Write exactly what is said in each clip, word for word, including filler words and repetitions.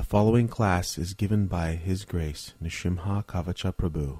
following class is given by His Grace, Nrsimha Kavacha Prabhu.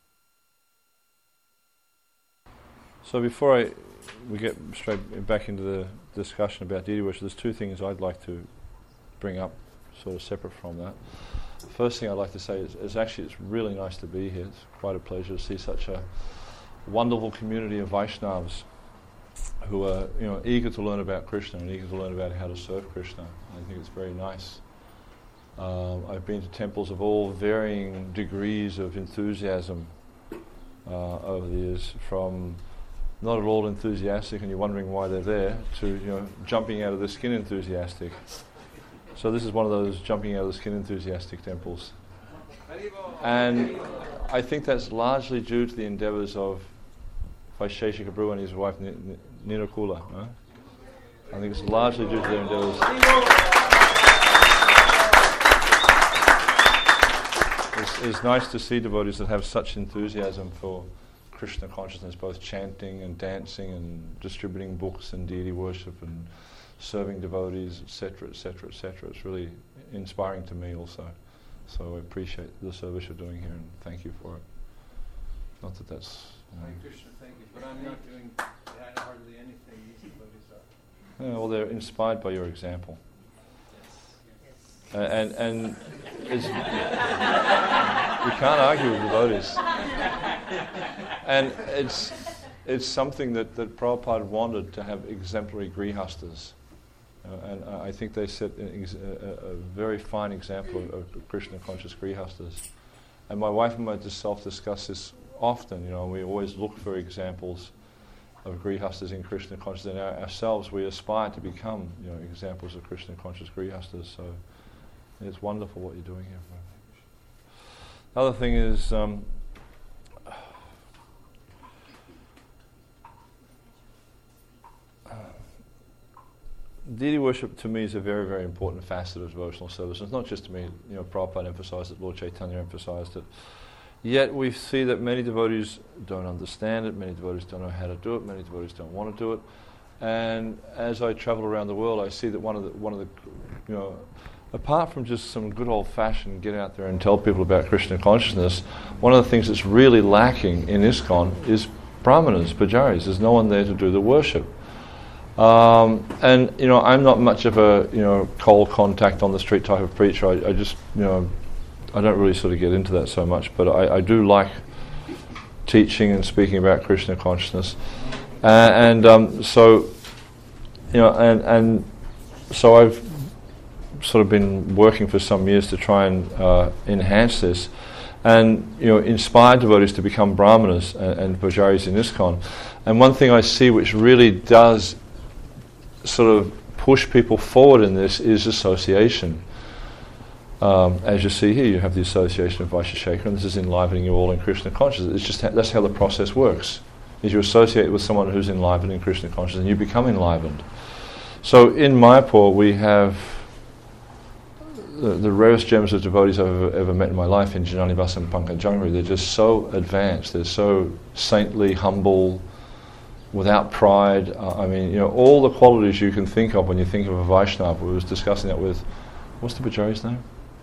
So before I we get straight back into the discussion about deity worship, there's two things I'd like to bring up, sort of separate from that. The first thing I'd like to say is, is actually it's really nice to be here. It's quite a pleasure to see such a wonderful community of Vaishnavas who are, you know, eager to learn about Krishna and eager to learn about how to serve Krishna. I think it's very nice. Um, I've been to temples of all varying degrees of enthusiasm uh, over the years, from not at all enthusiastic and you're wondering why they're there, to, you know, jumping out of the skin enthusiastic. So this is one of those jumping out of the skin enthusiastic temples. And I think that's largely due to the endeavours of Vaisheshika Prabhu and his wife N- Nirukula. Huh? I think it's largely due to their endeavours. It's, it's nice to see devotees that have such enthusiasm for Krishna consciousness, both chanting and dancing and distributing books and deity worship and serving devotees, et cetera, et cetera, et cetera. It's really inspiring to me also. So I appreciate the service you're doing here and thank you for it. Not that that's... Um, Hare Krishna, thank you. But I'm not doing hardly anything these devotees are. yeah, well, they're inspired by your example. Uh, and and it's, we can't argue with devotees. And it's it's something that, that Prabhupada wanted to have exemplary grihastas. Uh, and uh, I think they set an ex- a, a very fine example of, of Krishna conscious grihastas. And my wife and myself discuss this often, you know, and we always look for examples of grihastas in Krishna consciousness. And our, ourselves, we aspire to become, you know, examples of Krishna conscious grihastas. So it's wonderful what you're doing here. The other thing is, um, deity worship to me is a very, very important facet of devotional service. It's not just to me, you know, Prabhupada emphasized it, Lord Chaitanya emphasized it. Yet we see that many devotees don't understand it, many devotees don't know how to do it, many devotees don't want to do it. And as I travel around the world, I see that one of the, one of the, you know, apart from just some good old-fashioned get out there and tell people about Krishna consciousness, one of the things that's really lacking in ISKCON is brahmanas, pujaris. There's no one there to do the worship. Um, and, you know, I'm not much of a, you know, cold contact on the street type of preacher. I, I just, you know, I don't really sort of get into that so much, but I, I do like teaching and speaking about Krishna consciousness. Uh, and um, so, you know, and, and so I've sort of been working for some years to try and uh, enhance this and, you know, inspire devotees to become brahmanas and, and pujaris in ISKCON. And one thing I see which really does sort of push people forward in this is association. Um, as you see here, you have the association of Vaisheshika, and this is enlivening you all in Krishna consciousness. It's just ha- that's how the process works. Is you associate with someone who's enlivened in Krishna consciousness, and you become enlivened. So in Mayapur, we have the, the rarest gems of devotees I've ever, ever met in my life in Janani Vas and Pankaj Jangri. They're just so advanced. They're so saintly, humble, without pride. Uh, I mean, you know, all the qualities you can think of when you think of a Vaishnava. We was discussing that with, what's the Pujari's name?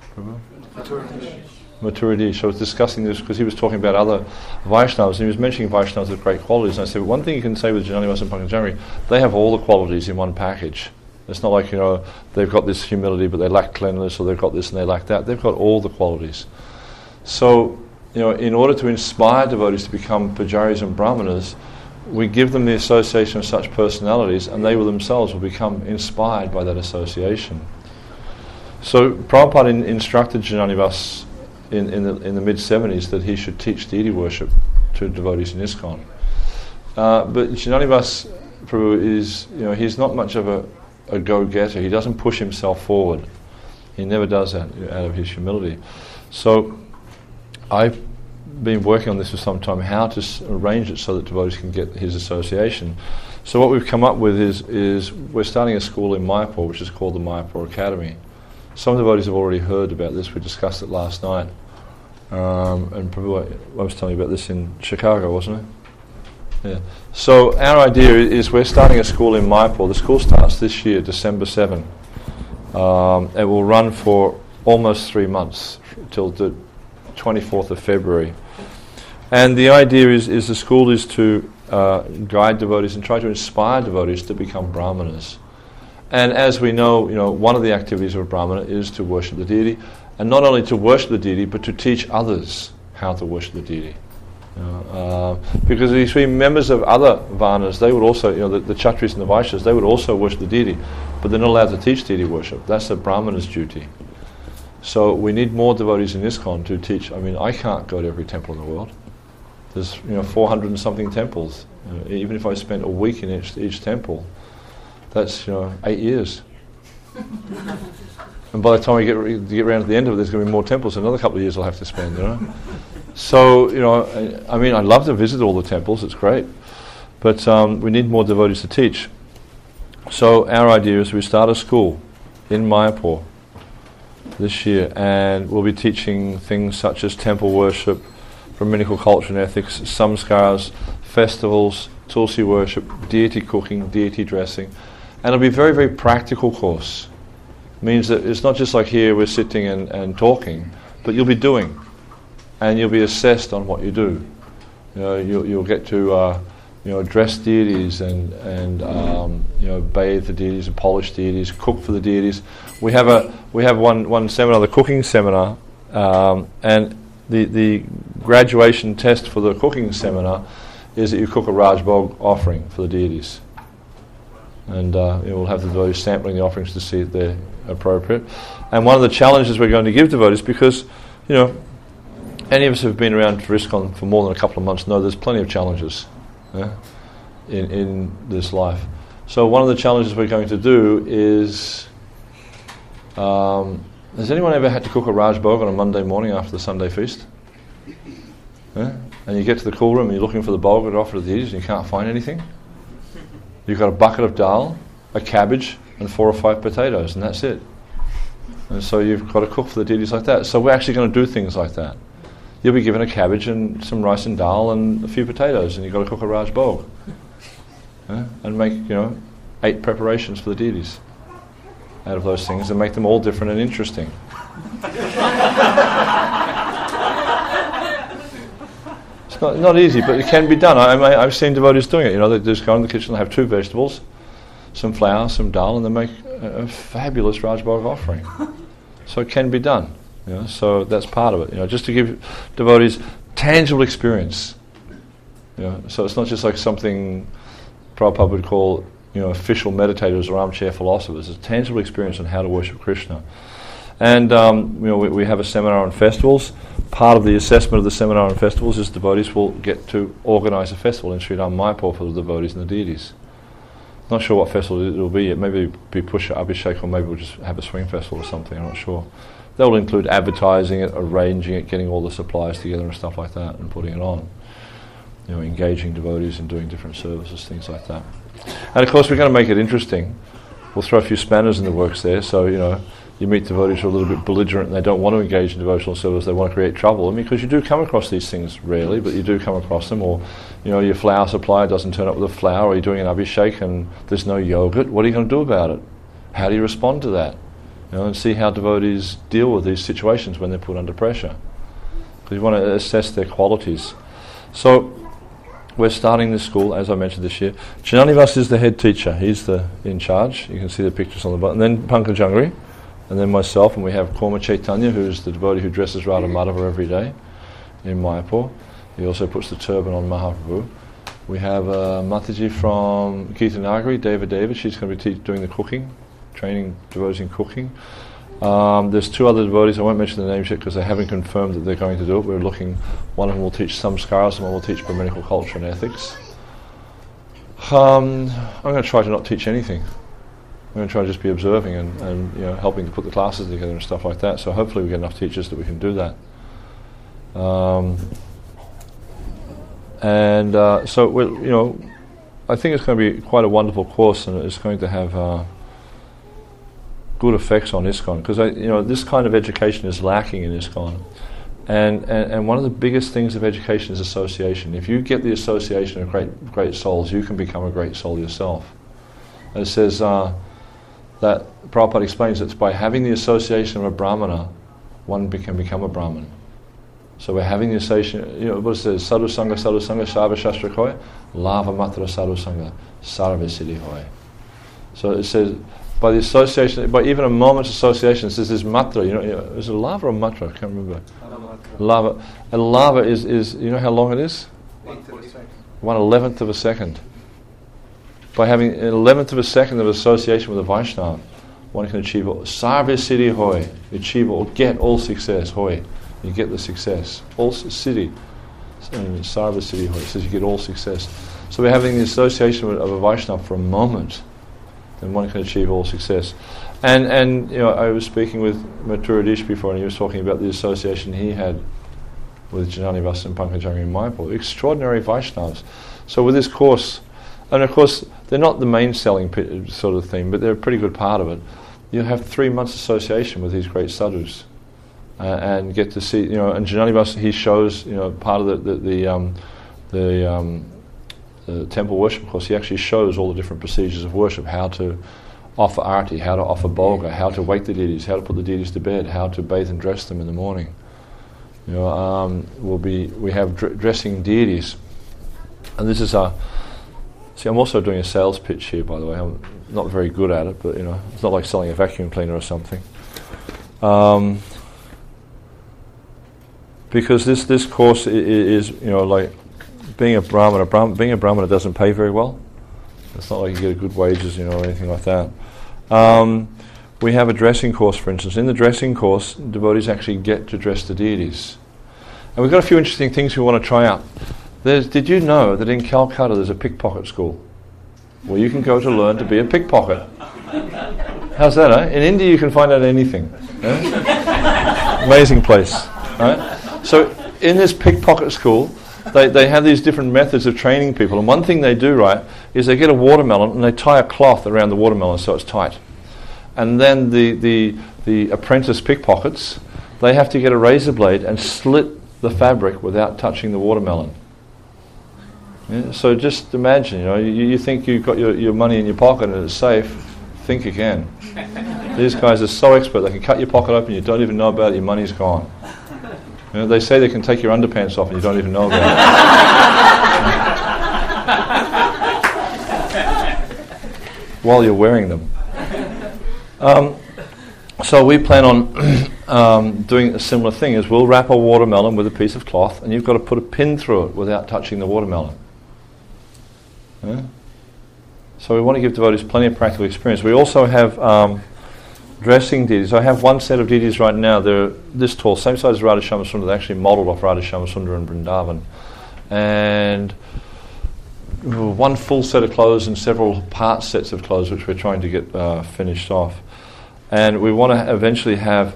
Maturadish. I was discussing this because he was talking about other Vaishnavas, and he was mentioning Vaishnavas with great qualities. And I said, one thing you can say with Janani Vas and Pankaj Jangri, they have all the qualities in one package. It's not like, you know, they've got this humility but they lack cleanliness, or they've got this and they lack that. They've got all the qualities. So, you know, in order to inspire devotees to become pujaris and brahmanas, we give them the association of such personalities, and they will themselves will become inspired by that association. So Prabhupada in, instructed Janani Vas in, in the, in the mid-seventies that he should teach deity worship to devotees in ISKCON. Uh, but Janani Vas Prabhu is, you know, he's not much of a, a go-getter. He doesn't push himself forward. He never does that out of his humility. So I've been working on this for some time, how to s- arrange it so that devotees can get his association. So what we've come up with is, is we're starting a school in Mayapur, which is called the Mayapur Academy. Some devotees have already heard about this. We discussed it last night. Um, and probably I was telling you about this in Chicago, wasn't it? Yeah. So our idea is we're starting a school in Mayapur. The school starts this year, December seventh. Um, it will run for almost three months till the twenty-fourth of February. And the idea is, is the school is to uh, guide devotees and try to inspire devotees to become brahmanas. And as we know, you know, one of the activities of a brahmana is to worship the deity, and not only to worship the deity, but to teach others how to worship the deity. You know, uh, because you see, members of other varnas, they would also, you know, the, the Kshatris and the Vaishyas, they would also worship the deity, but they're not allowed to teach deity worship. That's a brahmana's duty. So we need more devotees in ISKCON to teach. I mean, I can't go to every temple in the world. There's, you know, four hundred and something temples. You know, even if I spent a week in each, each temple, that's, you know, eight years. And by the time we get re- get around to the end of it, there's going to be more temples. Another couple of years I'll have to spend, you know. So, you know, I, I mean, I'd love to visit all the temples. It's great, but um, we need more devotees to teach. So our idea is we start a school in Mayapur this year, and we'll be teaching things such as temple worship, Brahminical culture and ethics, samskaras, festivals, tulsi worship, deity cooking, deity dressing, and it'll be a very, very practical course. Means that it's not just like here we're sitting and, and talking, but you'll be doing, and you'll be assessed on what you do. You know, you'll, you'll get to uh, you know, dress deities and and um, you know, bathe the deities and polish deities, cook for the deities. We have a we have one one seminar, the cooking seminar, um, and the the graduation test for the cooking seminar is that you cook a Raj Bhog offering for the deities. And uh, you know, we'll have the devotees sampling the offerings to see if they're appropriate. And one of the challenges we're going to give devotees, because, you know, any of us who have been around for ISKCON for more than a couple of months know there's plenty of challenges yeah, in, in this life. So one of the challenges we're going to do is, um, has anyone ever had to cook a Raj Bhog on a Monday morning after the Sunday feast? Yeah? And you get to the cool room and you're looking for the bhog to offer to the deities and you can't find anything? You've got a bucket of dal, a cabbage, and four or five potatoes, and that's it. And so you've got to cook for the deities like that. So we're actually going to do things like that. You'll be given a cabbage and some rice and dal and a few potatoes, and you've got to cook a Raj Bhog. Yeah? And make, you know, eight preparations for the deities out of those things and make them all different and interesting. Not, not easy, but it can be done. I, I, I've seen devotees doing it. You know, they just go in the kitchen, they have two vegetables, some flour, some dal, and they make a, a fabulous Raj Bhog offering. So it can be done. You know, so that's part of it. You know, just to give devotees tangible experience. You know, so it's not just like something Prabhupada would call, you know, official meditators or armchair philosophers. It's a tangible experience on how to worship Krishna. And um, you know, we, we have a seminar on festivals. Part of the assessment of the seminar on festivals is devotees will get to organise a festival in Sri Ram Mayapur for the devotees and the deities. Not sure what festival it will be yet. Maybe it'll be Pusha Abhishek, or maybe we'll just have a swing festival or something. I'm not sure. That will include advertising it, arranging it, getting all the supplies together and stuff like that, and putting it on. You know, engaging devotees and doing different services, things like that. And of course, we're going to make it interesting. We'll throw a few spanners in the works there. So, you know, you meet devotees who are a little bit belligerent and they don't want to engage in devotional service, they want to create trouble. I mean, because you do come across these things rarely, but you do come across them. Or, you know, your flour supplier doesn't turn up with a flour, or you're doing an abhishek and there's no yogurt. What are you going to do about it? How do you respond to that? You know, and see how devotees deal with these situations when they're put under pressure. Because you want to assess their qualities. So, we're starting this school, as I mentioned, this year. Jananivas is the head teacher. He's the in charge. You can see the pictures on the bottom. And then Pankajangri, and then myself, and we have Korma Chaitanya, who's the devotee who dresses Radha Madhava every day in Mayapur. He also puts the turban on Mahaprabhu. We have uh, Mataji from Gitanagari, Deva Deva. She's going to be te- doing the cooking, training devotees in cooking. Um, there's two other devotees, I won't mention the names yet because they haven't confirmed that they're going to do it. We're looking, one of them will teach samskaras and one will teach Brahminical culture and ethics. Um, I'm going to try to not teach anything. I'm going to try to just be observing and, and you know, helping to put the classes together and stuff like that. So hopefully we get enough teachers that we can do that. Um, and uh, so, we're, you know, I think it's going to be quite a wonderful course, and it's going to have Uh, good effects on ISKCON, because you know this kind of education is lacking in ISKCON, and, and and one of the biggest things of education is association. If you get the association of great great souls, you can become a great soul yourself. And it says uh, that Prabhupada explains it's by having the association of a Brahmana, one be- can become a Brahmin. So we're having the association, you know, what it says, Sadhu Sangha, Sadhu Sangha, Sarva Shastra Hoy, Lava Matra Sadhu Sangha, Sarva Siddhi Hoy. So it says, by the association, by even a moment's association, it says this matra, you know, you know, is it lava or matra? I can't remember. Lava. And lava is, is, you know how long it is? One eleventh of a second. By having an eleventh of a second of association with a Vaishnava, one can achieve all, Sarva Siddhi Hoy, achieve or get all success, Hoy. You get the success. All Siddhi, Sarva Siddhi Hoy, it says you get all success. So we're having the association with, of a Vaishnava for a moment, then one can achieve all success. And, and you know, I was speaking with Mathuradish before, and he was talking about the association he had with Janani Vasa and Pankajanga in Mayapur. Extraordinary Vaishnavas. So with this course, and of course, they're not the main selling p- sort of thing, but they're a pretty good part of it. You have three months association with these great sadhus, uh, and get to see, you know, and Janani Vasa, he shows, you know, part of the, the, the, um, the, um, the temple worship course, he actually shows all the different procedures of worship, how to offer arati, how to offer bhoga, how to wake the deities, how to put the deities to bed, how to bathe and dress them in the morning. You know, um, we'll be, we have dr- dressing deities, and this is our. See, I'm also doing a sales pitch here, by the way. I'm not very good at it, but you know, it's not like selling a vacuum cleaner or something. Um, because this this course is, is, you know, like being a brahmana. Brahm, being a brahmana doesn't pay very well. It's not like you get good wages, you know, or anything like that. Um, we have a dressing course, for instance. In the dressing course, devotees actually get to dress the deities, and we've got a few interesting things we want to try out. There's, did you know that in Calcutta there's a pickpocket school where you can go to learn to be a pickpocket? How's that, eh? In India you can find out anything. Eh? Amazing place. Right? So in this pickpocket school, they, they have these different methods of training people. And one thing they do, right, is they get a watermelon and they tie a cloth around the watermelon so it's tight. And then the, the, the apprentice pickpockets, they have to get a razor blade and slit the fabric without touching the watermelon. Yeah, so just imagine, you know, you, you think you've got your, your money in your pocket and it's safe. Think again. These guys are so expert, they can cut your pocket open, you don't even know about it, your money's gone. You know, they say they can take your underpants off and you don't even know about it. While you're wearing them. Um, so we plan on um, doing a similar thing, is we'll wrap a watermelon with a piece of cloth and you've got to put a pin through it without touching the watermelon. Yeah? So we want to give devotees plenty of practical experience. We also have um, dressing deities. I have one set of deities right now. They're this tall, same size as Radha Shyamasundar. They're actually modelled off Radha Shyamasundar in Vrindavan. And one full set of clothes and several part sets of clothes which we're trying to get uh, finished off. And we want to eventually have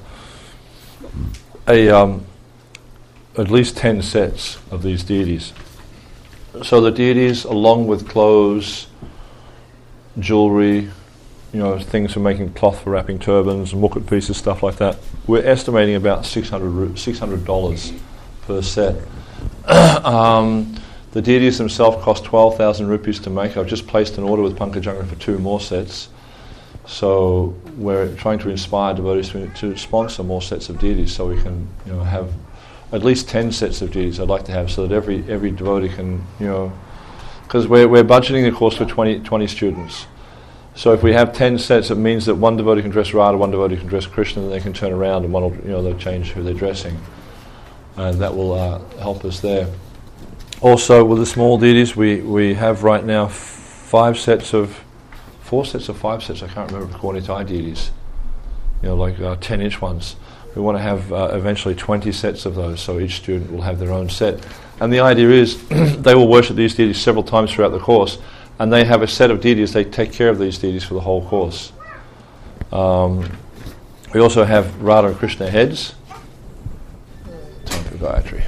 a um, at least ten sets of these deities. So the deities, along with clothes, jewellery, you know, things for making cloth for wrapping turbans, mukut pieces, stuff like that, we're estimating about six hundred dollars per set. um, the deities themselves cost twelve thousand rupees to make. I've just placed an order with Pankajanga for two more sets. So we're trying to inspire devotees to, to sponsor more sets of deities, so we can, you know, have at least ten sets of deities. I'd like to have, so that every every devotee can, you know, because we're we're budgeting the course for twenty, twenty students. So if we have ten sets, it means that one devotee can dress Radha, one devotee can dress Krishna, and they can turn around and one will, you know, they'll change who they're dressing, and that will uh, help us there. Also, with the small deities, we we have right now f- five sets of. Four sets or five sets, I can't remember, according to our deities, you know, like uh, ten-inch ones. We want to have uh, eventually twenty sets of those, so each student will have their own set. And the idea is they will worship these deities several times throughout the course, and they have a set of deities, they take care of these deities for the whole course. Um, we also have Radha and Krishna heads. Time for Gayatri.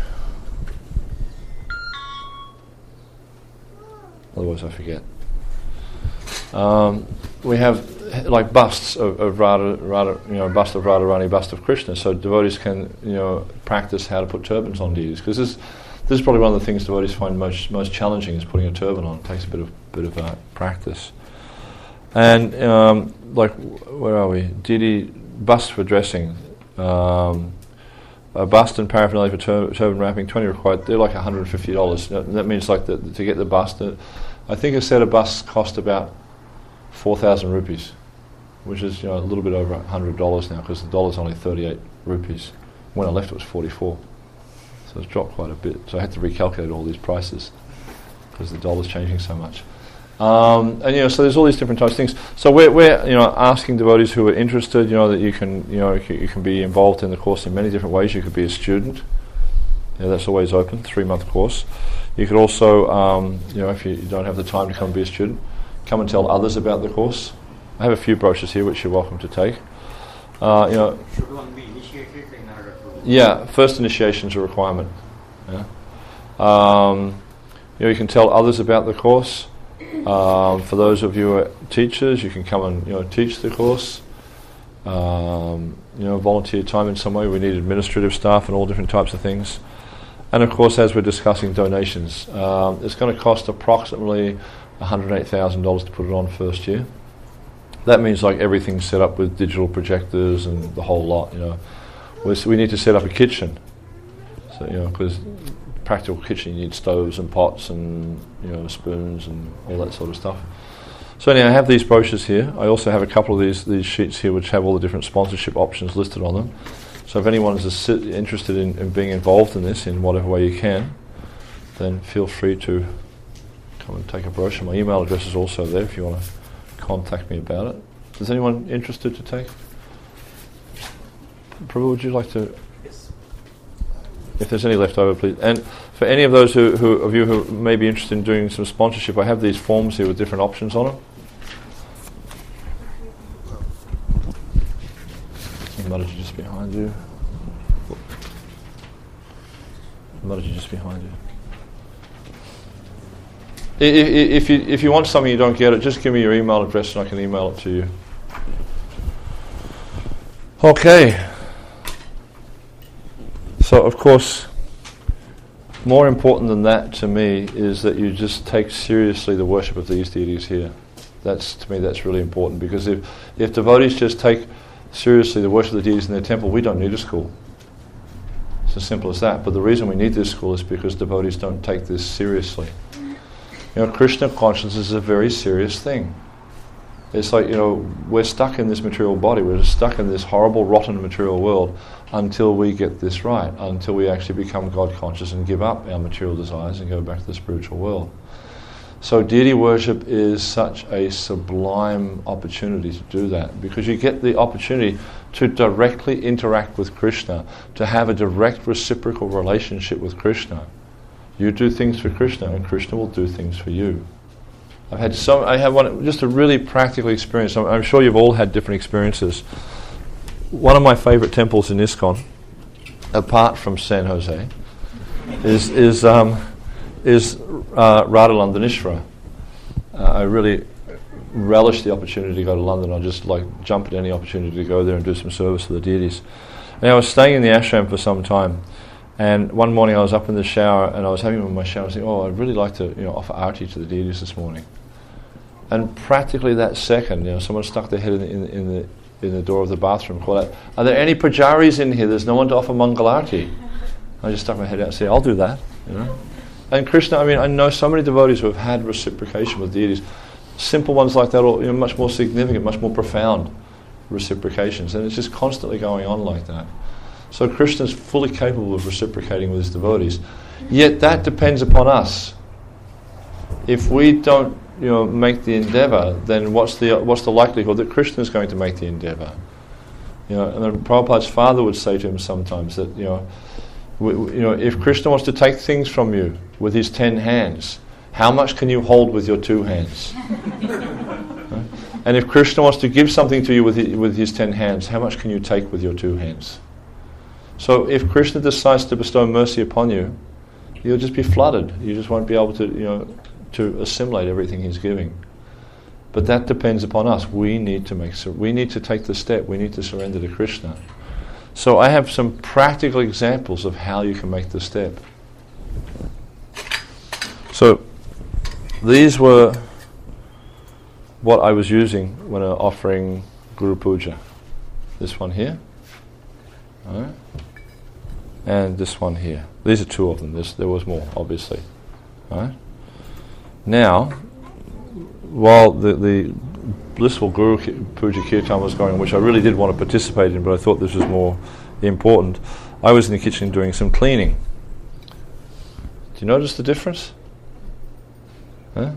Otherwise I forget. Um, we have like busts of, of Radha, Radha, you know, bust of Radharani, bust of Krishna, so devotees can, you know, practice how to put turbans on deities. Because this, this is probably one of the things devotees find most most challenging, is putting a turban on. It takes a bit of bit of uh, practice. And um, like, where are we? Deity bust for dressing. Um, a bust and paraphernalia for tur- turban wrapping, twenty required. They're like one hundred fifty dollars. That means like the, to get the bust. Uh, I think a set of busts cost about four thousand rupees, which is, you know, a little bit over one hundred dollars now, because the dollar's only thirty-eight rupees. When I left, it was forty-four. So it's dropped quite a bit. So I had to recalculate all these prices because the dollar's changing so much. Um, and you know, so there's all these different types of things. So we're, we're you know asking devotees who are interested, you know, that you can you know you, you can be involved in the course in many different ways. You could be a student. Yeah, that's always open. Three month course. You could also, um, you know, if you, you don't have the time to come and be a student, come and tell others about the course. I have a few brochures here which you're welcome to take. Uh, you know, should one be initiated in order to? Yeah, first initiation is a requirement. Yeah. Um, you know, you can tell others about the course. Um, for those of you who are teachers, you can come and you know teach the course. Um, you know, volunteer time in some way. We need administrative staff and all different types of things. And of course, as we're discussing donations, um, it's going to cost approximately one hundred eight thousand dollars to put it on first year. That means like everything's set up with digital projectors and the whole lot. You know, We're, we need to set up a kitchen. So you know, because practical kitchen, you need stoves and pots and you know spoons and all that sort of stuff. So anyway, I have these brochures here. I also have a couple of these these sheets here which have all the different sponsorship options listed on them. So if anyone is assi- interested in, in being involved in this in whatever way you can, then feel free to come and take a brochure. My email address is also there if you want to contact me about it. Is anyone interested to take? Prabhu, would you like to? Yes. If there's any left over, please. And for any of those who, who of you who may be interested in doing some sponsorship, I have these forms here with different options on them. Mataji just behind you. Mataji just behind you. If, if you if you want something you don't get it, just give me your email address and I can email it to you. Okay. So of course, more important than that to me is that you just take seriously the worship of these deities here. That's to me that's really important, because if if devotees just take seriously the worship of the deities in their temple, we don't need a school. It's as simple as that. But the reason we need this school is because devotees don't take this seriously. You know, Krishna consciousness is a very serious thing. It's like, you know, we're stuck in this material body, we're stuck in this horrible, rotten material world until we get this right, until we actually become God conscious and give up our material desires and go back to the spiritual world. So deity worship is such a sublime opportunity to do that, because you get the opportunity to directly interact with Krishna, to have a direct reciprocal relationship with Krishna. You do things for Krishna and Krishna will do things for you. I've had some, I have one, just a really practical experience. I'm, I'm sure you've all had different experiences. One of my favorite temples in ISKCON, apart from San Jose, is is um, is uh, Radha Landanishvara. Uh, I really relish the opportunity to go to London. I just like jump at any opportunity to go there and do some service for the deities. And I was staying in the ashram for some time, and one morning I was up in the shower and I was having my shower. I was thinking, oh, I'd really like to, you know, offer arti to the deities this morning. And practically that second, you know, someone stuck their head in the, in, in the in the door of the bathroom, called out, "Are there any pujaris in here? There's no one to offer mangalarti." I just stuck my head out and said, "I'll do that." You know. And Krishna, I mean, I know so many devotees who have had reciprocation with deities, simple ones like that, or you know, much more significant, much more profound reciprocations, and it's just constantly going on like that. So Krishna is fully capable of reciprocating with his devotees. Yet that depends upon us. If we don't, you know, make the endeavor, then what's the what's the likelihood that Krishna is going to make the endeavor? You know, and then Prabhupada's father would say to him sometimes that, you know, w- w- you know, if Krishna wants to take things from you with his ten hands, how much can you hold with your two hands? Right? And if Krishna wants to give something to you with his, with his ten hands, how much can you take with your two hands? So if Krishna decides to bestow mercy upon you, you'll just be flooded. You just won't be able to, you know, to assimilate everything he's giving. But that depends upon us. We need to make sur- we need to take the step. We need to surrender to Krishna. So I have some practical examples of how you can make the step. So these were what I was using when uh, offering Guru Puja. This one here, right? And this one here. These are two of them. There's, there was more, obviously. Right? Now, while the, the blissful Guru Ki- Puja Kirtan was going, which I really did want to participate in, but I thought this was more important, I was in the kitchen doing some cleaning. Do you notice the difference? Huh?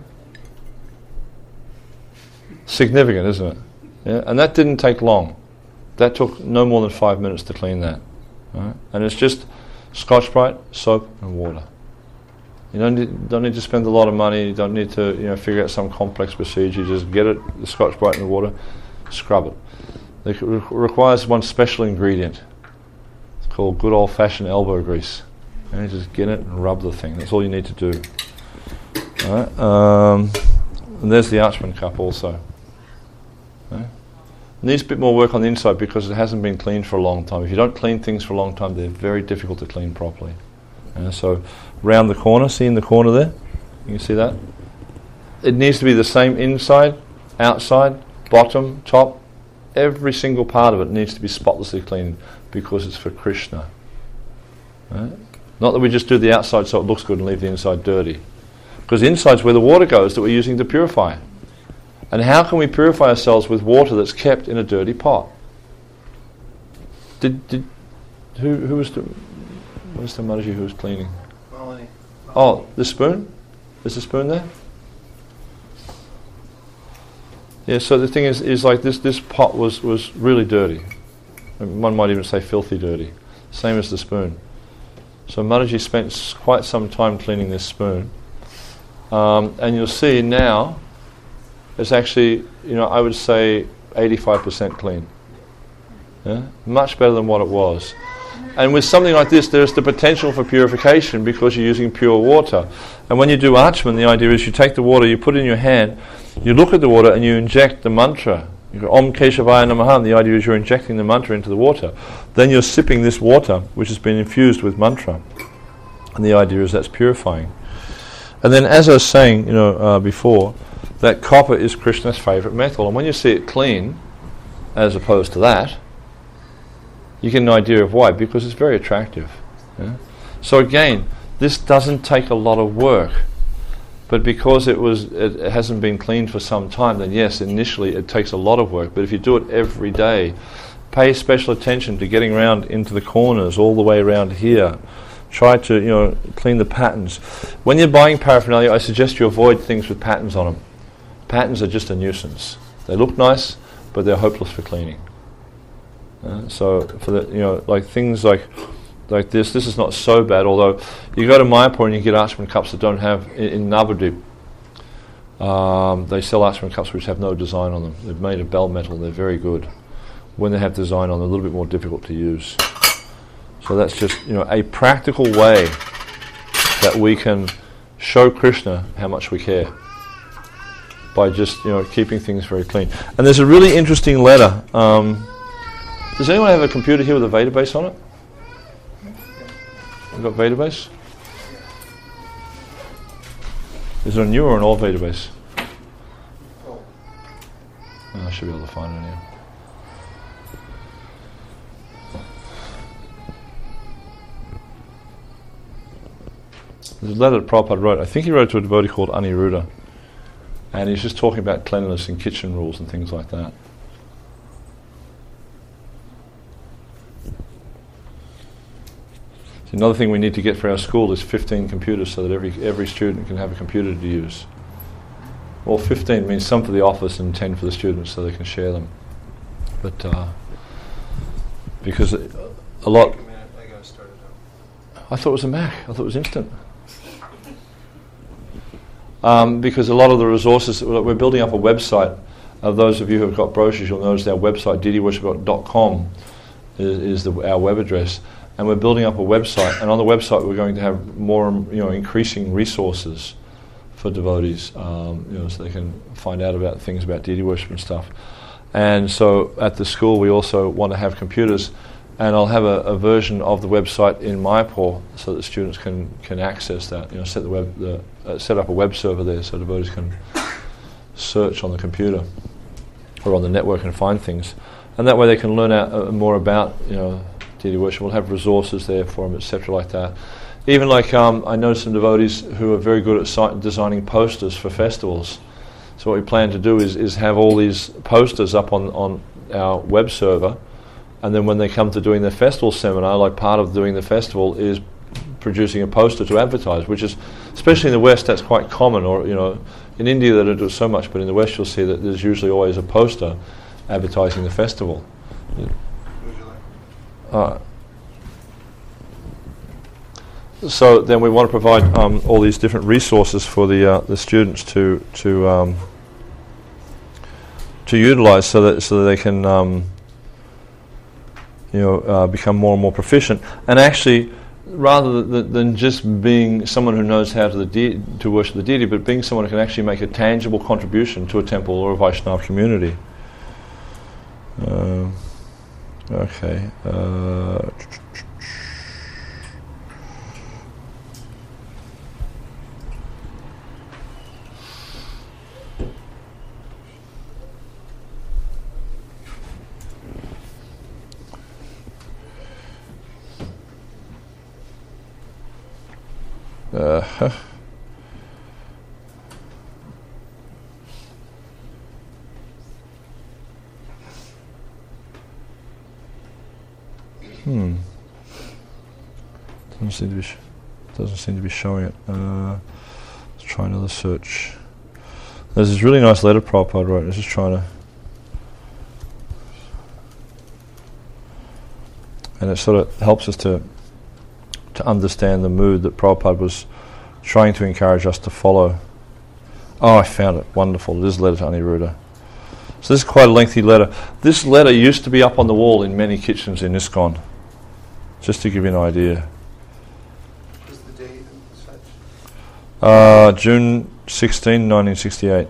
Significant, isn't it? Yeah? And that didn't take long. That took no more than five minutes to clean that. Right? And it's just Scotch-Brite, soap and water. You don't need, don't need to spend a lot of money, you don't need to you know, figure out some complex procedure, you just get it, the Scotch-Brite and the water, scrub it. It re- requires one special ingredient. It's called good old-fashioned elbow grease. And you just get it and rub the thing, that's all you need to do. Right? Um, and there's the Archman cup also. Right? Needs a bit more work on the inside because it hasn't been cleaned for a long time. If you don't clean things for a long time, they're very difficult to clean properly. And so, round the corner, see in the corner there? You can see that? It needs to be the same inside, outside, bottom, top. Every single part of it needs to be spotlessly clean because it's for Krishna. Right? Not that we just do the outside so it looks good and leave the inside dirty. Because the inside's where the water goes that we're using to purify. And how can we purify ourselves with water that's kept in a dirty pot? Did did who who was the where's the Mataji who was cleaning? Melanie. Oh, the spoon? Is the spoon there? Yeah. So the thing is, is like this. This pot was was really dirty. One might even say filthy dirty. Same as the spoon. So Mataji spent quite some time cleaning this spoon, um, and you'll see now. It's actually, you know, I would say eighty-five percent clean. Yeah? Much better than what it was. And with something like this, there's the potential for purification because you're using pure water. And when you do Archman, the idea is you take the water, you put it in your hand, you look at the water and you inject the mantra. You go, Om Keshavaya Namaha, and the idea is you're injecting the mantra into the water. Then you're sipping this water, which has been infused with mantra. And the idea is that's purifying. And then as I was saying, you know, uh, before, that copper is Krishna's favourite metal. And when you see it clean, as opposed to that, you get an idea of why, because it's very attractive. Yeah? So again, this doesn't take a lot of work. But because it was, it, it hasn't been cleaned for some time, then yes, initially it takes a lot of work. But if you do it every day, pay special attention to getting around into the corners, all the way around here. Try to, you know, clean the patterns. When you're buying paraphernalia, I suggest you avoid things with patterns on them. Patterns are just a nuisance. They look nice, but they're hopeless for cleaning. Uh, so for the, you know, like things like like this, this is not so bad. Although you go to Mayapur and you get Archman cups that don't have in, in Navadip. Um, they sell Archman cups which have no design on them. They're made of bell metal. They're very good. When they have design on, they're a little bit more difficult to use. So that's just, you know, a practical way that we can show Krishna how much we care by just, you know, keeping things very clean. And there's a really interesting letter. Um, does anyone have a computer here with a Vedabase on it? You've got Vedabase? Is it a new or an old Vedabase? Oh, I should be able to find it here. There's a letter that Prabhupada wrote. I think he wrote to a devotee called Aniruddha. And he's just talking about cleanliness and kitchen rules and things like that. So another thing we need to get for our school is fifteen computers so that every every student can have a computer to use. Well, fifteen means some for the office and ten for the students so they can share them. But uh, because a, a lot... I got started out. I thought it was a Mac. I thought it was instant. Um, because a lot of the resources, we're building up a website. Uh, those of you who have got brochures, you'll notice our website, d d worship dot com, is, is the, our web address. And we're building up a website. And on the website, we're going to have more, you know, increasing resources for devotees, um, you know, so they can find out about things about deity worship and stuff. And so at the school, we also want to have computers. And I'll have a, a version of the website in Mayapur so that students can, can access that. You know, set the web, the, uh, set up a web server there so devotees can search on the computer or on the network and find things. And that way they can learn out uh, more about, you know, deity worship. We'll have resources there for them, et cetera, like that. Even like um, I know some devotees who are very good at si- designing posters for festivals. So what we plan to do is, is have all these posters up on, on our web server, and then when they come to doing their festival seminar, like part of doing the festival is producing a poster to advertise, which is, especially in the West, that's quite common. Or, you know, in India they don't do it so much, but in the West you'll see that there's usually always a poster advertising the festival. Uh, so then we want to provide um, all these different resources for the uh, the students to to um, to utilize, so that so that they can um, you know uh, become more and more proficient. And actually, rather th- than just being someone who knows how to the de- to worship the deity, but being someone who can actually make a tangible contribution to a temple or a Vaishnava community. Uh, okay. Uh, Uh, huh. Hmm. Doesn't seem to be. Sh- doesn't seem to be showing it. Uh, let's try another search. There's this really nice letter Prabhupada wrote. I was just trying to. And it sort of helps us to to understand the mood that Prabhupada was trying to encourage us to follow. Oh, I found it. Wonderful. This is a letter to Aniruddha. So this is quite a lengthy letter. This letter used to be up on the wall in many kitchens in ISKCON, just to give you an idea. What's the date and such? Uh, June sixteenth, nineteen sixty-eight.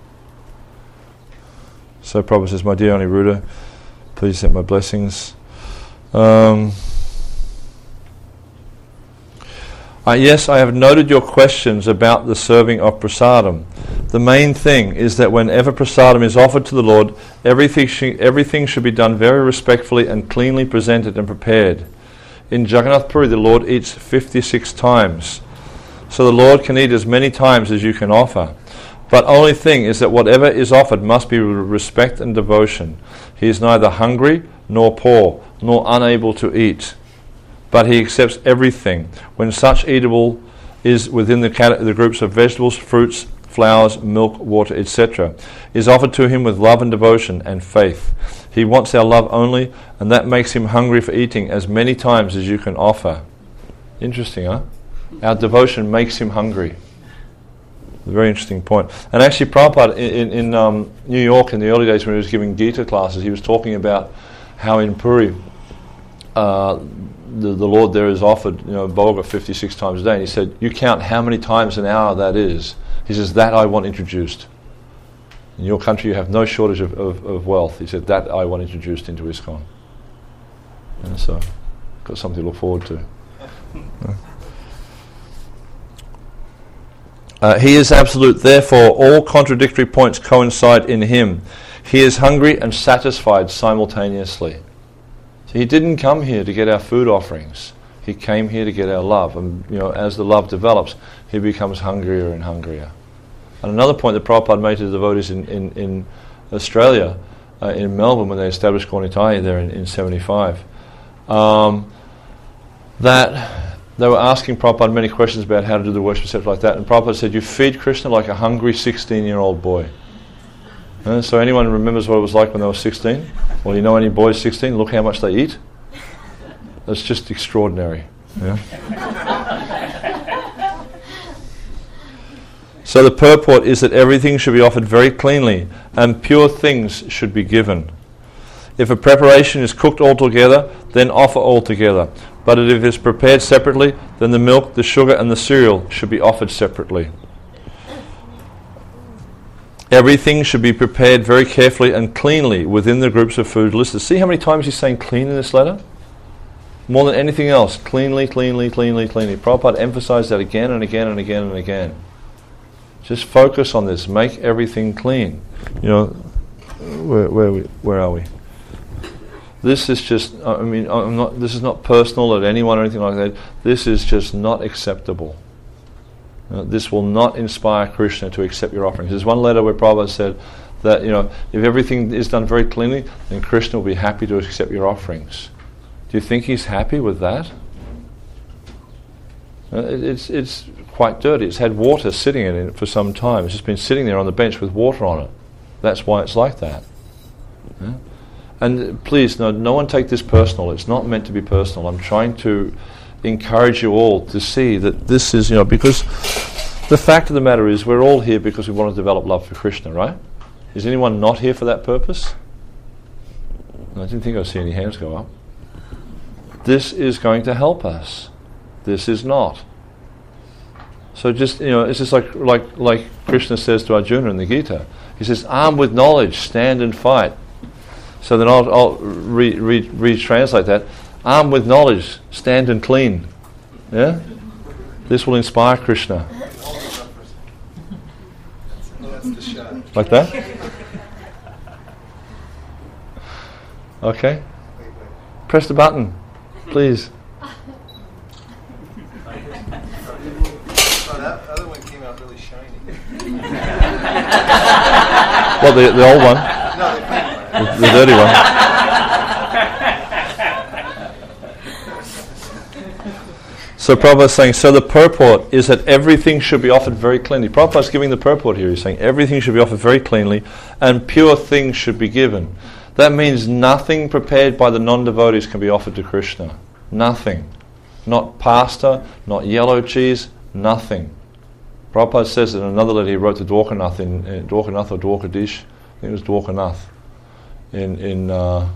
So Prabhupada says, "My dear Aniruddha, please accept my blessings." Um... Uh, yes, I have noted your questions about the serving of prasadam. The main thing is that whenever prasadam is offered to the Lord, everything, sh- everything should be done very respectfully and cleanly presented and prepared. In Jagannath Puri, the Lord eats fifty-six times. So the Lord can eat as many times as you can offer. But only thing is that whatever is offered must be with respect and devotion. He is neither hungry, nor poor, nor unable to eat, but he accepts everything. When such eatable is within the, cat- the groups of vegetables, fruits, flowers, milk, water, et cetera, is offered to him with love and devotion and faith. He wants our love only, and that makes him hungry for eating as many times as you can offer. Interesting, huh? Our devotion makes him hungry. A very interesting point. And actually, Prabhupada in, in, in um, New York in the early days when he was giving Gita classes, he was talking about how in Puri, uh, The, the Lord there is offered, you know, bhoga fifty-six times a day. And he said, you count how many times an hour that is. He says, that I want introduced. In your country you have no shortage of, of, of wealth. He said, that I want introduced into ISKCON. And so, got something to look forward to. uh, he is absolute, therefore all contradictory points coincide in him. He is hungry and satisfied simultaneously. He didn't come here to get our food offerings. He came here to get our love. And you know, as the love develops, he becomes hungrier and hungrier. And another point that Prabhupada made to the devotees in, in, in Australia, uh, in Melbourne, when they established Gaunitai there in, in seventy-five, um, that they were asking Prabhupada many questions about how to do the worship, et cetera, like that. And Prabhupada said, you feed Krishna like a hungry sixteen-year-old boy. Uh, so anyone remembers what it was like when they were sixteen? Well, you know any boys sixteen? Look how much they eat. That's just extraordinary. Yeah. So the purport is that everything should be offered very cleanly and pure things should be given. If a preparation is cooked all together, then offer all together. But if it is prepared separately, then the milk, the sugar and the cereal should be offered separately. Everything should be prepared very carefully and cleanly within the groups of food listed. See how many times he's saying clean in this letter? More than anything else, cleanly, cleanly, cleanly, cleanly. Prabhupada emphasized that again and again and again and again. Just focus on this. Make everything clean. You know, where where we, where are we? This is just. I mean, I'm not. This is not personal at anyone or anything like that. This is just not acceptable. Uh, this will not inspire Krishna to accept your offerings. There's one letter where Prabhupada said that, you know, if everything is done very cleanly, then Krishna will be happy to accept your offerings. Do you think he's happy with that? Uh, it, it's it's quite dirty. It's had water sitting in it for some time. It's just been sitting there on the bench with water on it. That's why it's like that. Yeah? And please, no, no one take this personal. It's not meant to be personal. I'm trying to encourage you all to see that this is, you know, because the fact of the matter is we're all here because we want to develop love for Krishna, right? Is anyone not here for that purpose? I didn't think I'd see any hands go up. This is going to help us. This is not. So just, you know, it's just like like like Krishna says to Arjuna in the Gita. He says, armed with knowledge, stand and fight. So then I'll, I'll re, re, retranslate that. Armed with knowledge, stand and clean. Yeah? This will inspire Krishna. Like that? Okay. Press the button, please. Oh, that other one came out really shiny. What, the, the old one? No, the pink one. The, the dirty one. So Prabhupada's saying, so the purport is that everything should be offered very cleanly. Prabhupada's giving the purport here. He's saying everything should be offered very cleanly and pure things should be given. That means nothing prepared by the non-devotees can be offered to Krishna. Nothing. Not pasta, not yellow cheese, nothing. Prabhupada says in another letter he wrote to Dwarkanath, in, in Dwarkanath or Dwarkadish, I think it was Dwarkanath, in in uh,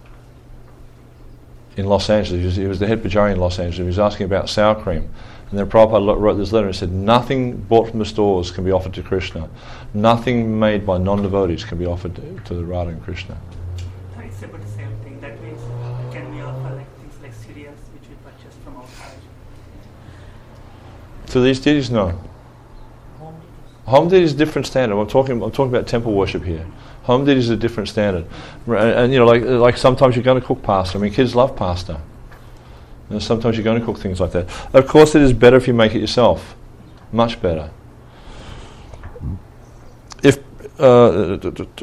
in Los Angeles. He was, he was the head pujari in Los Angeles. He was asking about sour cream. And then Prabhupada wrote this letter and said, nothing bought from the stores can be offered to Krishna. Nothing made by non-devotees can be offered to, to the Radha and Krishna. It's about the same thing. That means can we offer like things like cereals which we purchase from outside? To these deities, no. Home deity is a different standard. I'm talking. I'm talking about temple worship here. Home deity is a different standard, and, and you know, like like sometimes you're going to cook pasta. I mean, kids love pasta. You know, sometimes you're going to cook things like that. Of course, it is better if you make it yourself. Much better. If uh,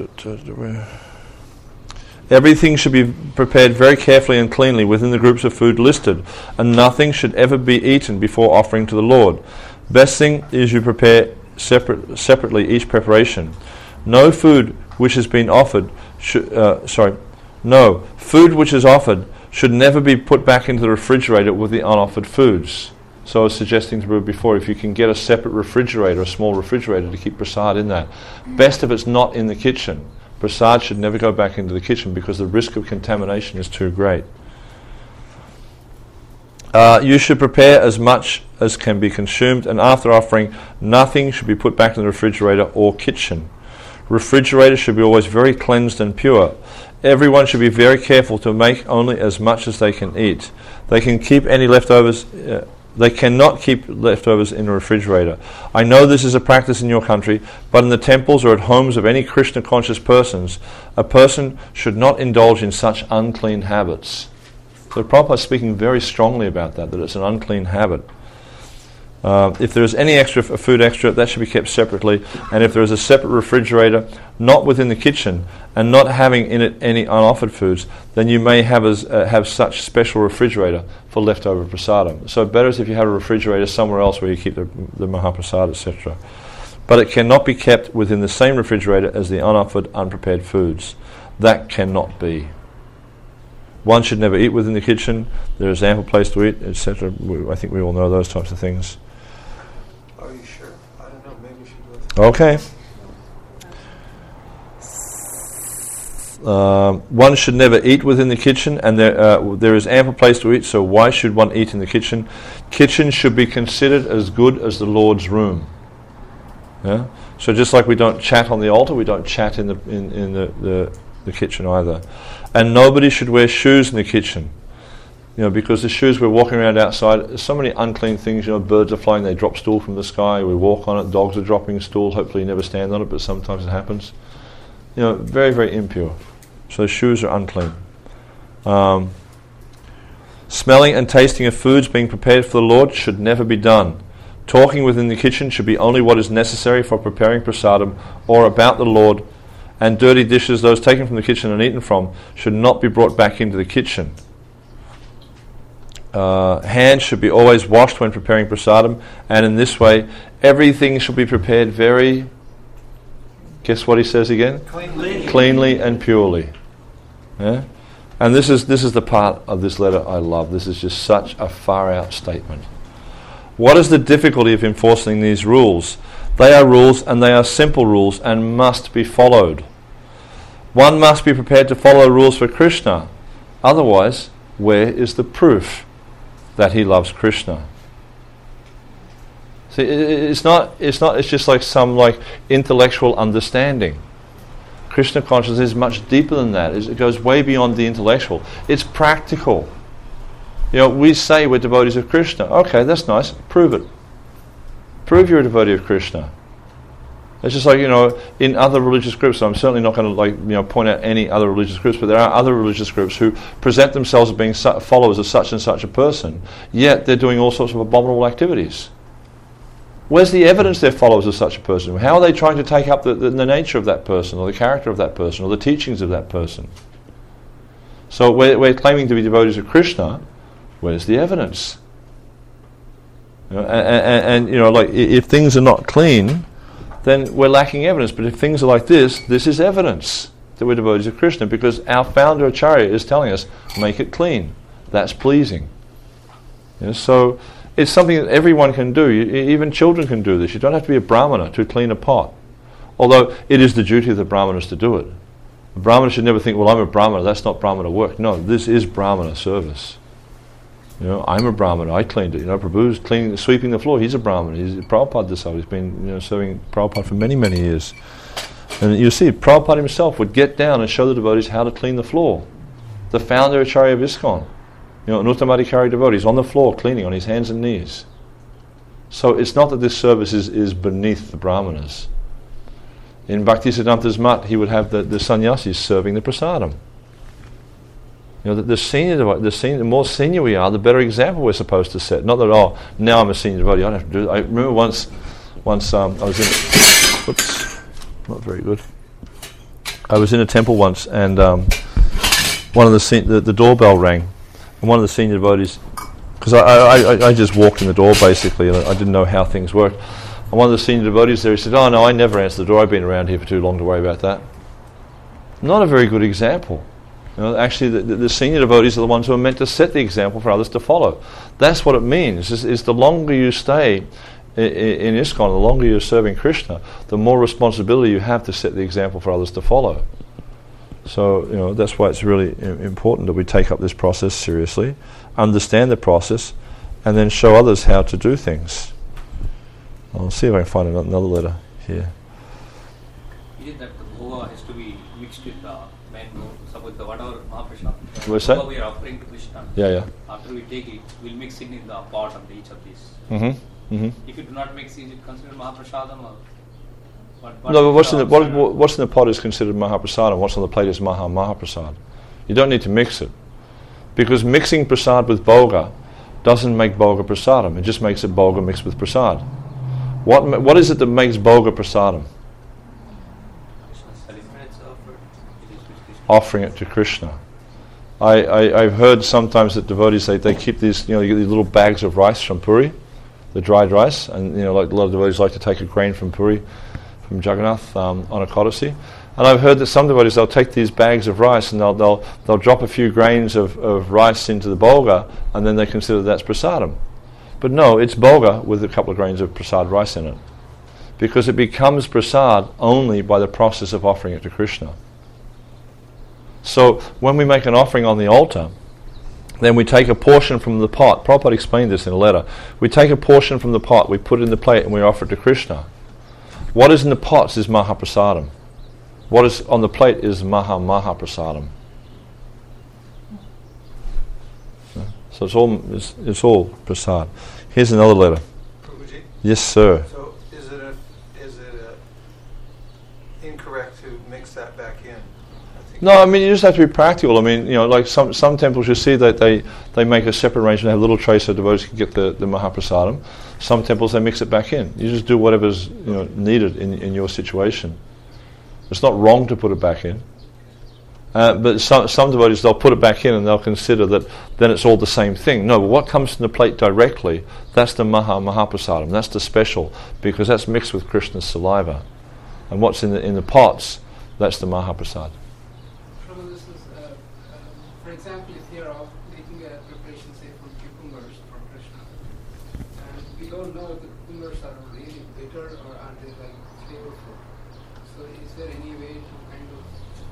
everything should be prepared very carefully and cleanly within the groups of food listed, and nothing should ever be eaten before offering to the Lord. Best thing is you prepare separate, separately each preparation. No food which has been offered, should, uh, sorry, no food which is offered should never be put back into the refrigerator with the unoffered foods. So I was suggesting to you before, if you can get a separate refrigerator, a small refrigerator to keep prasad in that. Best if it's not in the kitchen. Prasad should never go back into the kitchen because the risk of contamination is too great. Uh, you should prepare as much as can be consumed, and after offering, nothing should be put back in the refrigerator or kitchen. Refrigerator should be always very cleansed and pure. Everyone should be very careful to make only as much as they can eat. They can keep any leftovers. Uh, they cannot keep leftovers in a refrigerator. I know this is a practice in your country, but in the temples or at homes of any Krishna-conscious persons, a person should not indulge in such unclean habits. So Prabhupada is speaking very strongly about that, that it's an unclean habit. Uh, if there is any extra f- food extra, that should be kept separately. And if there is a separate refrigerator, not within the kitchen, and not having in it any unoffered foods, then you may have as, uh, have such special refrigerator for leftover prasadam. So better is if you have a refrigerator somewhere else where you keep the, the mahaprasad, et cetera. But it cannot be kept within the same refrigerator as the unoffered, unprepared foods. That cannot be. One should never eat within the kitchen. There is ample place to eat, et cetera. I think we all know those types of things. Are you sure? I don't know. Maybe we should go. Okay. Um, one should never eat within the kitchen, and there uh, there is ample place to eat. So why should one eat in the kitchen? Kitchen should be considered as good as the Lord's room. Yeah. So just like we don't chat on the altar, we don't chat in the in, in the, the the kitchen either. And nobody should wear shoes in the kitchen. You know, because the shoes we're walking around outside, there's so many unclean things. You know, birds are flying, they drop stool from the sky. We walk on it. Dogs are dropping stool. Hopefully, you never stand on it, but sometimes it happens. You know, very, very impure. So shoes are unclean. Um, smelling and tasting of foods being prepared for the Lord should never be done. Talking within the kitchen should be only what is necessary for preparing prasadam or about the Lord, and dirty dishes, those taken from the kitchen and eaten from, should not be brought back into the kitchen. Uh, hands should be always washed when preparing prasadam, and in this way, everything should be prepared very, guess what he says again? Cleanly. Cleanly and purely. Yeah? And this is this is the part of this letter I love. This is just such a far-out statement. What is the difficulty of enforcing these rules? They are rules, and they are simple rules, and must be followed. One must be prepared to follow rules for Krishna. Otherwise, where is the proof that he loves Krishna? See, it's not. It's not. It's just like some like intellectual understanding. Krishna consciousness is much deeper than that. It goes way beyond the intellectual. It's practical. You know, we say we're devotees of Krishna. Okay, that's nice. Prove it. Prove you're a devotee of Krishna. It's just like, you know, in other religious groups, I'm certainly not going to like, you know, point out any other religious groups, but there are other religious groups who present themselves as being su- followers of such and such a person, yet they're doing all sorts of abominable activities. Where's the evidence they're followers of such a person? How are they trying to take up the, the, the nature of that person, or the character of that person, or the teachings of that person? So we're, we're claiming to be devotees of Krishna. Where's the evidence? You know, and, and, and you know, like if things are not clean, then we're lacking evidence. But if things are like this, this is evidence that we're devotees of Krishna, because our founder Acharya is telling us, make it clean. That's pleasing. You know, so it's something that everyone can do. You, even children can do this. You don't have to be a brahmana to clean a pot. Although it is the duty of the brahmanas to do it. A brahmana should never think, well, I'm a brahmana, that's not brahmana work. No, this is brahmana service. You know, I'm a brahmana, I cleaned it. You know, Prabhu's cleaning, sweeping the floor, he's a brahmana. He's a Prabhupada disciple. He's been, you know, serving Prabhupada for many, many years. And you see, Prabhupada himself would get down and show the devotees how to clean the floor. The founder Acharya of ISKCON, you know, an Uttamadhikari devotee, is on the floor cleaning on his hands and knees. So it's not that this service is, is beneath the brahmanas. In Bhaktisiddhanta's Mat, he would have the, the sannyasis serving the prasadam. You know, the, the senior devotee, the senior, the more senior we are, the better example we're supposed to set. Not that, oh, now I'm a senior devotee, I don't have to do it. I remember once, once um, I was in, whoops, not very good. I was in a temple once, and um, one of the, sen- the the doorbell rang, and one of the senior devotees, because I, I, I, I just walked in the door basically, and I, I didn't know how things worked. And one of the senior devotees there, he said, "Oh no, I never answer the door. I've been around here for too long to worry about that." Not a very good example. You know, actually, the, the, the senior devotees are the ones who are meant to set the example for others to follow. That's what it means. Is, is the longer you stay in, in ISKCON, the longer you're serving Krishna, the more responsibility you have to set the example for others to follow. So, you know, that's why it's really I- important that we take up this process seriously, understand the process, and then show others how to do things. I'll see if I can find another letter here. Is it that the bhoga has to be mixed with the mango? Suppose the whatever Mahaprasad, What's the that? bhoga we are offering to Krishna. Yeah, yeah. After we take it, we'll mix it in the pot of each of these. Mm-hmm. Mm-hmm. If you do not mix, is it considered Mahaprasadam or what? what No, but what's in the what, what, what's in the pot is considered Mahaprasad, and what's on the plate is Maha Mahaprasad. You don't need to mix it, because mixing prasad with bhoga doesn't make bhoga prasadam. It just makes it bhoga mixed with prasad. What ma- what is it that makes bhoga prasadam? Offering it to Krishna. I, I I've heard sometimes that devotees they, they keep these you know you get these little bags of rice from Puri, the dried rice, and you know like a lot of devotees like to take a grain from Puri, from Jagannath um, on Ekadasi. And I've heard that some devotees they'll take these bags of rice and they'll they'll they'll drop a few grains of, of rice into the bhoga, and then they consider that's prasadam. But no, it's bhoga with a couple of grains of prasad rice in it, because it becomes prasad only by the process of offering it to Krishna. So when we make an offering on the altar, then we take a portion from the pot. Prabhupada explained this in a letter. We take a portion from the pot, we put it in the plate, and we offer it to Krishna. What is in the pots is Mahaprasadam. What is on the plate is Maha Mahaprasadam. So it's all it's, it's all prasad. Here's another letter. Prabhuji, Yes, sir. so is it a, is it a incorrect to mix that back in? I think No, I mean you just have to be practical. I mean, you know, like some some temples you see that they, they make a separate arrangement, have a little tray so devotees can get the, the Mahaprasadam. Some temples they mix it back in. You just do whatever's you know needed in in your situation. It's not wrong to put it back in. Uh, but some some devotees they'll put it back in and they'll consider that then it's all the same thing. No, but what comes from the plate directly, that's the Maha Mahaprasadam. That's the special because that's mixed with Krishna's saliva. And what's in the in the pots, that's the Mahaprasad. Prabhu, this is, uh, uh, for example, if you're off making a preparation, say, from cucumbers for Krishna, and we don't know if the cucumbers are really bitter or are they like flavorful. So is there any way to kind of...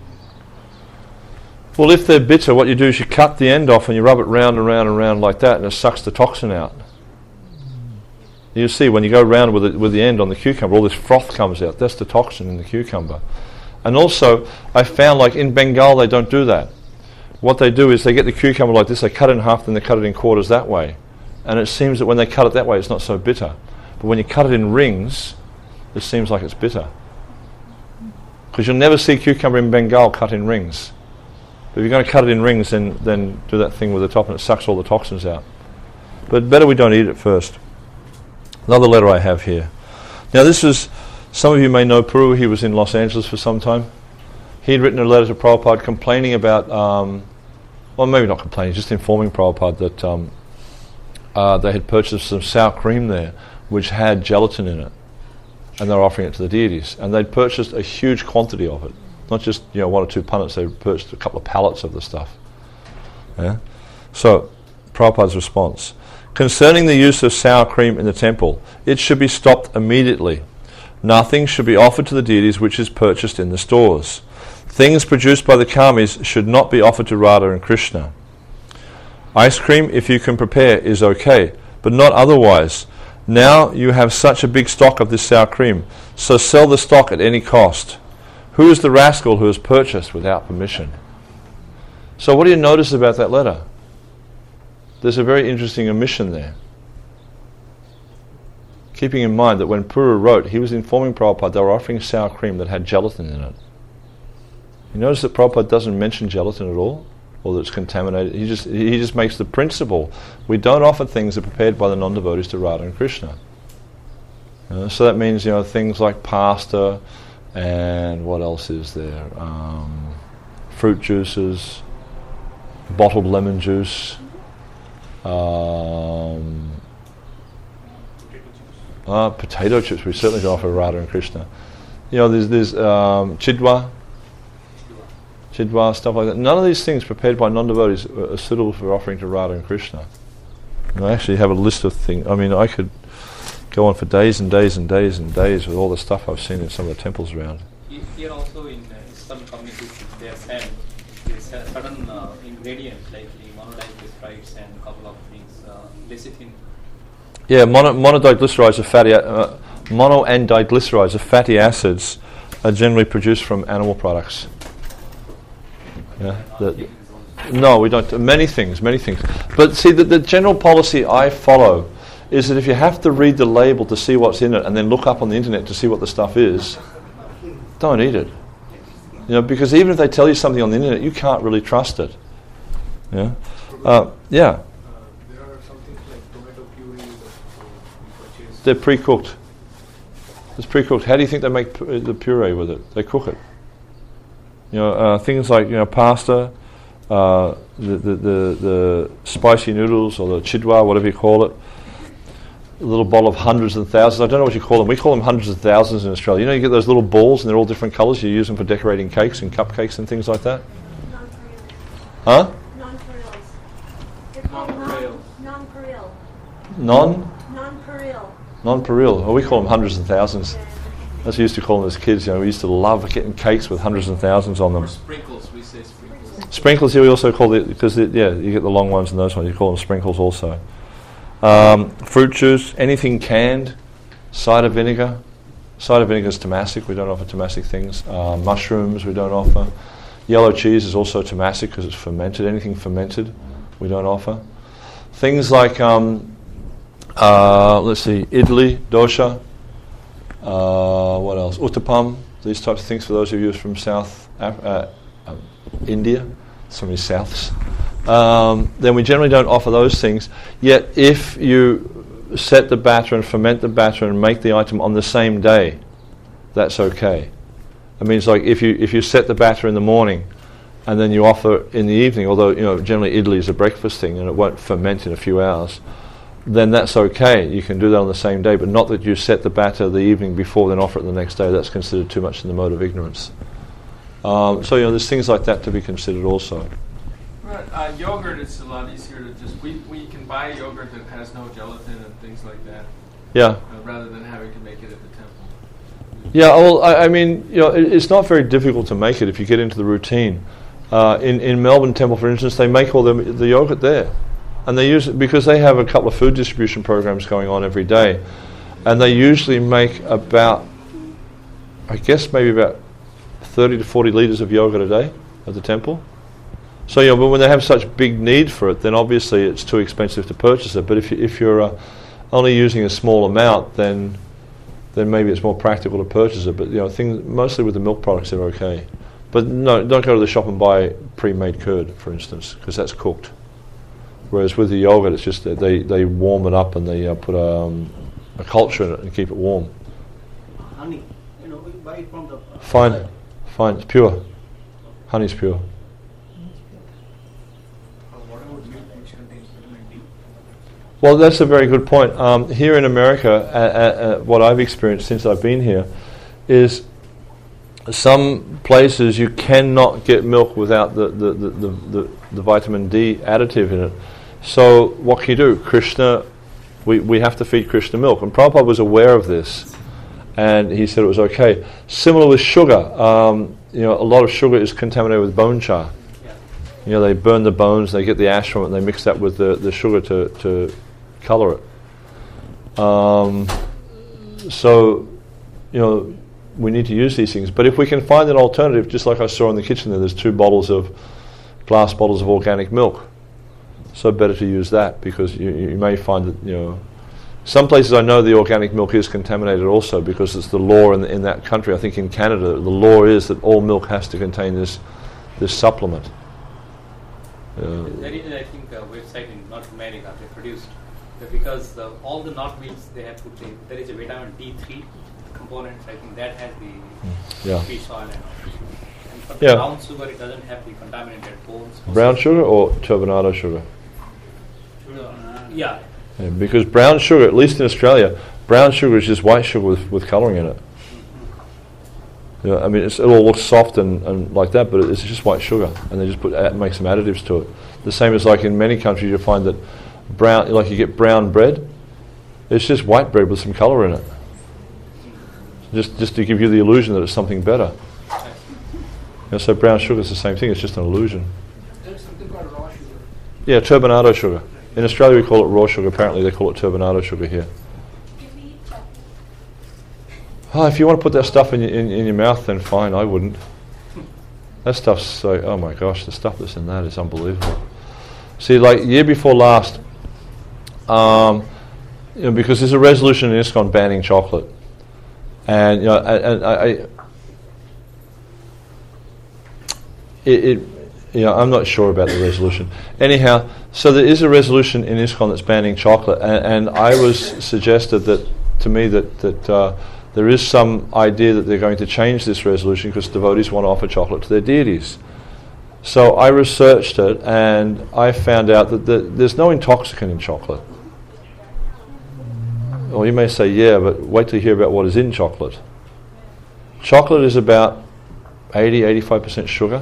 Well, if they're bitter, what you do is you cut the end off and you rub it round and round and round like that, and it sucks the toxin out. You see, when you go round with it, with the end on the cucumber, all this froth comes out. That's the toxin in the cucumber. And also, I found, like in Bengal, they don't do that. What they do is they get the cucumber like this, they cut it in half, then they cut it in quarters that way. And it seems that when they cut it that way, it's not so bitter. But when you cut it in rings, it seems like it's bitter. Because you'll never see cucumber in Bengal cut in rings. But if you're going to cut it in rings, then, then do that thing with the top and it sucks all the toxins out. But better we don't eat it first. Another letter I have here. Now this is, some of you may know Puru, he was in Los Angeles for some time. He'd written a letter to Prabhupada complaining about, um, well maybe not complaining, just informing Prabhupada that um, uh, they had purchased some sour cream there which had gelatin in it. And they were offering it to the deities. And they'd purchased a huge quantity of it. Not just you know one or two punnets, they purchased a couple of pallets of the stuff. Yeah? So, Prabhupada's response. Concerning the use of sour cream in the temple, it should be stopped immediately. Nothing should be offered to the deities which is purchased in the stores. Things produced by the karmis should not be offered to Radha and Krishna. Ice cream, if you can prepare, is okay, but not otherwise. Now you have such a big stock of this sour cream, so sell the stock at any cost. Who is the rascal who has purchased without permission? So what do you notice about that letter? There's a very interesting omission there. Keeping in mind that when Puru wrote, he was informing Prabhupada they were offering sour cream that had gelatin in it. You notice that Prabhupada doesn't mention gelatin at all, or that it's contaminated. He just he just makes the principle. We don't offer things that are prepared by the non-devotees to Radha and Krishna. Uh, so that means you know things like pasta, and what else is there? Um, fruit juices, bottled lemon juice. Um, uh, potato chips, we certainly don't offer Radha and Krishna. You know, there's, there's um, chidwa, chidwa, stuff like that. None of these things prepared by non-devotees are suitable for offering to Radha and Krishna. And I actually have a list of things. I mean, I could go on for days and days and days and days with all the stuff I've seen in some of the temples around. Here also in uh, some communities, they have said there's a certain uh, ingredient like monoglycerides and a couple of things, uh, lecithin. Yeah, mono, monoglycerides are fatty. Uh, mono and diglycerides are fatty acids, are generally produced from animal products. Yeah, the, no, we don't. Many things, many things. But see, the, the general policy I follow is that if you have to read the label to see what's in it, and then look up on the internet to see what the stuff is, don't eat it. You know, because even if they tell you something on the internet, you can't really trust it. Yeah, uh, yeah. Uh, there are some things like tomato puree that we purchase. They're pre-cooked. It's pre-cooked. How do you think they make pu- the puree with it? They cook it. You know, uh, things like you know pasta, uh, the, the the the spicy noodles or the chidwa, whatever you call it. A little bottle of hundreds and thousands. I don't know what you call them. We call them hundreds of thousands in Australia. You know, you get those little balls and they're all different colours. You use them for decorating cakes and cupcakes and things like that. Huh? Non-Perils. They're called non- non-Peril. Non? Non-Peril. Non-peril. Oh, we call them hundreds and thousands. As we used to call them as kids. You know, we used to love getting cakes with hundreds and thousands on them. Or sprinkles, we say sprinkles. Sprinkles here we also call it, because it, yeah, you get the long ones and those ones. You call them sprinkles also. Um, fruit juice, anything canned, cider vinegar. Cider vinegar is tamasic. We don't offer tamasic things. Uh, mushrooms we don't offer. Yellow cheese is also tamasic because it's fermented. Anything fermented we don't offer. Things like, um, uh, let's see, idli, dosha, uh, what else? Uttapam, these types of things for those of you from South Af- uh, uh, India, so many Souths. Um, then we generally don't offer those things. Yet if you set the batter and ferment the batter and make the item on the same day, that's okay. It means like if you if you set the batter in the morning and then you offer in the evening, although you know generally idli is a breakfast thing and it won't ferment in a few hours, then that's okay. You can do that on the same day, but not that you set the batter the evening before then offer it the next day. That's considered too much in the mode of ignorance. Um, so you know there's things like that to be considered also. Right, uh, yogurt is a lot easier to just, we, we can buy yogurt that has no gelatin and things like that. Yeah. Uh, rather than having to make it at the temple. Yeah, well, I, I mean, you know, it, it's not very difficult to make it if you get into the routine. Uh, in, in Melbourne Temple, for instance, they make all the, the yogurt there. And they use it because they have a couple of food distribution programs going on every day. And they usually make about, I guess maybe about thirty to forty litres of yogurt a day at the temple. So, you know, but when they have such big need for it, then obviously it's too expensive to purchase it. But if, you, if you're uh, only using a small amount, then then maybe it's more practical to purchase it. But, you know, things, mostly with the milk products, they're okay. But no, don't go to the shop and buy pre-made curd, for instance, because that's cooked. Whereas with the yogurt, it's just that they, they warm it up and they uh, put um, a culture in it and keep it warm. Honey, you know, we buy it from the... Uh, Fine, outside. fine, it's pure. Honey's pure. What about milk which contains vitamin D? Well, that's a very good point. Um, here in America, uh, uh, uh, what I've experienced since I've been here is some places you cannot get milk without the, the, the, the, the, the vitamin D additive in it. So what can you do? Krishna, we, we have to feed Krishna milk. And Prabhupada was aware of this. And he said it was okay. Similar with sugar. Um, you know, a lot of sugar is contaminated with bone char. Yeah. You know, they burn the bones, they get the ash from it, and they mix that with the, the sugar to, to color it. Um, so, you know, we need to use these things. But if we can find an alternative, just like I saw in the kitchen there, there's two bottles of, glass bottles of organic milk. So better to use that, because you, you may find that, you know, some places I know the organic milk is contaminated also, because it's the law in, the, in that country. I think in Canada the law is that all milk has to contain this this supplement. Uh, There is, I think, a website in North America they produced that because the, all the nut meats they have put in, there is a vitamin D three component. I think that has the yeah. fish oil and all. And for Yeah. brown sugar, it doesn't have the contaminated bones. Brown sugar or turbinado sugar? Uh, yeah. Yeah, because brown sugar, at least in Australia, brown sugar is just white sugar with, with colouring in it. You know, I mean, it's, it all looks soft and, and like that, but it's just white sugar, and they just put uh, make some additives to it. The same as like in many countries, you find that brown, like you get brown bread, it's just white bread with some colour in it, just just to give you the illusion that it's something better. You know, so brown sugar is the same thing; it's just an illusion. There's something called raw sugar. Yeah, turbinado sugar. In Australia, we call it raw sugar. Apparently, they call it turbinado sugar here. Oh, if you want to put that stuff in your, in, in your mouth, then fine. I wouldn't. That stuff's so. Oh my gosh, the stuff that's in that is unbelievable. See, like year before last, um, you know, because there's a resolution in ISKCON banning chocolate, and you know, and, and I, I it, it, you know, I'm not sure about the resolution. Anyhow, so there is a resolution in ISKCON that's banning chocolate, and, and I was suggested that to me that that. Uh, There is some idea that they're going to change this resolution because devotees want to offer chocolate to their deities. So I researched it and I found out that the, there's no intoxicant in chocolate. Well, you may say, yeah, but wait till you hear about what is in chocolate. Chocolate is about eighty, eighty-five percent sugar.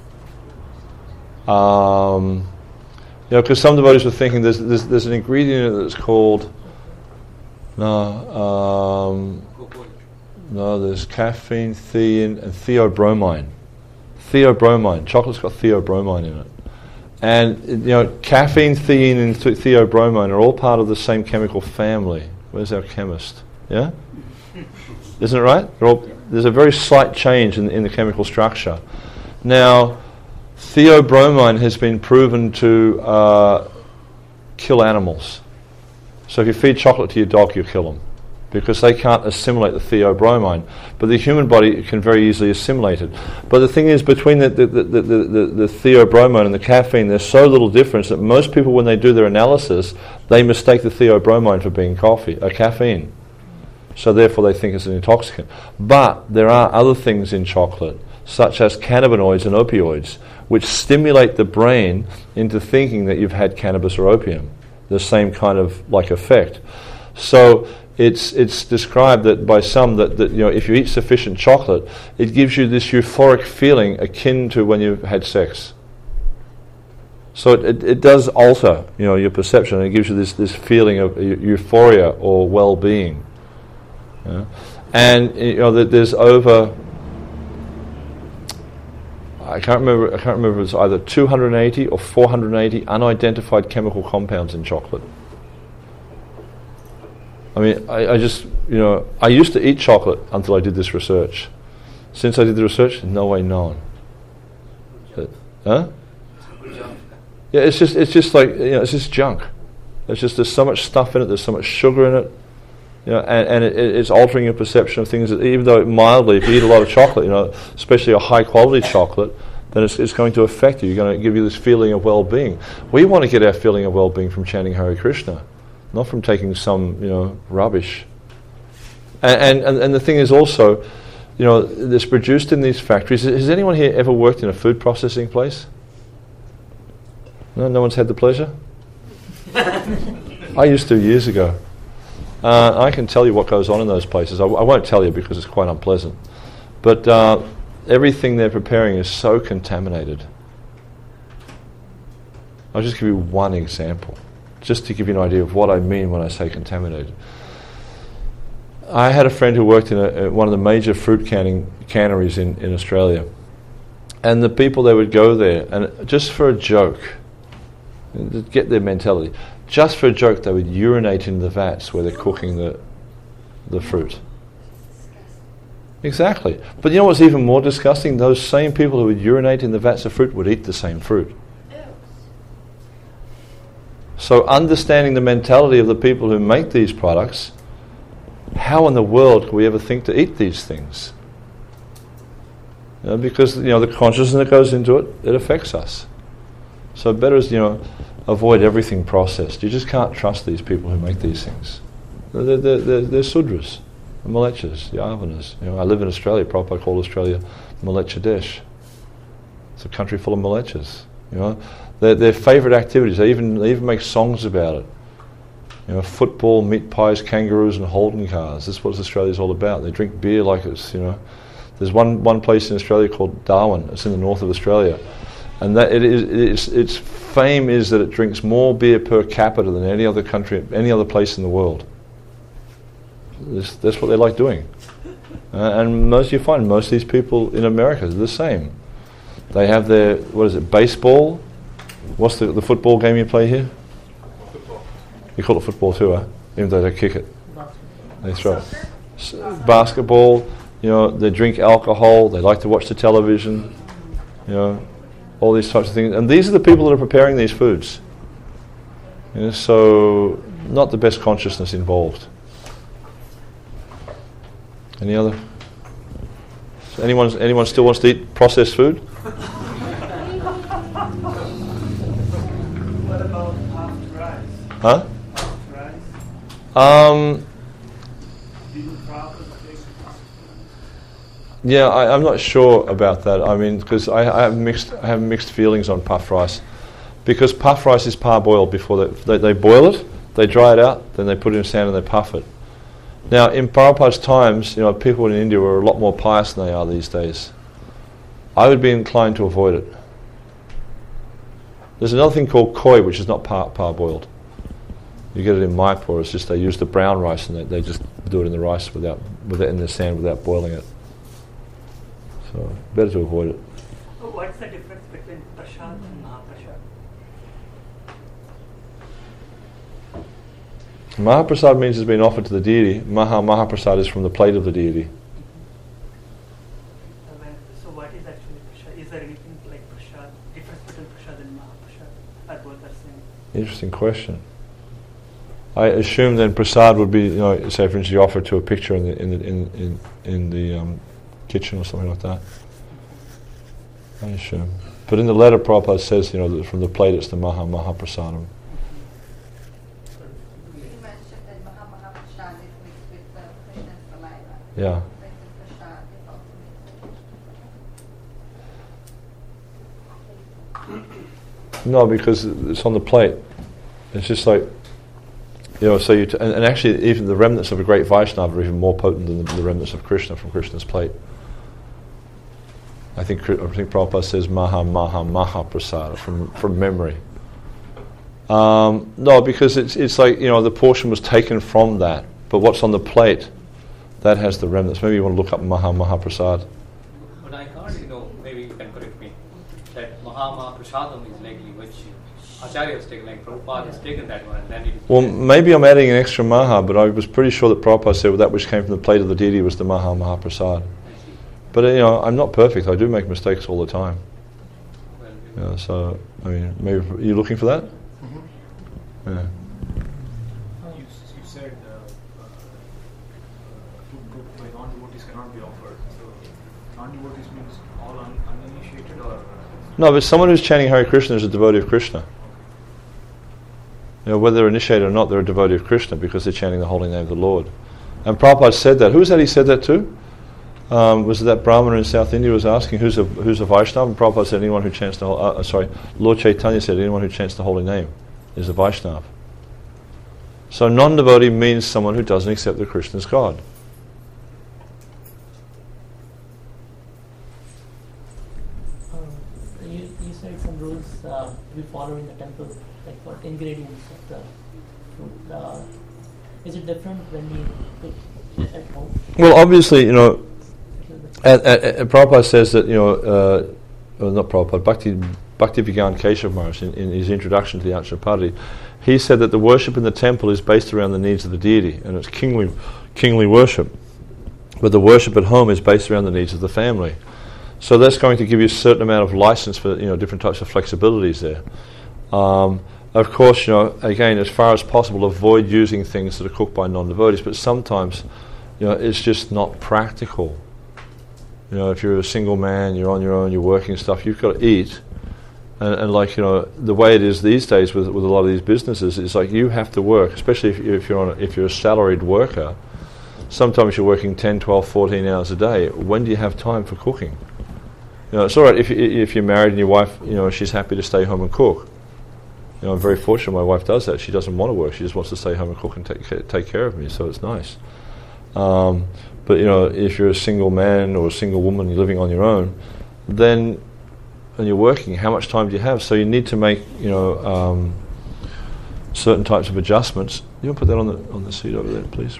Um, you know, because some devotees were thinking there's, there's, there's an ingredient that's called, no, um, No, there's caffeine, theine, and theobromine. Theobromine. Chocolate's got theobromine in it. And, you know, caffeine, theine, and th- theobromine are all part of the same chemical family. Where's our chemist? Yeah? Isn't it right? They're all, there's a very slight change in, in the chemical structure. Now, theobromine has been proven to uh, kill animals. So if you feed chocolate to your dog, you kill them, because they can't assimilate the theobromine. But the human body can very easily assimilate it. But the thing is, between the, the, the, the, the, the theobromine and the caffeine, there's so little difference that most people, when they do their analysis, they mistake the theobromine for being coffee, uh, caffeine. So therefore they think it's an intoxicant. But there are other things in chocolate, such as cannabinoids and opioids, which stimulate the brain into thinking that you've had cannabis or opium. The same kind of like effect. So it's it's described that by some that, that you know, if you eat sufficient chocolate, it gives you this euphoric feeling akin to when you've had sex. So it, it, it does alter, you know, your perception, and it gives you this, this feeling of euphoria or well-being. You know? And you know that there's over, I can't remember. I can't remember if it's either two hundred eighty or four hundred eighty unidentified chemical compounds in chocolate. I mean, I, I just, you know, I used to eat chocolate until I did this research. Since I did the research, no way known. But, huh? Yeah, it's just, it's just like, you know, it's just junk. It's just, there's so much stuff in it. There's so much sugar in it. You know, and, and it, it's altering your perception of things. That even though mildly, if you eat a lot of chocolate, you know, especially a high quality chocolate, then it's, it's going to affect you. You're going to give you this feeling of well-being. We want to get our feeling of well-being from chanting Hare Krishna, not from taking some, you know, rubbish. And and, and the thing is also, you know, it's produced in these factories. Has anyone here ever worked in a food processing place? No, no one's had the pleasure? I used to years ago. Uh, I can tell you what goes on in those places. I, w- I won't tell you because it's quite unpleasant. But uh, everything they're preparing is so contaminated. I'll just give you one example, just to give you an idea of what I mean when I say contaminated. I had a friend who worked in a, one of the major fruit canning canneries in, in Australia. And the people, they would go there, and just for a joke, to get their mentality, just for a joke, they would urinate in the vats where they're cooking the the fruit. Exactly. But you know what's even more disgusting? Those same people who would urinate in the vats of fruit would eat the same fruit. So understanding the mentality of the people who make these products, how in the world could we ever think to eat these things? You know, because you know the consciousness that goes into it, it affects us. So better is, you know, avoid everything processed. You just can't trust these people who make these things. They're, they're, they're, they're Sudras, Malechas, Yavanas. You know, I live in Australia. Prabhupada called Australia Malecha Desh. It's a country full of Malechas. You know, their their favourite activities. They even they even make songs about it. You know, football, meat pies, kangaroos, and Holden cars. This is what Australia's all about. They drink beer like it's, you know. There's one one place in Australia called Darwin. It's in the north of Australia. And that it is, its, its fame is that it drinks more beer per capita than any other country, any other place in the world. This, that's what they like doing. Uh, and most you find, most of these people in America are the same. They have their, what is it, baseball? What's the, the football game you play here? Football. You call it football too, huh? Even though they kick it. They throw it. S- basketball, you know, they drink alcohol, they like to watch the television, you know, all these types of things. And these are the people that are preparing these foods. You know, so, not the best consciousness involved. Any other? So anyone, anyone still wants to eat processed food? What about puffed rice? Huh? Puffed rice? Um, Do you properly take yeah, I, I'm not sure about that. I mean, because I, I have mixed, I have mixed feelings on puffed rice, because puffed rice is parboiled before they, they they boil it, they dry it out, then they put it in sand and they puff it. Now, in Prabhupada's times, you know, people in India were a lot more pious than they are these days. I would be inclined to avoid it. There's another thing called koi, which is not par- parboiled. You get it in Mayapur. It's just they use the brown rice and they, they just do it in the rice without, with it in the sand without boiling it. So better to avoid it. So what's the difference between prasad and mahaprasad? Mahaprasad means it's been offered to the deity. Maha Mahaprasad is from the plate of the deity. So what is actually prasad? Is there anything like prasad, difference between prasad and mahaprasad? Or both are same? Interesting question. I assume then prasad would be, you know, say for instance, you offer to a picture in the in the in in, in the um, kitchen or something like that. I assume, but in the letter, Prabhupada says, you know, that from the plate it's the Maha Maha Prasadam. You mentioned that Maha Maha Prasad is mixed with the Krishna's saliva. Yeah. Prasad is also mixed. No, because it's on the plate. It's just like, you know, so you t- and, and actually even the remnants of a great Vaishnava are even more potent than the, the remnants of Krishna from Krishna's plate. I think I think Prabhupada says Maha Maha Maha Prasada from from memory. Um, no, because it's it's like, you know, the portion was taken from that, but what's on the plate, that has the remnants. Maybe you want to look up Maha Maha Prasad. But I can't, you know, maybe you can correct me, that Maha Maha Prasadam is likely which Acharya has taken, like Prabhupada has taken that one and then it... Well, maybe I'm adding an extra Maha, but I was pretty sure that Prabhupada said well, that which came from the plate of the deity was the Maha Maha Prasad. But, uh, you know, I'm not perfect. I do make mistakes all the time. Well, You know, so, I mean, maybe, are you looking for that? Mm-hmm. Yeah. You, you said uh, uh, food cooked by non-devotees cannot be offered. So, non-devotees means all un- uninitiated or... Uh, No, but someone who's chanting Hare Krishna is a devotee of Krishna. You know, whether they're initiated or not, they're a devotee of Krishna because they're chanting the holy name of the Lord. And Prabhupada said that. Who was that he said that to? Um, was it that Brahmana in South India was asking who's a who's a Vaishnava? And Prabhupada said anyone who chants the uh, uh, sorry, Lord Chaitanya said anyone who chants the holy name is a Vaishnava. So non-devotee means someone who doesn't accept that Krishna is God. Um, you, you said some rules uh, to be followed in the temple, like for ingredients of the food. Uh, is it different when you cook it at home? Well, obviously, you know, and, and, and Prabhupada says that, you know, uh, well, not Prabhupada, Bhakti, Bhakti Vigyan Keshav Maharaj, in, in his introduction to the Acharapadi, he said that the worship in the temple is based around the needs of the deity, and it's kingly, kingly worship. But the worship at home is based around the needs of the family. So that's going to give you a certain amount of license for, you know, different types of flexibilities there. Um, of course, you know, again, as far as possible, avoid using things that are cooked by non-devotees, but sometimes, you know, it's just not practical. You know, if you're a single man, you're on your own, you're working and stuff, you've got to eat. And, and like, you know, the way it is these days with with a lot of these businesses, it's like you have to work, especially if, if you're on a, if you're a salaried worker. Sometimes you're working ten, twelve, fourteen hours a day. When do you have time for cooking? You know, it's all right if you, if you're married and your wife, you know, she's happy to stay home and cook. You know, I'm very fortunate my wife does that. She doesn't want to work. She just wants to stay home and cook and take ca- take care of me. So it's nice. Um, but you know, if you're a single man or a single woman, you're living on your own, then and you're working, how much time do you have? So you need to make, you know, um, certain types of adjustments. You want to put that on the on the seat over there, please?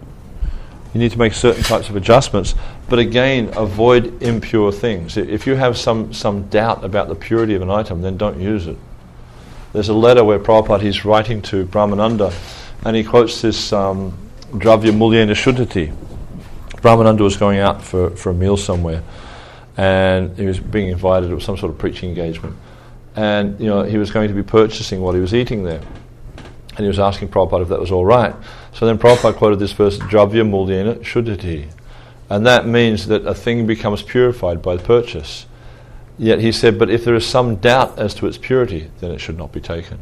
You need to make certain types of adjustments, but again, avoid impure things. If you have some, some doubt about the purity of an item, then don't use it. There's a letter where Prabhupada, he's writing to Brahmananda, and he quotes this um, Dravya Mulyena Shuddhati. Brahmananda was going out for, for a meal somewhere, and he was being invited to some sort of preaching engagement. And, you know, he was going to be purchasing what he was eating there. And he was asking Prabhupada if that was all right. So then Prabhupada quoted this verse, Dravya Mulyena Shuddhati. And that means that a thing becomes purified by purchase. Yet he said, but if there is some doubt as to its purity, then it should not be taken.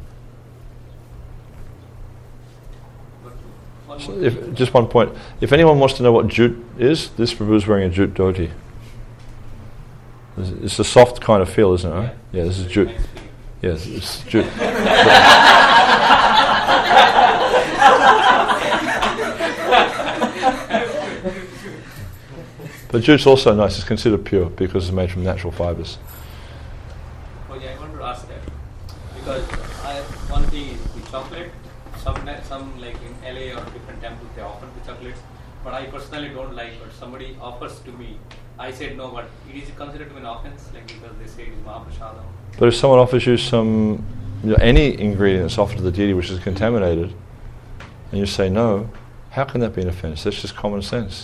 So if, just one point. If anyone wants to know what jute is, this Prabhu is wearing a jute dhoti. It's a soft kind of feel, isn't it? Right? Yeah, this is jute. Yes, it's jute. But jute's also nice. It's considered pure because it's made from natural fibers. Oh yeah, I want to ask that because I, one thing is the chocolate. Some some like in L A or different temples they offer the chocolates, but I personally don't like. But somebody offers to me, I said no. But it is considered to be an offense, like because they say it's Mahaprasadam. But if someone offers you some, you know, any ingredient that's offered to the deity which is contaminated, and you say no, how can that be an offense? That's just common sense.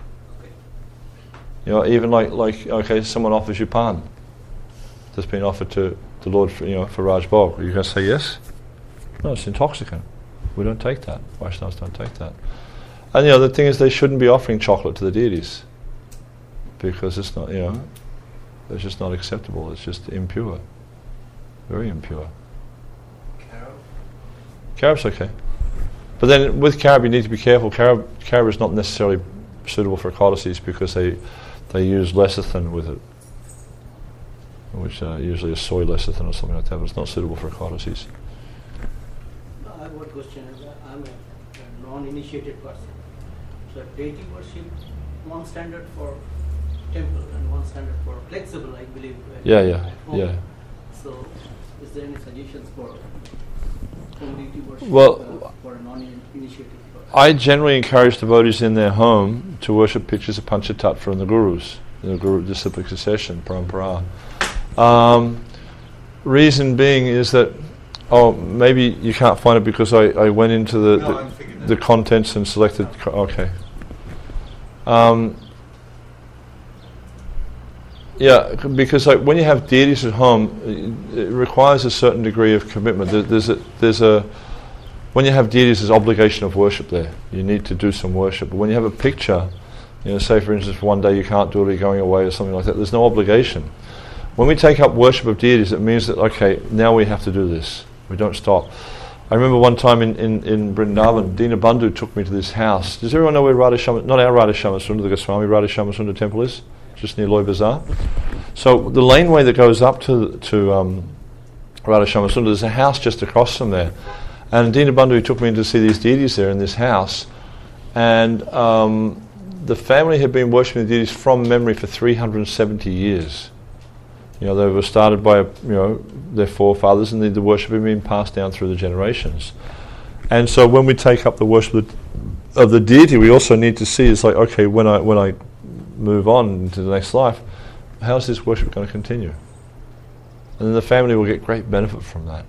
You know, even like, like okay, someone offers you pan that's been offered to the Lord for, you know, for Raj Bhog. Are you going to say yes? No, it's intoxicant. We don't take that. Vaishnavas don't take that. And you know, the thing is, they shouldn't be offering chocolate to the deities because it's not, you know, it's just not acceptable. It's just impure, very impure. Carob? Carob's okay, but then with carob you need to be careful. Carob, carob is not necessarily suitable for codices because they they use lecithin with it, which uh, usually is soy lecithin or something like that. But it's not suitable for codices. I have one question. I'm a, a non-initiated person. So deity worship, one standard for temple and one standard for flexible, I believe. uh, Yeah, yeah, at home. yeah. So, is there any suggestions for home deity worship Well, uh, for a non-initiated person? I generally encourage devotees in their home to worship pictures of Panchatattva and the gurus, the guru disciplic succession, parampara. Um, reason being is that, oh, maybe you can't find it because I, I went into the No, the, I'm figuring the that. contents and selected. Co- okay. Um, yeah, c- because like when you have deities at home, it, it requires a certain degree of commitment. There, there's a there's a when you have deities, there's obligation of worship there. You need to do some worship. But when you have a picture, you know, say for instance, for one day you can't do it, or you're going away or something like that, there's no obligation. When we take up worship of deities, it means that, okay, now we have to do this. We don't stop. I remember one time in, in, in Vrindavan, Dina Bandhu took me to this house. Does everyone know where Radha Shama, not our Radha Shamasundar, the Goswami Radha Shamasundar temple is? Just near Loy Bazaar. So the laneway that goes up to, to um, Radha Shamasundar, there's a house just across from there. And Dina Bandhu took me in to see these deities there in this house. And um, the family had been worshipping the deities from memory for three hundred seventy years. You know, they were started by, you know, their forefathers, and the, the worship had been passed down through the generations. And so when we take up the worship of the, of the deity, we also need to see, it's like, okay, when I when I move on into the next life, how's this worship going to continue? And then the family will get great benefit from that.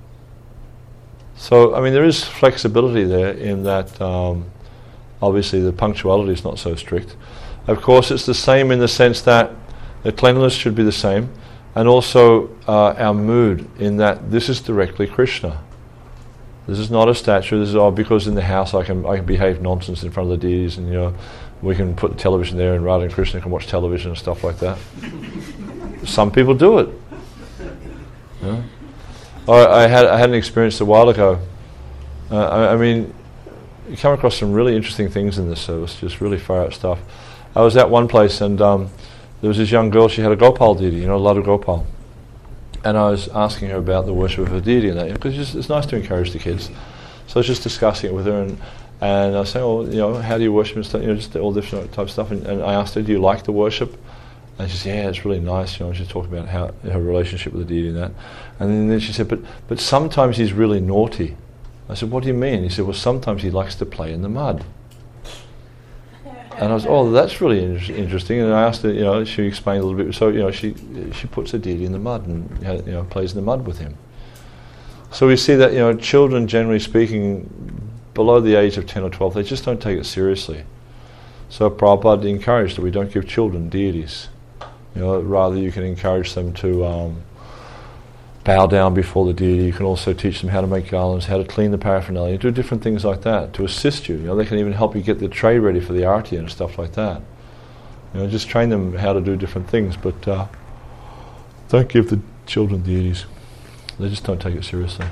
So, I mean, there is flexibility there in that, um, obviously the punctuality is not so strict. Of course, it's the same in the sense that the cleanliness should be the same, and also uh, our mood in that this is directly Krishna. This is not a statue. This is oh, because in the house I can I can behave nonsense in front of the deities, and you know we can put the television there, and Radha and Krishna can watch television and stuff like that. Some people do it. Yeah. I, I had I had an experience a while ago. Uh, I, I mean, you come across some really interesting things in this service, just really far out stuff. I was at one place and. Um, There was this young girl, she had a Gopal deity, you know, Ladu Gopal. And I was asking her about the worship of her deity and that, because it's, it's nice to encourage the kids. So I was just discussing it with her, and, and I was saying, well, you know, how do you worship and stuff, you know, just all different type of stuff. And, and I asked her, do you like the worship? And she said, yeah, it's really nice, you know, and she talked about how her relationship with the deity and that. And then she said, but but sometimes he's really naughty. I said, what do you mean? He said, well, sometimes he likes to play in the mud. And I was, oh, that's really in- interesting. And I asked her, you know, she explained a little bit. So, you know, she she puts her deity in the mud and, you know, plays in the mud with him. So we see that, you know, children, generally speaking, below the age of ten or twelve, they just don't take it seriously. So Prabhupada encouraged that we don't give children deities. You know, rather you can encourage them to um, bow down before the deity. You can also teach them how to make garlands, how to clean the paraphernalia, do different things like that to assist you. You know, they can even help you get the tray ready for the arati and stuff like that. You know, just train them how to do different things, but uh, don't give the children deities. They just don't take it seriously.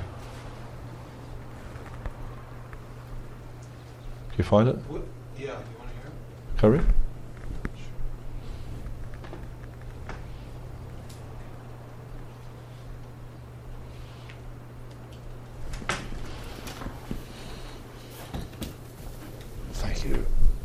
Can you find it? What, yeah, you want to hear it? Can I read? Thank you.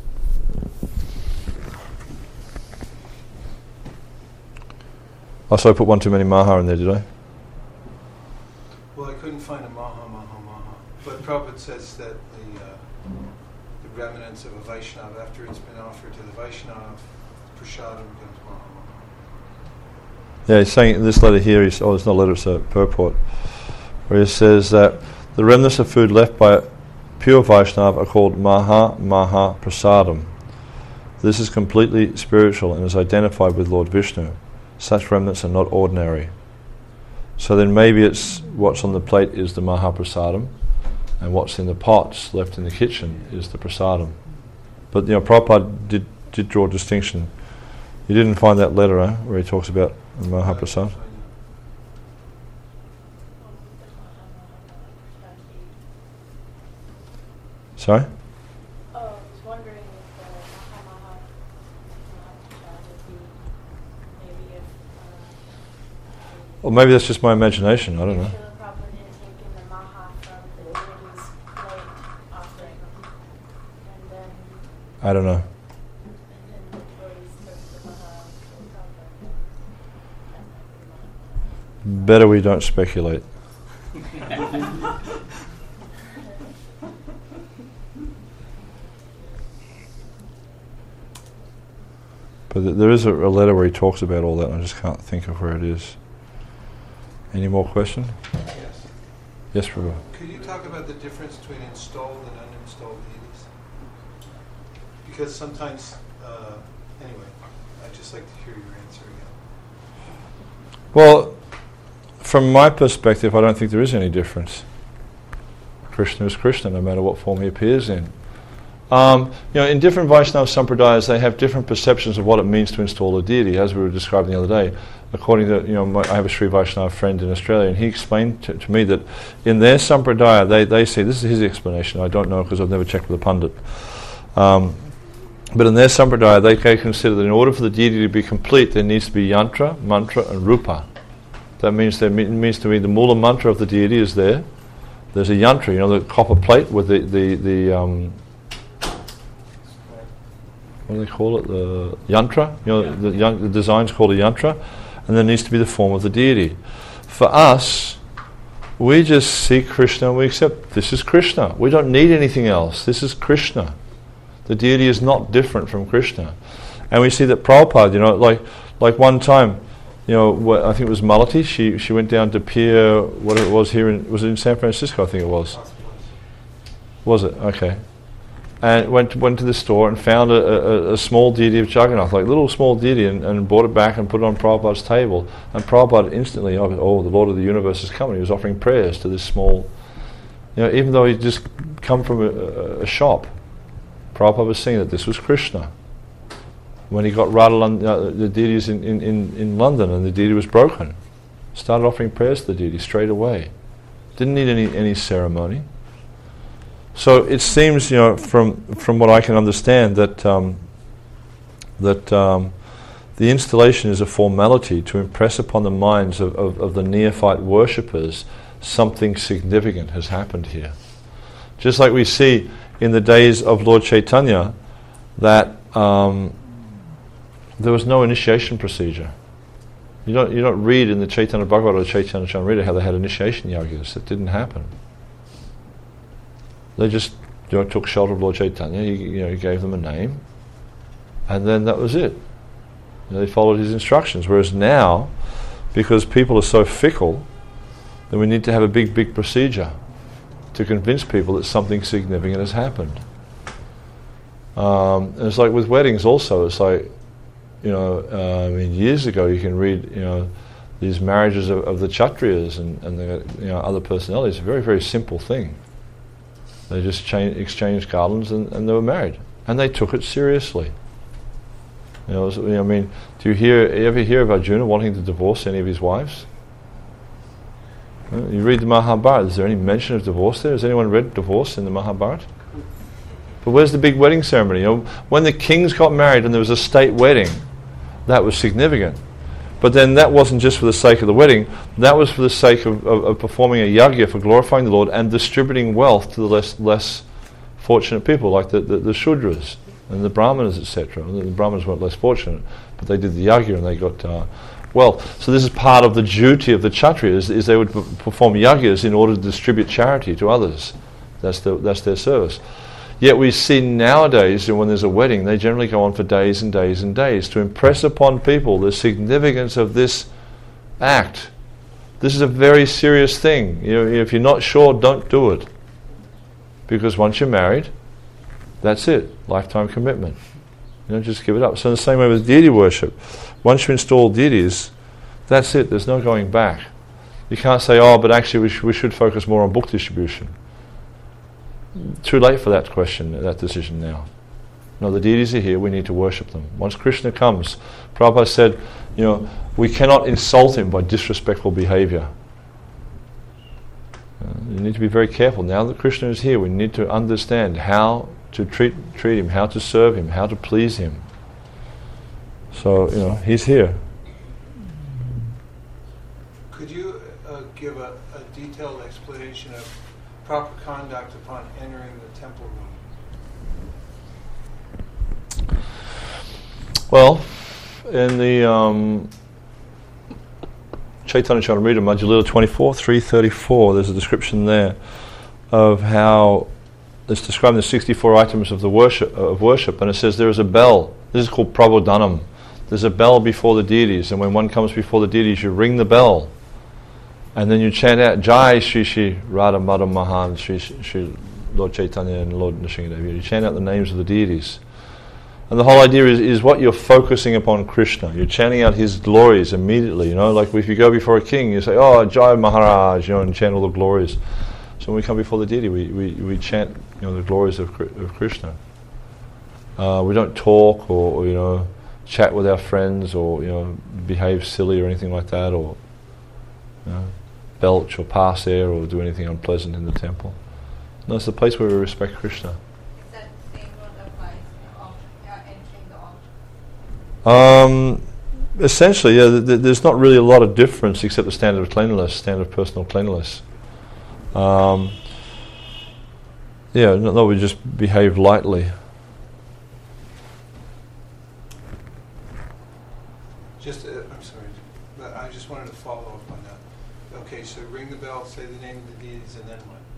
Oh, so I put one too many maha in there, did I? Well, I couldn't find a maha, maha, maha. But Prabhupada says that the, uh, the remnants of a Vaishnava, after it's been offered to the Vaishnava, prasadam becomes maha, maha. Yeah, he's saying in this letter here, he's, oh, it's not a letter, it's a purport, where he says that the remnants of food left by pure Vaishnava are called Maha Maha Prasadam. This is completely spiritual and is identified with Lord Vishnu. Such remnants are not ordinary. So then maybe it's what's on the plate is the Maha Prasadam, and what's in the pots left in the kitchen is the prasadam. But you know, Prabhupada did, did draw a distinction. You didn't find that letter, eh, where he talks about Mahaprasad? Sorry? Oh, I was wondering if the Maha Maha Mahaprasad would be maybe if. Uh, Or maybe that's just my imagination, I don't know. Srila Prabhupada had taken the Maha from the deity's plate offering, and then. I don't know. And then the devotees took the Maha from Prabhupada. Better we don't speculate. But th- there is a, a letter where he talks about all that, and I just can't think of where it is. Any more questions? Yes. Yes, Prabhu. Could you talk about the difference between installed and uninstalled deities? Because sometimes, uh, anyway, I'd just like to hear your answer again. Well, from my perspective, I don't think there is any difference. Krishna is Krishna, no matter what form he appears in. Um, you know, in different Vaishnava sampradayas, they have different perceptions of what it means to install a deity, as we were describing the other day. According to, you know, my, I have a Sri Vaishnava friend in Australia, and he explained to, to me that in their sampradaya, they, they say, this is his explanation, I don't know because I've never checked with a pundit, um, but in their sampradaya, they, they consider that in order for the deity to be complete, there needs to be yantra, mantra, and rupa. That means there me- means to me the mula mantra of the deity is there. There's a yantra, you know, the copper plate with the the, the um, what do they call it? The yantra. You know, the, yan- the design's called a yantra, and there needs to be the form of the deity. For us, we just see Krishna and we accept this is Krishna. We don't need anything else. This is Krishna. The deity is not different from Krishna, and we see that Prabhupada, you know, like like one time. You know, wh- I think it was Malati. She she went down to Pier, what it was here in, was it in San Francisco? I think it was. Was it? Okay. And went to, went to the store and found a, a, a small deity of Jagannath, like a little small deity, and, and brought it back and put it on Prabhupada's table. And Prabhupada instantly, oh, oh, the Lord of the universe is coming. He was offering prayers to this small, you know, even though he'd just come from a, a, a shop. Prabhupada was saying that this was Krishna. When he got Radha, uh, the deities in, in, in, in London, and the deity was broken, started offering prayers to the deity straight away. Didn't need any, any ceremony. So it seems, you know, from from what I can understand, that um, that um, the installation is a formality to impress upon the minds of, of, of the neophyte worshippers something significant has happened here. Just like we see in the days of Lord Chaitanya, that um, there was no initiation procedure. You don't you don't read in the Chaitanya Bhagavad or Chaitanya Charitamrita how they had initiation yagas. It didn't happen. They just, you know, took shelter of Lord Chaitanya. He, you know, he gave them a name, and then that was it. You know, they followed his instructions. Whereas now, because people are so fickle, then we need to have a big, big procedure to convince people that something significant has happened. Um, and it's like with weddings also. It's like, you know, uh, I mean, years ago you can read, you know, these marriages of, of the Kshatriyas and, and the, you know, other personalities. A very, very simple thing. They just cha- exchanged garlands and, and they were married, and they took it seriously. You know, so, you know, I mean, do you hear ever hear of Arjuna wanting to divorce any of his wives? You read the Mahabharata. Is there any mention of divorce there? Has anyone read divorce in the Mahabharata? But where's the big wedding ceremony? You know, when the kings got married and there was a state wedding, that was significant. But then that wasn't just for the sake of the wedding, that was for the sake of, of, of performing a yagya for glorifying the Lord and distributing wealth to the less less fortunate people, like the, the, the Shudras and the Brahmanas, et cetera. The Brahmanas weren't less fortunate, but they did the yagya and they got uh, wealth. So this is part of the duty of the Kshatriyas, is they would p- perform yagyas in order to distribute charity to others. That's the, that's their service. Yet we see nowadays, when there's a wedding, they generally go on for days and days and days to impress upon people the significance of this act. This is a very serious thing. You know, if you're not sure, don't do it. Because once you're married, that's it. Lifetime commitment. You know, just give it up. So in the same way with deity worship, once you install deities, that's it. There's no going back. You can't say, oh, but actually we, sh- we should focus more on book distribution. too late for that question, that decision now. No, the deities are here, we need to worship them. Once Krishna comes, Prabhupada said, you know, we cannot insult him by disrespectful behavior. Uh, you need to be very careful. Now that Krishna is here, we need to understand how to treat treat him, how to serve him, how to please him. So, you know, he's here. Could you uh, give a, a detailed explanation of proper conduct upon entering the temple room? Well, in the um, Chaitanya Charitamrita, Madhya Lila twenty-four, three thirty-four, there's a description there of how it's describing the sixty-four items of the worship of worship, and it says there is a bell. This is called Prabodhanam. There's a bell before the deities, and when one comes before the deities, you ring the bell, and then you chant out Jai Shri Shri Radha Madam Mahan, Shri Shri Lord Chaitanya and Lord Nrsimhadev. You chant out the names of the deities. And the whole idea is, is what you're focusing upon Krishna. You're chanting out his glories immediately, you know, like if you go before a king, you say, oh, Jai Maharaj, you know, and chant all the glories. So when we come before the deity, we, we, we chant, you know, the glories of, of Krishna. Uh, we don't talk or, or, you know, chat with our friends or, you know, behave silly or anything like that, or, you know, belch or pass air or do anything unpleasant in the temple. No, it's the place where we respect Krishna. Um, essentially, yeah. Th- th- there's not really a lot of difference except the standard of cleanliness, standard of personal cleanliness. Um, yeah, no, no, we just behave lightly. Just, uh, I'm sorry, but I just wanted to follow up on that. Okay, so ring the bell, say the name of the deities, and then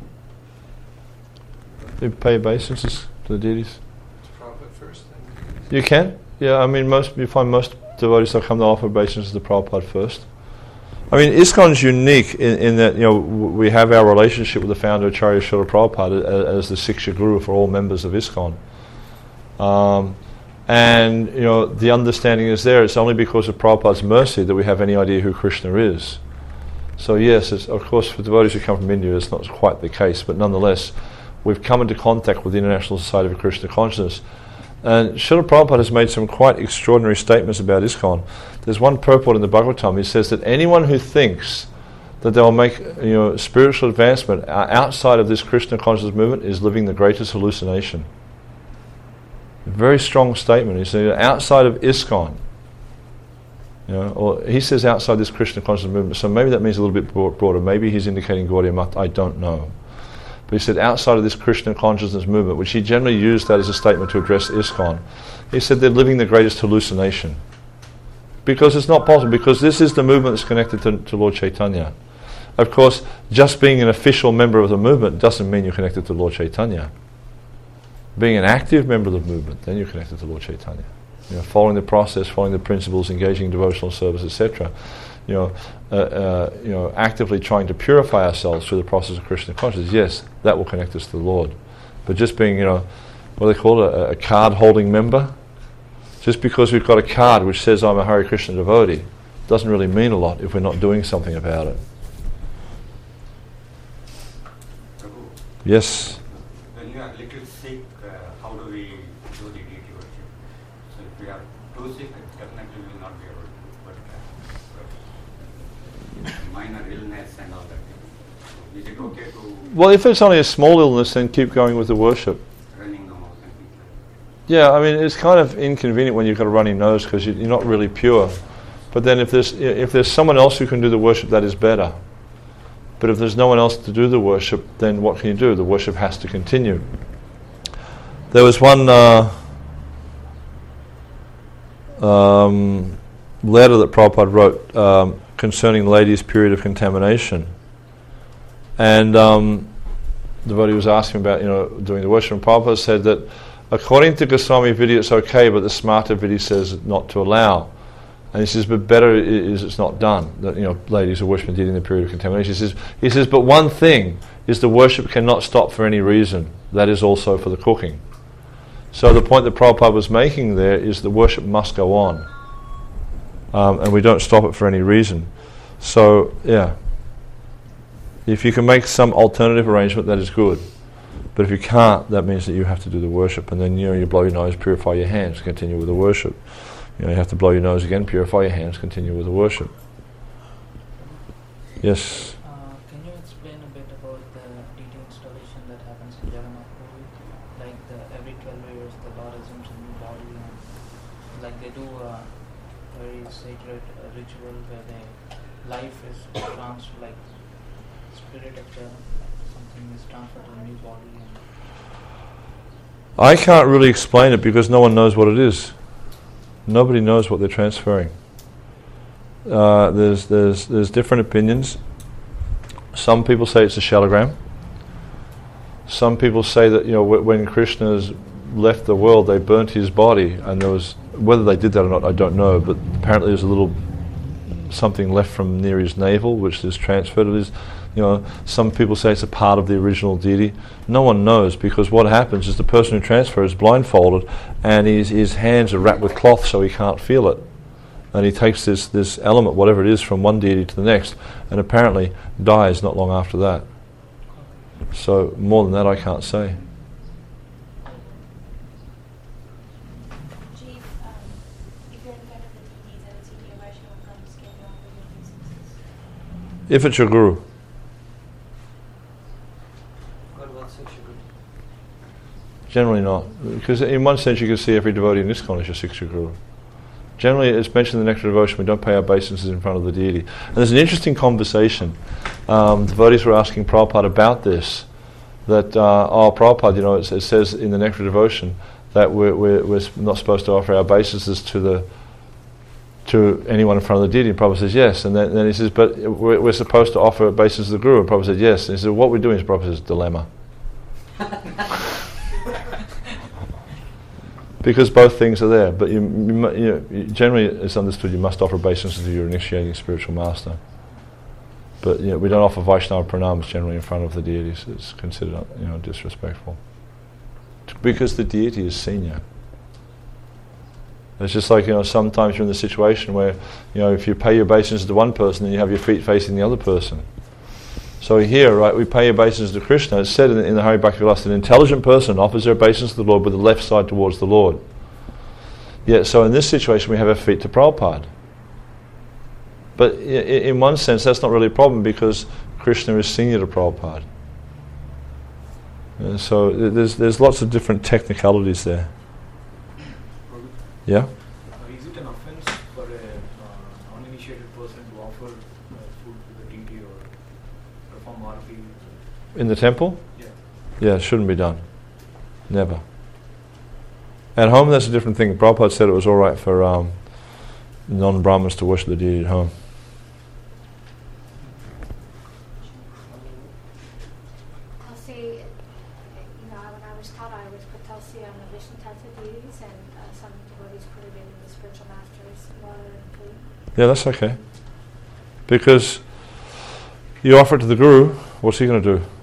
what? You pay obeisances to the deities. Prabhupada first, then You can. Yeah, I mean, most you find most devotees that come to offer obeisances to Prabhupada first. I mean, ISKCON's unique in, in that, you know, w- we have our relationship with the founder Acharya Srila Prabhupada as, as the Siksha Guru for all members of ISKCON. Um, and, you know, the understanding is there, it's only because of Prabhupada's mercy that we have any idea who Krishna is. So yes, it's, of course, for devotees who come from India, it's not quite the case, but nonetheless, we've come into contact with the International Society for Krishna Consciousness. And Srila Prabhupada has made some quite extraordinary statements about ISKCON. There's one purport in the Bhagavatam. He says that anyone who thinks that they will make, you know, spiritual advancement outside of this Krishna consciousness movement is living the greatest hallucination. A very strong statement. He says outside of ISKCON, you know, or he says outside this Krishna consciousness movement. So maybe that means a little bit broader. Maybe he's indicating Gaudiya Math. I don't know. But he said outside of this Krishna consciousness movement, which he generally used that as a statement to address ISKCON, he said they're living the greatest hallucination. Because it's not possible, because this is the movement that's connected to, to Lord Chaitanya. Of course, just being an official member of the movement doesn't mean you're connected to Lord Chaitanya. Being an active member of the movement, then you're connected to Lord Chaitanya. You know, following the process, following the principles, engaging in devotional service, et cetera. You know, uh, uh, you know, actively trying to purify ourselves through the process of Krishna consciousness. Yes, that will connect us to the Lord. But just being, you know, what do they call it, a, a card-holding member, just because we've got a card which says I'm a Hare Krishna devotee, doesn't really mean a lot if we're not doing something about it. Prabhu, Yes. when you are little sick, uh, how do we do the deity worship? So if we are too sick, definitely we will not be able to. But uh, minor illness and all that. Is it okay to Well, if it's only a small illness, then keep going with the worship. running nose and things like Yeah, I mean, it's kind of inconvenient when you've got a runny nose because you're not really pure. But then if there's if there's someone else who can do the worship, that is better. But if there's no one else to do the worship, then what can you do? The worship has to continue. There was one uh, um, letter that Prabhupada wrote um, concerning the lady's period of contamination. And um, the devotee was asking about, you know, doing the worship. And Prabhupada said that according to Goswami Vidya it's okay, but the Smarta Vidya says not to allow. And he says, but better is it's not done. That, you know, ladies are worshiping in the period of contamination. He says, he says, but one thing is the worship cannot stop for any reason. That is also for the cooking. So the point that Prabhupada was making there is the worship must go on. Um, and we don't stop it for any reason. So, yeah. If you can make some alternative arrangement, that is good. But if you can't, that means that you have to do the worship, and then you know you blow your nose, purify your hands, continue with the worship. You know, you have to blow your nose again, purify your hands, continue with the worship. Yes. Uh, can you explain a bit about the deity installation that happens in Jagannath movie? Like the, every twelve years, the Lord assumes a new body, and like they do a very sacred uh, ritual where they life is transferred, like spirit of the something is transferred to a new body. And I can't really explain it because no one knows what it is. Nobody knows what they're transferring. Uh, there's there's there's different opinions. Some people say it's a shallogram. Some people say that you know w- when Krishna's left the world, they burnt his body, and there was whether they did that or not, I don't know. But apparently, there's a little something left from near his navel, which is transferred. It is, you know, some people say it's a part of the original deity. No one knows, because what happens is the person who transfers is blindfolded, and his his hands are wrapped with cloth, so he can't feel it. And he takes this this element, whatever it is, from one deity to the next, and apparently dies not long after that. So more than that, I can't say. If it's your guru. Generally not. Because in one sense you can see every devotee in ISKCON is your Siksha guru. Generally it's mentioned in the Nectar Devotion, we don't pay our obeisances in front of the deity. And there's an interesting conversation. Um, devotees were asking Prabhupada about this. That, uh, oh Prabhupada, you know, it, it says in the Nectar Devotion that we're, we're, we're not supposed to offer our obeisances to the to anyone in front of the deity. And Prabhupada says yes, and then, then he says, but we're, we're supposed to offer obeisances to the Guru. And Prabhupada said yes, and he said, what we're doing is, Prabhupada says, dilemma. Because both things are there, but you, you, you know, generally it's understood you must offer obeisances to your initiating spiritual master. But you know, we don't offer Vaishnava pranams generally in front of the deities. It's considered, you know, disrespectful. Because the deity is senior. It's just like, you know, sometimes you're in the situation where, you know, if you pay your obeisances to one person, then you have your feet facing the other person. So here, right, we pay obeisances to Krishna. It's said in, in the Hari Bhakti Vilas, an intelligent person offers their obeisance to the Lord with the left side towards the Lord. Yet, so in this situation, we have our feet to Prabhupada. But I- in one sense, that's not really a problem because Krishna is senior to Prabhupada. And so there's there's lots of different technicalities there. Yeah? Uh, is it an offense for a uh, uninitiated person to offer uh, food to the deity or perform arati? In the temple? Yeah. Yeah, it shouldn't be done. Never. At home, that's a different thing. Prabhupada said it was all right for um, non-Brahmins to worship the deity at home. Tulsi, you know, when I was taught, I always put Tulsi on the Vishnu Tattva deities, and uh, some devotees put it in the spiritual master's water and food. Yeah, that's okay. Because you offer it to the Guru, what's he going to do?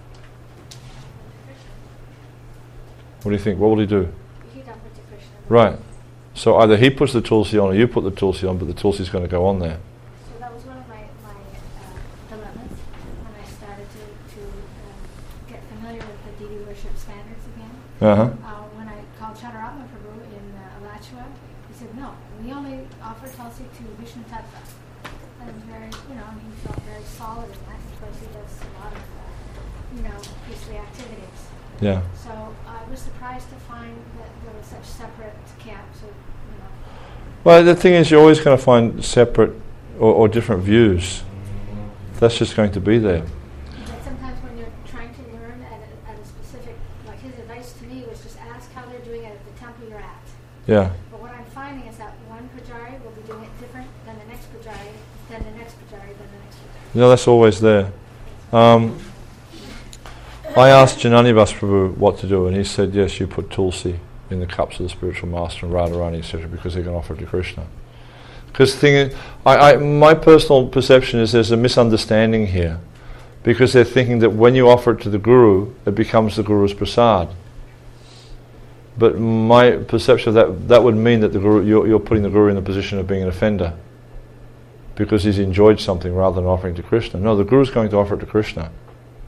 What do you think? What will he do? He'd offer it to Krishna. Right. So either he puts the Tulsi on or you put the Tulsi on, but the Tulsi is going to go on there. So that was one of my, my uh, dilemmas when I started to, to um, get familiar with the deity worship standards again. Uh-huh. Uh, when I called Chaturanga Prabhu in uh, Alachua, he said, no, we only offer Tulsi to Vishnu Tattva. And it was very, you know, he felt very solid in that. Of course, he does a lot of, uh, you know, priestly activities. Yeah. So I was surprised to find that there were such separate camps, or, you know. Well, the thing is, you're always going to find separate or, or different views. That's just going to be there. But sometimes when you're trying to learn at a, at a specific, like his advice to me was just ask how they're doing it at the temple you're at. Yeah. But what I'm finding is that one pujari will be doing it different than the next pujari, then the next pujari, then the next pujari. No, that's always there. Um, I asked Jananivas Prabhu what to do, and he said, yes, you put Tulsi in the cups of the spiritual master and Radharani, et cetera, because they can offer it to Krishna. Because the thing is, I, I, my personal perception is there's a misunderstanding here, because they're thinking that when you offer it to the Guru, it becomes the Guru's prasad. But my perception of that, that would mean that the Guru, you're, you're putting the Guru in the position of being an offender, because he's enjoyed something rather than offering to Krishna. No, the Guru's going to offer it to Krishna.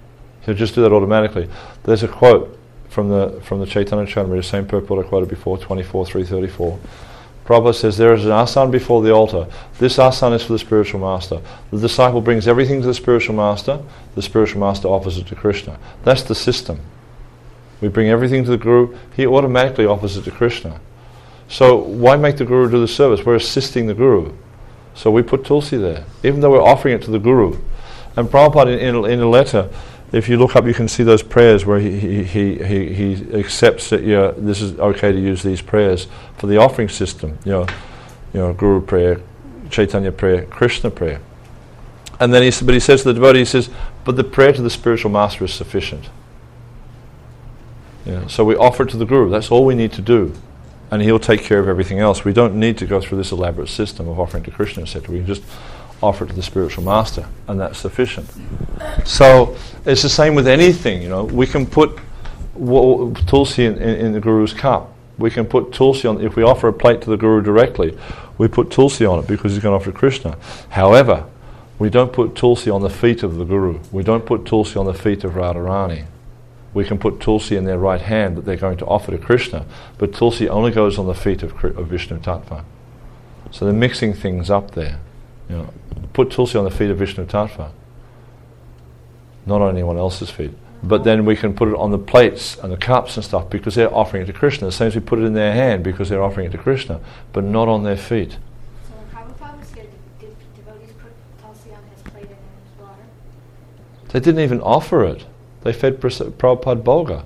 He'll just do that automatically. There's a quote from the from the Chaitanya Charitamrita, same purport I quoted before, twenty-four, three thirty-four. Prabhupada says, there is an asana before the altar. This asana is for the spiritual master. The disciple brings everything to the spiritual master. The spiritual master offers it to Krishna. That's the system. We bring everything to the Guru. He automatically offers it to Krishna. So why make the Guru do the service? We're assisting the Guru. So we put Tulsi there, even though we're offering it to the Guru. And Prabhupada, in, in, in a letter, if you look up, you can see those prayers where he he he, he, he accepts that, yeah, this is okay to use these prayers for the offering system. You know, you know, Guru prayer, Chaitanya prayer, Krishna prayer. And then he but he says to the devotee, he says, but the prayer to the spiritual master is sufficient. You know, so we offer it to the Guru. That's all we need to do, and he'll take care of everything else. We don't need to go through this elaborate system of offering to Krishna, et cetera. We can just offer it to the spiritual master, and that's sufficient. So it's the same with anything, you know. We can put w- Tulsi in, in, in the Guru's cup. We can put Tulsi on, if we offer a plate to the Guru directly, we put Tulsi on it because he's going to offer to Krishna. However, we don't put Tulsi on the feet of the Guru. We don't put Tulsi on the feet of Radharani. We can put Tulsi in their right hand that they're going to offer to Krishna, but Tulsi only goes on the feet of, of Vishnu Tattva. So they're mixing things up there. You know, put Tulsi on the feet of Vishnu Tattva, not on anyone else's feet. But then we can put it on the plates and the cups and stuff because they're offering it to Krishna. The same as we put it in their hand because they're offering it to Krishna, but not on their feet. So when Prabhupada was here, did devotees put Tulsi on his plate and in his water? They didn't even offer it. They fed Prabhupada Bhoga.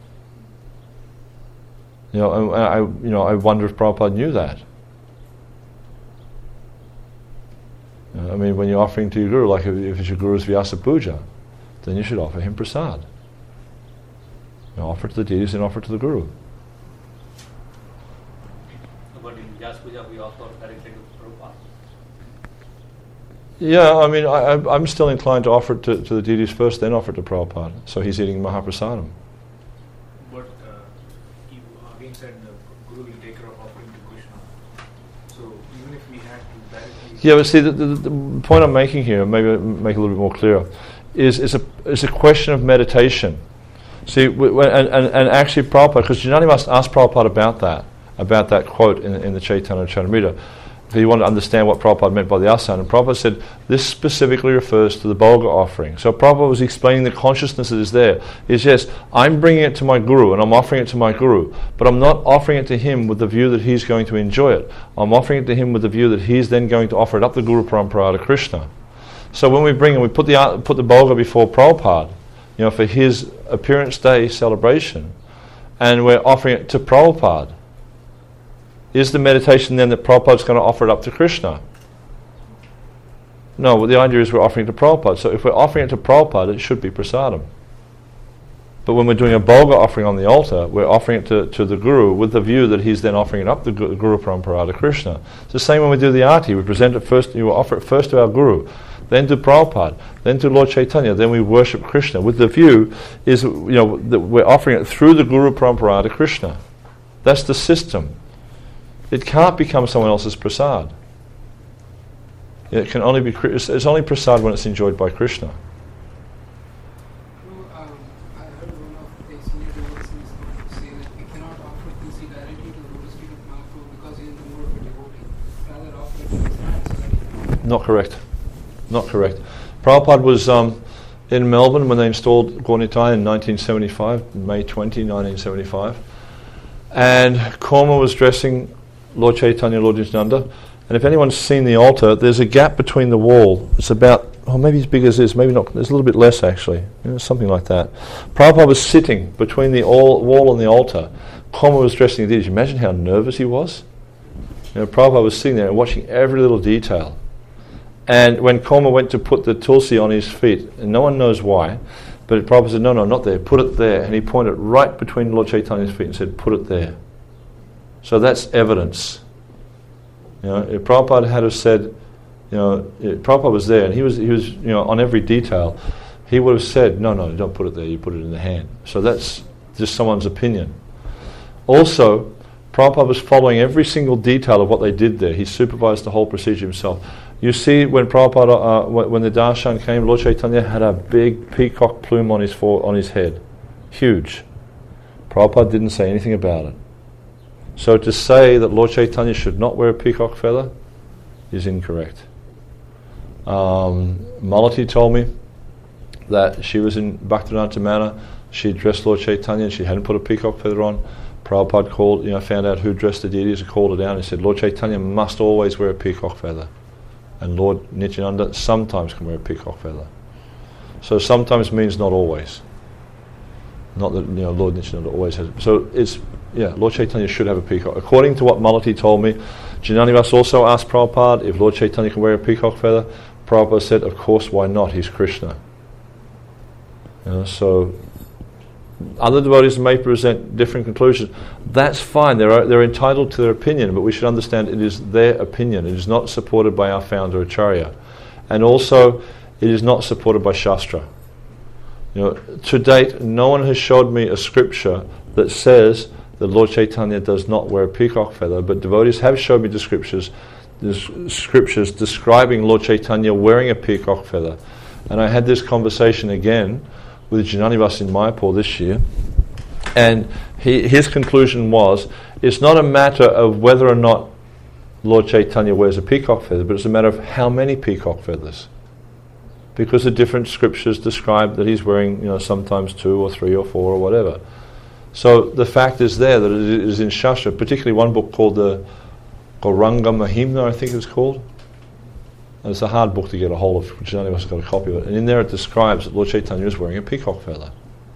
You know, and I, you know, I wonder if Prabhupada knew that. You know, I mean, when you're offering to your Guru, like if, if it's your Guru's Vyasa Puja, then you should offer him prasad. You know, offer it to the deities and offer it to the Guru. But in Vyasa Puja, we offer directly to Prabhupada. Yeah, I mean, I, I, I'm still inclined to offer it to, to the deities first, then offer it to Prabhupada. So he's eating Mahaprasadam. But uh, you again said the Guru will take care of offering to Krishna. So even if we had to directly... Yeah, but see, the, the, the point I'm making here, maybe make it a little bit more clear, is is a is a question of meditation. See, w- w- and, and, and actually Prabhupada, because Janani must ask Prabhupada about that, about that quote in, in the Chaitanya Charitamrita. He wanted to understand what Prabhupada meant by the asana, and Prabhupada said, this specifically refers to the Bhoga offering. So Prabhupada was explaining the consciousness that is there. Is yes, I'm bringing it to my Guru, and I'm offering it to my Guru, but I'm not offering it to him with the view that he's going to enjoy it. I'm offering it to him with the view that he's then going to offer it up the Guru Parampara to Krishna. So when we bring and we put the put the Bhoga before Prabhupada, you know, for his appearance day celebration, and we're offering it to Prabhupada, is the meditation then that Prabhupada's going to offer it up to Krishna? No, well, the idea is we're offering it to Prabhupada. So if we're offering it to Prabhupada, it should be prasadam. But when we're doing a Bhoga offering on the altar, we're offering it to, to the Guru with the view that he's then offering it up the Guru, Guru Parampara to Krishna. It's the same when we do the Aarti. We present it first, you offer it first to our Guru, then to Prabhupada, then to Lord Chaitanya, then we worship Krishna. With the view is, you know, that we're offering it through the Guru Parampara to Krishna. That's the system. It can't become someone else's prasad. It can only be, it's only prasad when it's enjoyed by Krishna. No, um, I heard one of the senior devotees say that we cannot offer Tulsi directly to the Lord's feet of Mahaprabhu because he is the more of a devotee. Rather offer it to his hands. Not correct. Not correct. Prabhupada was um, in Melbourne when they installed Gaur Nitai in nineteen seventy-five, May twentieth, nineteen seventy-five. And Korma was dressing Lord Chaitanya, Lord Nityananda, and if anyone's seen the altar, there's a gap between the wall. It's about, oh, maybe as big as this, maybe not, there's a little bit less actually, you know, something like that. Prabhupada was sitting between the all, wall and the altar. Korma was dressing the deities. Imagine how nervous he was. You know, Prabhupada was sitting there and watching every little detail. And when Korma went to put the Tulsi on his feet, and no one knows why, but Prabhupada said, no, no, not there, put it there. And he pointed right between Lord Chaitanya's feet and said, put it there. So that's evidence. You know, if Prabhupada had have said, you know, if Prabhupada was there and he was, he was, you know, on every detail, he would have said, no, no, don't put it there, you put it in the hand. So that's just someone's opinion. Also, Prabhupada was following every single detail of what they did there. He supervised the whole procedure himself. You see, when Prabhupada, uh, when the darshan came, Lord Chaitanya had a big peacock plume on his fore, on his head, huge. Prabhupada didn't say anything about it. So to say that Lord Chaitanya should not wear a peacock feather is incorrect. Um, Malati told me that she was in Bhaktivedanta Manor. She dressed Lord Chaitanya and she hadn't put a peacock feather on. Prabhupada called, you know, found out who dressed the deities and called her down and said, Lord Chaitanya must always wear a peacock feather. And Lord Nityananda sometimes can wear a peacock feather. So sometimes means not always. Not that, you know, Lord Nityananda always has. So it's, yeah, Lord Chaitanya should have a peacock. According to what Malati told me, Jananivas also asked Prabhupada if Lord Chaitanya can wear a peacock feather. Prabhupada said, of course, why not? He's Krishna. You know, so other devotees may present different conclusions. That's fine. They're, they're entitled to their opinion, but we should understand it is their opinion. It is not supported by our founder Acharya. And also, it is not supported by Shastra. You know, to date, no one has showed me a scripture that says that Lord Chaitanya does not wear a peacock feather, but devotees have showed me the scriptures, the scriptures describing Lord Chaitanya wearing a peacock feather. And I had this conversation again with Jananivas in Mayapur this year, and he, his conclusion was, it's not a matter of whether or not Lord Chaitanya wears a peacock feather, but it's a matter of how many peacock feathers. Because the different scriptures describe that he's wearing, you know, sometimes two or three or four or whatever. So the fact is there that it is in Shastra, particularly one book called the Gauranga Mahimna, I think it's called. And it's a hard book to get a hold of, which anyone has got a copy of it. And in there it describes that Lord Chaitanya is wearing a peacock feather.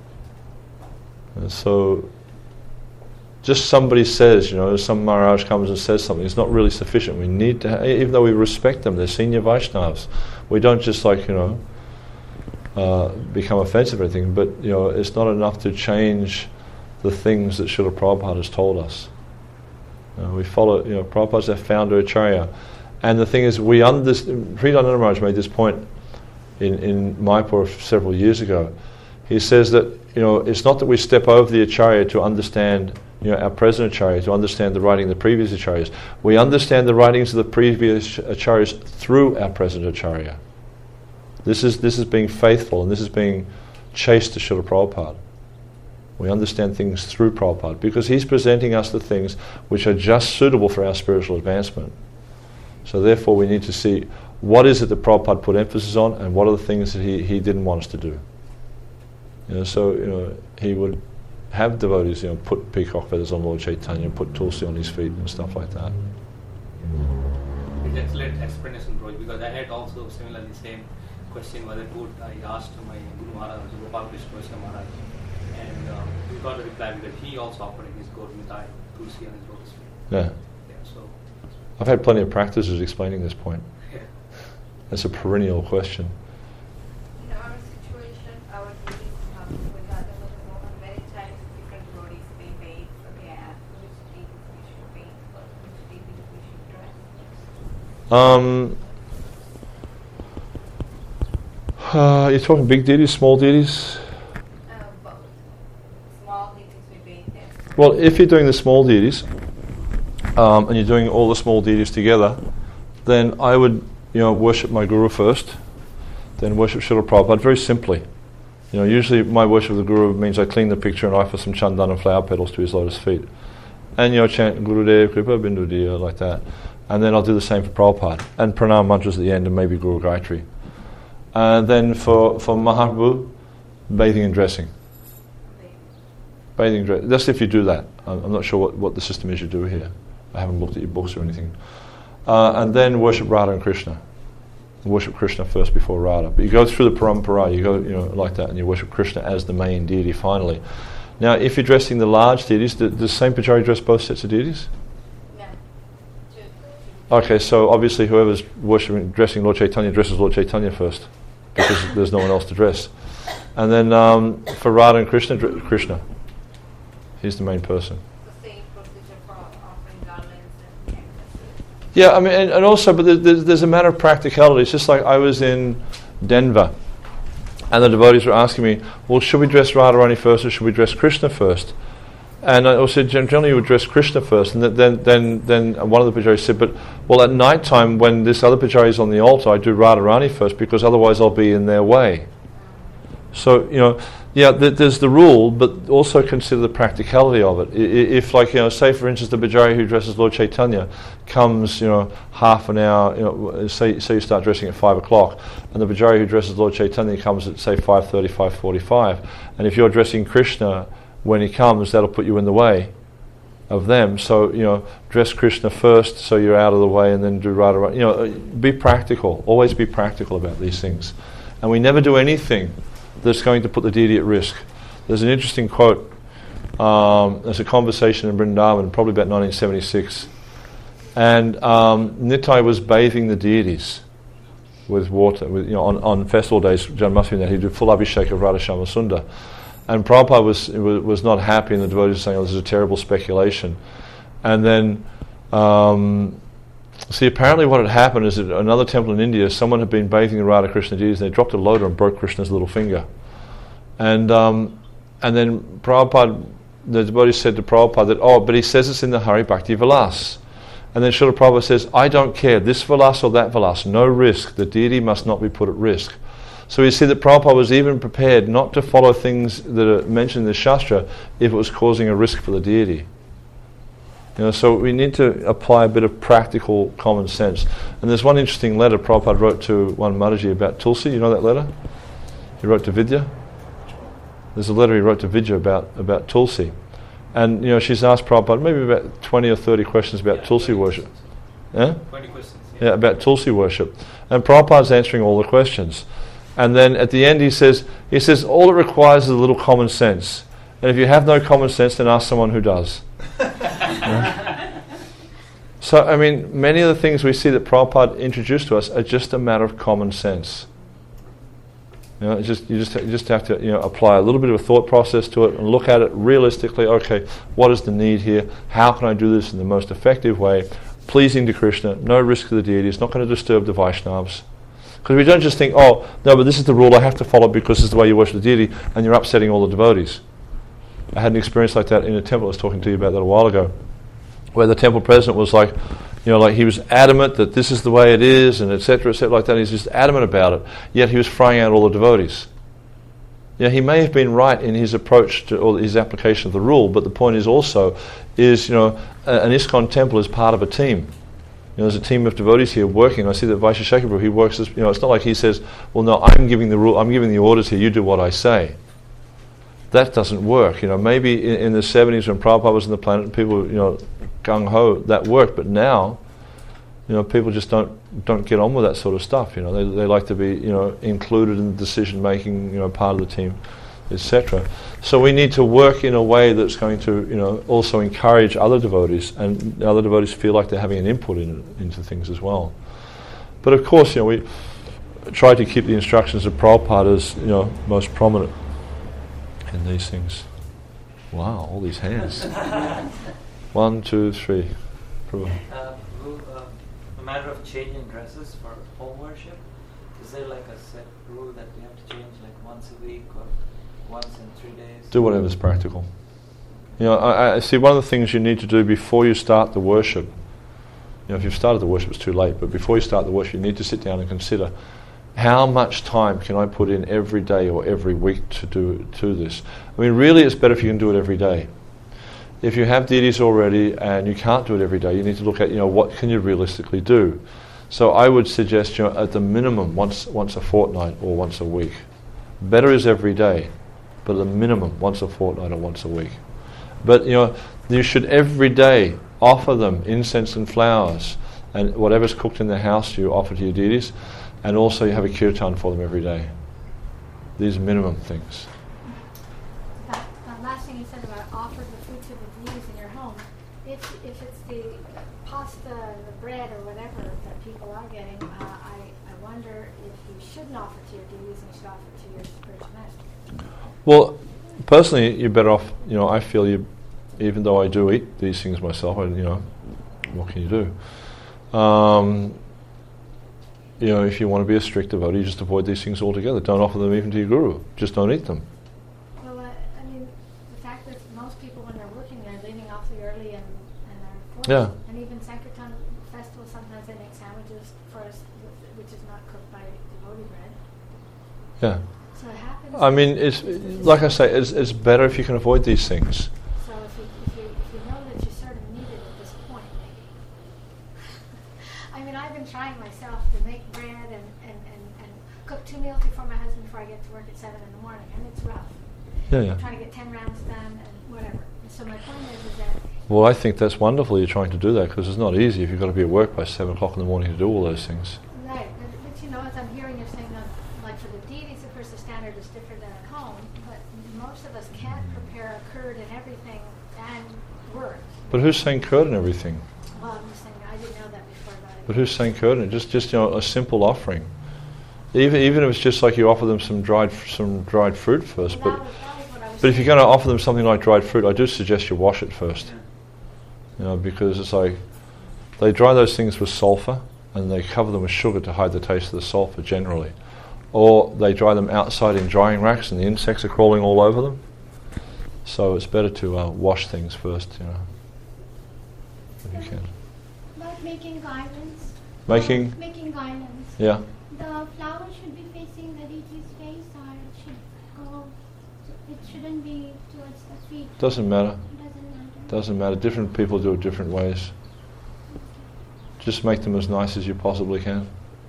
And so, just somebody says, you know, some Maharaj comes and says something, it's not really sufficient. We need to, ha- even though we respect them, they're senior Vaishnavas, we don't just like, you know, uh, become offensive or anything, but, you know, it's not enough to change the things that Srila Prabhupada has told us. Uh, we follow, you know, Prabhupada's our founder, Acharya. And the thing is, we understand, Sridhar Maharaj made this point in, in Mayapur several years ago. He says that, you know, it's not that we step over the Acharya to understand, you know, our present Acharya, to understand the writing of the previous Acharyas. We understand the writings of the previous Acharyas through our present Acharya. This is, this is being faithful, and this is being chaste to Srila Prabhupada. We understand things through Prabhupada, because he's presenting us the things which are just suitable for our spiritual advancement. So therefore we need to see what is it that Prabhupada put emphasis on, and what are the things that he, he didn't want us to do. You know, so, you know, he would have devotees, you know, put peacock feathers on Lord Chaitanya, put tulsi on his feet and stuff like that. It's excellent explanation, bro, because I had also similarly same question whether good I asked my Guru Maharaj, Gopal Krishna Maharaj, and uh, we got a reply because he also offered his Gauramitai tulsi on his lotus feet. Yeah. I've had plenty of practices explaining this point. Yeah. That's a perennial question. In our situation, our duties come with other Mohan. Many times different devotees may bathe, so they ask which deities we should bathe for, which deities we should dress. Um, uh, you're talking big deities, small deities? Uh, both. Small deities we bathe them. Well, if you're doing the small deities, Um, and you're doing all the small deities together, then I would, you know, worship my Guru first, then worship Srila Prabhupada very simply. You know, usually my worship of the Guru means I clean the picture and offer some chandan and flower petals to his lotus feet. And, you know, chant Gurudev Kripa Bindu Diya like that. And then I'll do the same for Prabhupada. And pranam mantras at the end and maybe Guru Gayatri. And then for, for Mahaprabhu, bathing and dressing. Bathing and dressing. That's if you do that. I'm, I'm not sure what, what the system is you do here. I haven't looked at your books or anything. Uh, and then worship Radha and Krishna. Worship Krishna first before Radha. But you go through the parampara, you go, you know, like that, and you worship Krishna as the main deity finally. Now, if you're dressing the large deities, does, does Saint Pujari dress both sets of deities? No. Okay, so obviously whoever's worshiping, dressing Lord Chaitanya dresses Lord Chaitanya first, because there's no one else to dress. And then um, for Radha and Krishna, dr- Krishna. He's the main person. Yeah, I mean, and, and also, but there's, there's a matter of practicality. It's just like I was in Denver, and the devotees were asking me, well, should we dress Radharani first or should we dress Krishna first? And I also generally you would dress Krishna first, and then then then one of the pujaris said, but well, at night time when this other pujari is on the altar, I do Radharani first because otherwise I'll be in their way. So you know, yeah, th- there's the rule, but also consider the practicality of it. I- if, like you know, say for instance, the pujari who dresses Lord Chaitanya comes, you know, half an hour. You know, say say you start dressing at five o'clock, and the pujari who dresses Lord Chaitanya comes at say five thirty, five forty-five, and if you're dressing Krishna when he comes, that'll put you in the way of them. So, you know, dress Krishna first so you're out of the way and then do Radha. You know, be practical. Always be practical about these things. And we never do anything that's going to put the deity at risk. There's an interesting quote. Um, there's a conversation in Vrindavan, probably about nineteen seventy-six. And um, Nitai was bathing the deities with water. With, you know, on, on festival days, Janmashtami, that he did full abhishek of Radha Shama Sundar. And Prabhupada was, was was not happy, and the devotees were saying, oh, this is a terrible speculation. And then, um, see, apparently what had happened is that another temple in India, someone had been bathing the Radha Krishna deities, and they dropped a loader and broke Krishna's little finger. And um, and then Prabhupada, the devotees said to Prabhupada that, oh, but he says it's in the Hari Bhakti Vilas. And then Srila Prabhupada says, I don't care, this Vilas or that Vilas, no risk, the deity must not be put at risk. So you see that Prabhupada was even prepared not to follow things that are mentioned in the Shastra if it was causing a risk for the deity. You know, so we need to apply a bit of practical common sense. And there's one interesting letter Prabhupada wrote to one Mataji about Tulsi. You know that letter? He wrote to Vidya. There's a letter he wrote to Vidya about, about Tulsi. And you know, she's asked Prabhupada maybe about twenty or thirty questions about yeah, Tulsi worship. Yeah? twenty questions. Yeah. yeah, about Tulsi worship. And Prabhupada's answering all the questions. And then at the end he says, he says, all it requires is a little common sense. And if you have no common sense, then ask someone who does. Yeah? So, I mean, many of the things we see that Prabhupada introduced to us are just a matter of common sense. You know, it's just you just you just have to you know apply a little bit of a thought process to it and look at it realistically. Okay, what is the need here? How can I do this in the most effective way, pleasing to Krishna? No risk to the deity. It's not going to disturb the Vaishnavas. Because we don't just think, oh, no, but this is the rule, I have to follow it because this is the way you worship the deity, and you're upsetting all the devotees. I had an experience like that in a temple. I was talking to you about that a while ago, where the temple president was like, you know, like he was adamant that this is the way it is, and et cetera, et cetera, like that. He's just adamant about it, yet he was frying out all the devotees. Yeah, he may have been right in his approach to, or his application of the rule, but the point is also, is, you know, a, an ISKCON temple is part of a team. You know, there's a team of devotees here working. I see that Vaisheshekha Prabhu, he works as, you know, it's not like he says, well, no, I'm giving the rule, I'm giving the orders here, you do what I say. That doesn't work. You know, maybe in, in the seventies when Prabhupada was on the planet, people, you know, gung-ho, that worked, but now, you know, people just don't don't get on with that sort of stuff. You know, they they like to be, you know, included in the decision-making, you know, part of the team, et cetera. So we need to work in a way that's going to, you know, also encourage other devotees, and other devotees feel like they're having an input in, into things as well. But of course, you know, we try to keep the instructions of Prabhupada as, you know, most prominent in these things. Wow, all these hands. One, two, three. Prabhu. Uh, rule, uh, a matter of changing dresses for home worship, is there like a set rule that we have to change like once a week or once in three days? Do whatever's practical. You know, I, I see one of the things you need to do before you start the worship, you know, if you've started the worship it's too late, but before you start the worship you need to sit down and consider, how much time can I put in every day or every week to do to this? I mean, really it's better if you can do it every day. If you have deities already and you can't do it every day, you need to look at, you know, what can you realistically do? So I would suggest, you know, at the minimum once once a fortnight or once a week. Better is every day, but at the minimum once a fortnight or once a week. But, you know, you should every day offer them incense and flowers, and whatever's cooked in the house you offer to your deities, and also you have a kirtan for them every day. These minimum things. That, that last thing you said about offer the food to the deities in your home, if if it's the pasta, the bread, or whatever that people are getting, uh, I, I wonder if you shouldn't offer to your deities and you should offer to your spiritual master. Well, personally, you're better off, you know, I feel you, even though I do eat these things myself, I, you know, what can you do? Um, you know, if you want to be a strict devotee, just avoid these things altogether. Don't offer them even to your guru. Just don't eat them. Well, uh, I mean, the fact fact that most people, when they're working, they're leaving awfully early and, and are forced. Yeah. And even Sankirtan Festival, sometimes they make sandwiches for us, which is not cooked by devotee bread. Yeah. So it happens. I mean, it's like I say, it's, it's better if you can avoid these things. So if you, if you, if you know that you sort of need it at this point, maybe. I mean, I've been trying myself to make bread and, and, and, and cook two meals before my husband before I get to work at seven in the morning, and it's rough. Yeah, yeah. I'm trying to get ten rounds done and whatever. So my point is, is that Well, I think that's wonderful you're trying to do that, because it's not easy if you've got to be at work by seven o'clock in the morning to do all those things. right. But, but you know, as I'm hearing you saying that, like for the deities, of course, the standard is different than at home. But most of us can't prepare a curd and everything and work. But who's saying curd and everything? Well, I'm just saying I didn't know that before about it. But who's saying curd and just just you know a simple offering? Even even if it's just like you offer them some dried f- some dried fruit first, Well, but. that was, that was what I was But if you're saying. going to offer them something like dried fruit, I do suggest you wash it first. You know, because it's like they dry those things with sulfur and they cover them with sugar to hide the taste of the sulfur generally. Or they dry them outside in drying racks and the insects are crawling all over them. So it's better to uh, wash things first, you know, if you can. About making garlands. Making? Uh, making garlands. Yeah. The flower should be facing the deity's face, or it should go. It shouldn't be towards the feet. Doesn't matter. Doesn't matter. Doesn't matter. Different people do it different ways. Just make them as nice as you possibly can.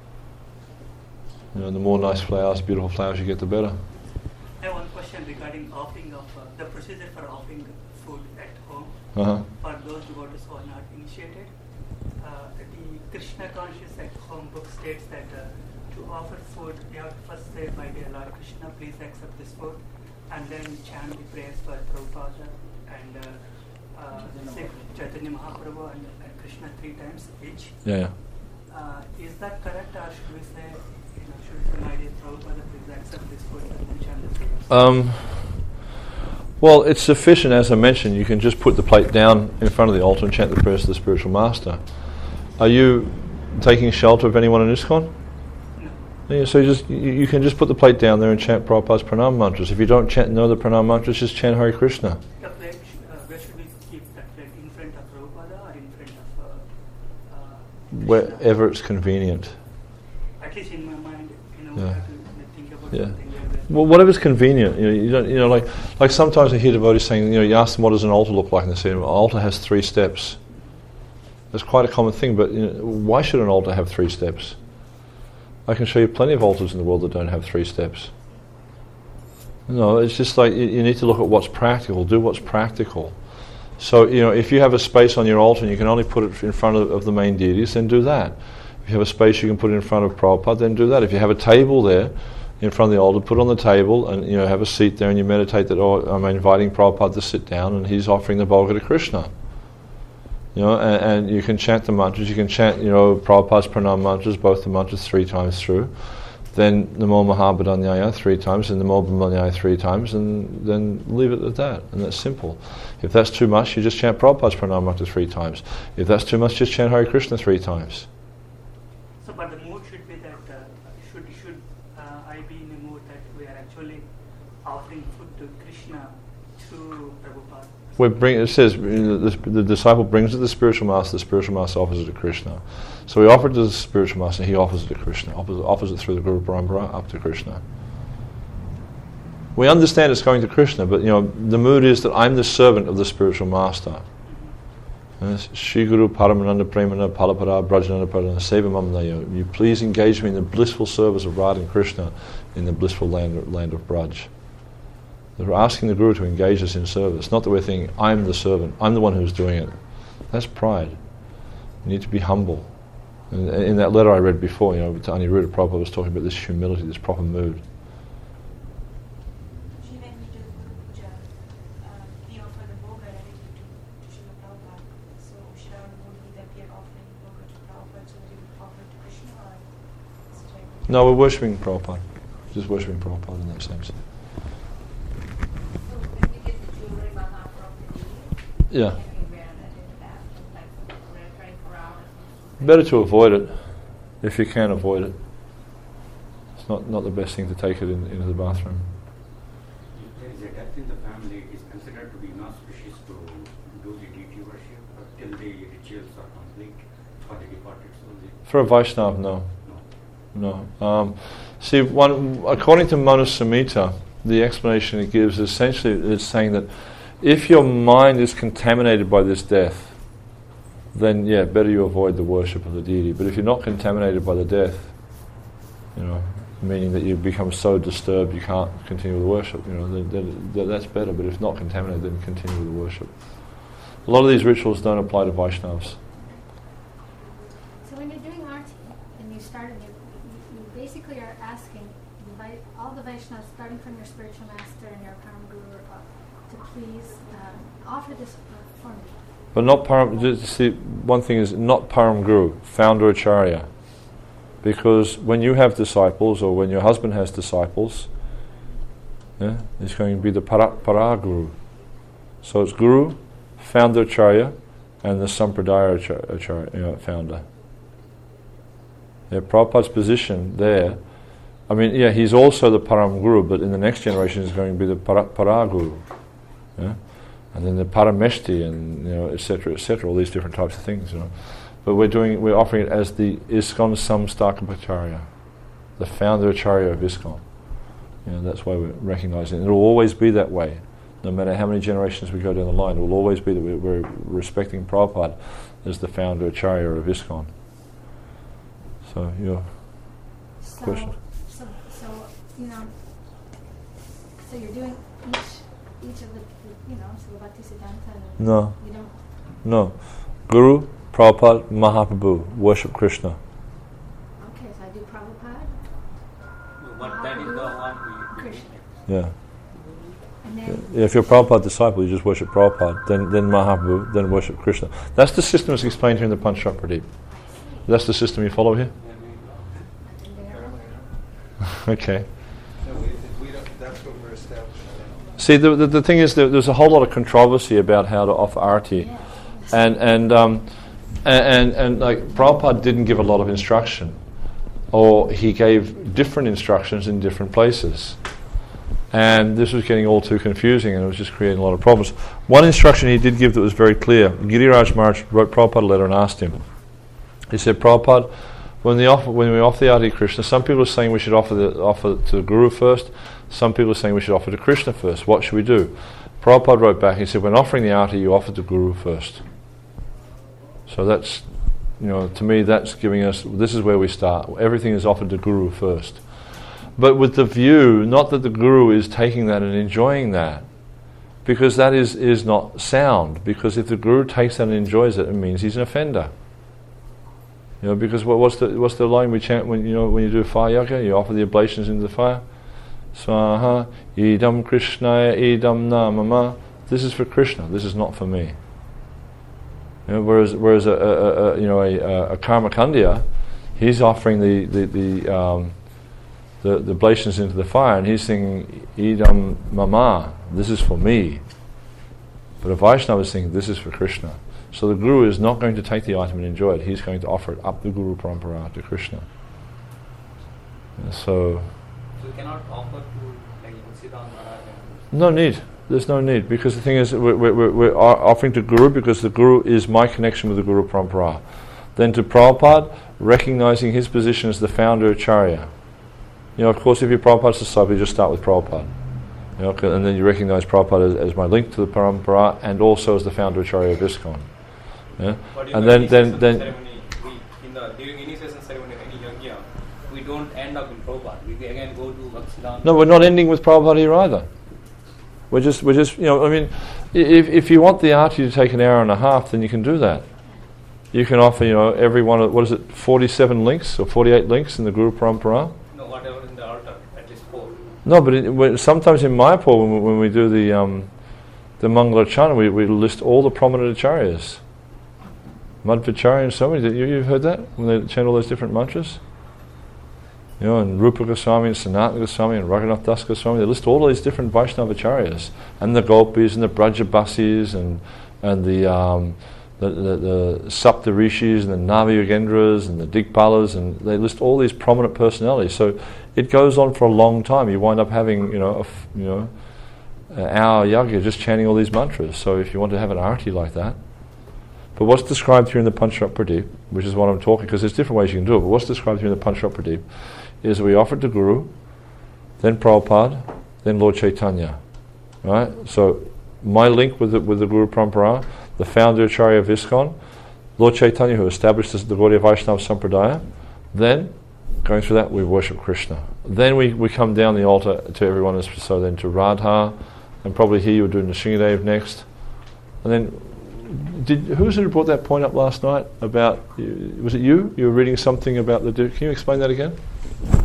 You know, the more nice flowers, beautiful flowers you get, the better. I have one question regarding offering of uh, the procedure for offering food at home Uh-huh. for those devotees who are not initiated. Uh, the Krishna Conscious at Home book states that uh, to offer food, you have to first say, "My dear Lord Krishna, please accept this food," and then chant the prayers for Prabhupada and uh, uh, say Chaitanya Mahaprabhu and, and Krishna three times each. Yeah, yeah. Uh, is that correct, or should we say, you know, should we say, "My dear Prabhupada, please accept this food," and then chant the prayers? Um, well, it's sufficient, as I mentioned. You can just put the plate down in front of the altar and chant the prayers to the spiritual master. Are you taking shelter of anyone in ISKCON? No. Yeah, so you just you, you can just put the plate down there and chant Prabhupada's pranam mantras. If you don't chant, know the pranam mantras, just chant Hare Krishna. The plate, sh- uh, where should we keep that plate? In front of Prabhupada or in front of uh, uh, Wherever it's convenient. At least in my mind, you know, Yeah. I have to think about Yeah. something where the Well, whatever's convenient. You know, you don't. You know, like like sometimes I hear devotees saying, you know, you ask them what does an altar look like, and they say, an altar has three steps. That's quite a common thing, but you know, why should an altar have three steps? I can show you plenty of altars in the world that don't have three steps. No, it's just like you, you need to look at what's practical. Do what's practical. So, you know, if you have a space on your altar and you can only put it in front of, of the main deities, then do that. If you have a space you can put it in front of Prabhupada, then do that. If you have a table there in front of the altar, put it on the table and, you know, have a seat there and you meditate that, oh, I'm inviting Prabhupada to sit down and he's offering the bhoga to Krishna. You know, and, and you can chant the mantras. You can chant, you know, Prabhupada's pranam mantras, both the mantras three times through. Then Namo Mahabodhanyaya three times, and Namo Brahmanyaya three times, and then leave it at that. And that's simple. If that's too much, you just chant Prabhupada's pranam mantra three times. If that's too much, just chant Hare Krishna three times. So, but the mood should be that uh, should should uh, I be in a mood that we are actually offering food to Krishna through Prabhupada. We bring, it says the, the disciple brings it to the spiritual master, the spiritual master offers it to Krishna. So we offer it to the spiritual master, he offers it to Krishna, offers, offers it through the Guru Parampara up to Krishna. We understand it's going to Krishna, but you know the mood is that I'm the servant of the spiritual master. Yes, Shri Guru Paramananda Premana Palapara Brajananda Pradana Seva Mamnayo. You please engage me in the blissful service of Radha and Krishna in the blissful land, land of Braj. We're asking the Guru to engage us in service, not that we're thinking, I'm the servant, I'm the one who's doing it. That's pride. You need to be humble. And in that letter I read before, you know, to Aniruddha Prabhupada was talking about this humility, this proper mood. No, we're worshipping Prabhupada. Just worshipping Prabhupada in that sense. Yeah. Better to avoid it, if you can avoid it. It's not, not the best thing to take it in, into the bathroom. If there is a death in the family, it is considered to be inauspicious to do the deity worship till the rituals are complete for the departed souls? For a Vaishnava, no. No. no. Um, see, one, according to Manu Samhita, the explanation it gives essentially is saying that if your mind is contaminated by this death, then yeah, better you avoid the worship of the deity. But if you're not contaminated by the death, you know, meaning that you become so disturbed you can't continue with the worship, you know, then, then, then that's better. But if not contaminated, then continue with the worship. A lot of these rituals don't apply to Vaishnavas. So when you're doing arti and you start, and you, you, you basically are asking the Vi- all the Vaishnavas, starting from your spiritual master and your Param Guru, uh, to please uh, offer this uh, for me. But not Param. Just see, one thing is not Param Guru, founder Acharya. Because when you have disciples, or when your husband has disciples, yeah, it's going to be the para, para Guru. So it's Guru, founder Acharya, and the Sampradaya Acharya, you know, founder. Yeah, Prabhupada's position there, I mean, yeah, he's also the Param Guru, but in the next generation he's going to be the para, para Guru. Yeah? And then the Parameshti, and you know, et cetera, et cetera, all these different types of things, you know. But we're doing, we're offering it as the ISKCON Samstakapacharya, the founder Acharya of ISKCON. You know, that's why we're recognizing it. It will always be that way. No matter how many generations we go down the line, it will always be that we're, we're respecting Prabhupada as the founder Acharya of ISKCON. So, your so, question? So, so, you know, so you're doing each, each of the, you know, so Bhakti Siddhanta, and No. you don't. No. Guru, Prabhupada, Mahaprabhu, worship Krishna. Okay, so I do Prabhupada. But that is the one we, we Krishna. Yeah. And then Yeah, if you're a Prabhupada disciple, you just worship Prabhupada, then then Mahaprabhu, then worship Krishna. That's the system that's explained here in the Panchak Pradeep. That's the system you follow here? Okay. No, we, we don't, that's what we're establishing now. See, the, the the thing is, that there's a whole lot of controversy about how to offer arati, and and um, and, and and like Prabhupada didn't give a lot of instruction, or he gave different instructions in different places, and this was getting all too confusing, and it was just creating a lot of problems. One instruction he did give that was very clear. Giriraj Maharaj wrote Prabhupada a letter and asked him. He said, Prabhupada, when, the offer, when we offer the arati to Krishna, some people are saying we should offer the offer to the Guru first. Some people are saying we should offer to Krishna first. What should we do? Prabhupada wrote back, he said, when offering the arati, you offer to Guru first. So that's, you know, to me, that's giving us, this is where we start. Everything is offered to Guru first. But with the view, not that the Guru is taking that and enjoying that, because that is, is not sound. Because if the Guru takes that and enjoys it, it means he's an offender. You know, because what, what's the what's the line we chant when you know when you do fire yoga? You offer the oblations into the fire. Swaha idam Krishnaya idam namama. This is for Krishna. This is not for me. You know, whereas whereas a, a, a you know a, a karmakandya, he's offering the the the, um, the the oblations into the fire, and he's singing idam mama. This is for me. But a Vaishnava is saying this is for Krishna. So the Guru is not going to take the item and enjoy it. He's going to offer it up the Guru Parampara to Krishna. And so... So you cannot offer to like Siddhanta Maharaj? No need. There's no need. Because the thing is, we're, we're, we're offering to Guru because the Guru is my connection with the Guru Parampara. Then to Prabhupada, recognizing his position as the founder Acharya. You know, of course, if you're Prabhupada's disciple, you just start with Prabhupada. You know, and then you recognize Prabhupada as, as my link to the Parampara and also as the founder Acharya of ISKCON. Yeah? But in And the then, then, initiation then, ceremony, we, in the, during initiation ceremony of any yajna, we don't end up in Prabhupada. We again go to Bhaktisiddhanta. no, we're not ending with Prabhupada here either. We're just, we're just, you know, I mean, if if you want the arati to take an hour and a half, then you can do that. You can offer, you know, every one of, what is it, forty-seven links or forty-eight links in the Guru Parampara? No, whatever in the altar, at least four. No, but it, when, sometimes in Mayapur, when we, when we do the um, the Mangalarchana, we, we list all the prominent acharyas. Madhvacharya and so many. You, you've heard that? When they chant all those different mantras? You know, and Rupa Goswami and Sanatana Goswami and Raghunath Das Goswami, they list all these different Vaishnavacharyas, and the Gopis and the Brajabasis and and the um, the, the, the Sapta Rishis and the Navi Yogendras and the Digpalas, and they list all these prominent personalities. So it goes on for a long time. You wind up having, you know, a f- you know, uh, hour yajna just chanting all these mantras. So if you want to have an arati like that, but what's described here in the Pancharat Pradeep, which is what I'm talking, because there's different ways you can do it, but what's described here in the Pancharat Pradeep is we offer it to Guru, then Prabhupada, then Lord Chaitanya. Right? So my link with the, with the Guru Parampara, the founder Acharya of ISKCON, Lord Chaitanya, who established this, the Gaudiya Vaishnava Sampradaya, then going through that we worship Krishna. Then we, we come down the altar to everyone, as so then to Radha, and probably here you're doing the Shingadev next. And then Did, who was it who brought that point up last night about, was it you? You were reading something about the, can you explain that again? Uh,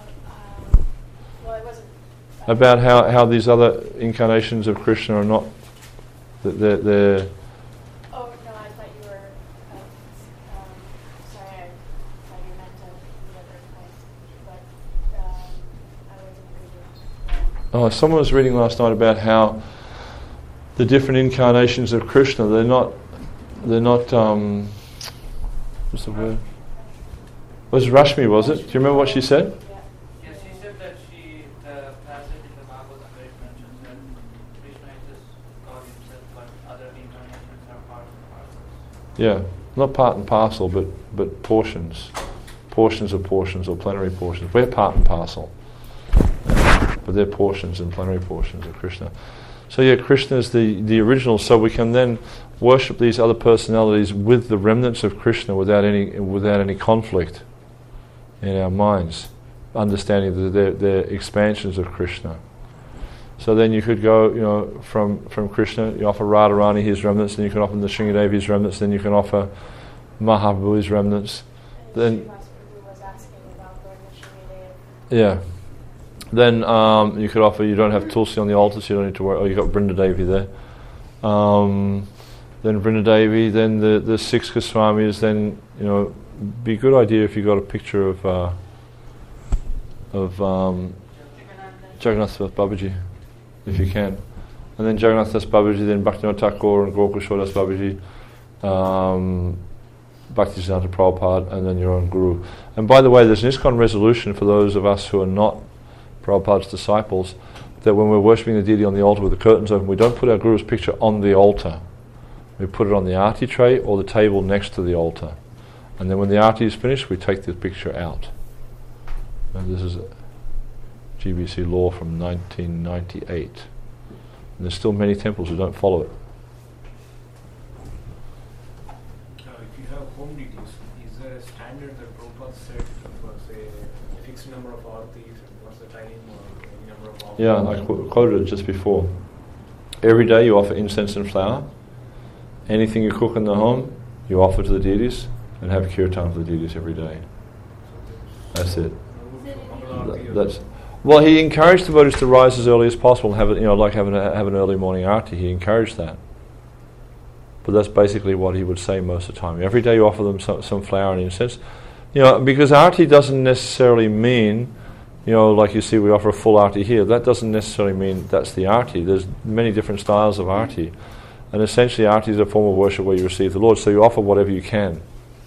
well, it wasn't. Uh, about how, how these other incarnations of Krishna are not, they're, they're oh, no, I thought you were, uh, um, sorry, I thought you meant uh, the other point, but um, I wasn't reading. oh, someone was reading last night about how the different incarnations of Krishna, they're not, they're not, um, what's the word? Was Rashmi, was it? Do you remember what she said? Yes, she said that she, the passage in the Bhagavatam where it mentions that Krishna is just God himself, but other incarnations are part and parcels. Yeah, not part and parcel, but, but portions. Portions of portions, or plenary portions. We're part and parcel. Yeah, but they're portions and plenary portions of Krishna. So yeah, Krishna is the, the original, so we can then worship these other personalities with the remnants of Krishna without any without any conflict in our minds, understanding that they're, they're expansions of Krishna. So then you could go, you know, from, from Krishna, you offer Radharani his remnants, then you can offer the Shingadev his remnants, then you can offer Mahaprabhu his remnants. Then, was asking about Lord Shingadev. yeah. Then um, you could offer, you don't have Tulsi on the altar, so you don't need to worry. Oh, you've got Vrindadevi there. Um, then Vrindadevi, then the, the six Goswamis, then, you know, be a good idea if you got a picture of uh, of um, Jagannath Das Babaji, if you can. And then Jagannath Das Babaji, then Bhaktivinoda Thakur and Gokul Das Babaji, um, Bhaktisiddhanta Prabhupada, and then your own Guru. And by the way, there's an ISKCON resolution for those of us who are not Prabhupada's disciples, that when we're worshipping the deity on the altar with the curtains open, we don't put our Guru's picture on the altar. We put it on the arti tray or the table next to the altar. And then when the arti is finished, we take the picture out. And this is a G B C law from nineteen ninety-eight. And there's still many temples who don't follow it. Uh, if you have home deities, is there a standard that Prabhupada set for, say, a fixed number of artis? Yeah, I qu- quoted it just before. Every day you offer incense and flour. Anything you cook in the home, you offer to the deities, and have kirtan for the deities every day. That's it. Th- that's well. He encouraged devotees to rise as early as possible and have it, you know, like having a, have an early morning arati. He encouraged that. But that's basically what he would say most of the time. Every day you offer them some, some flour and incense, you know, because arati doesn't necessarily mean, you know, like you see we offer a full arti here. That doesn't necessarily mean that's the arti. There's many different styles of arti. And essentially arti is a form of worship where you receive the Lord, so you offer whatever you can.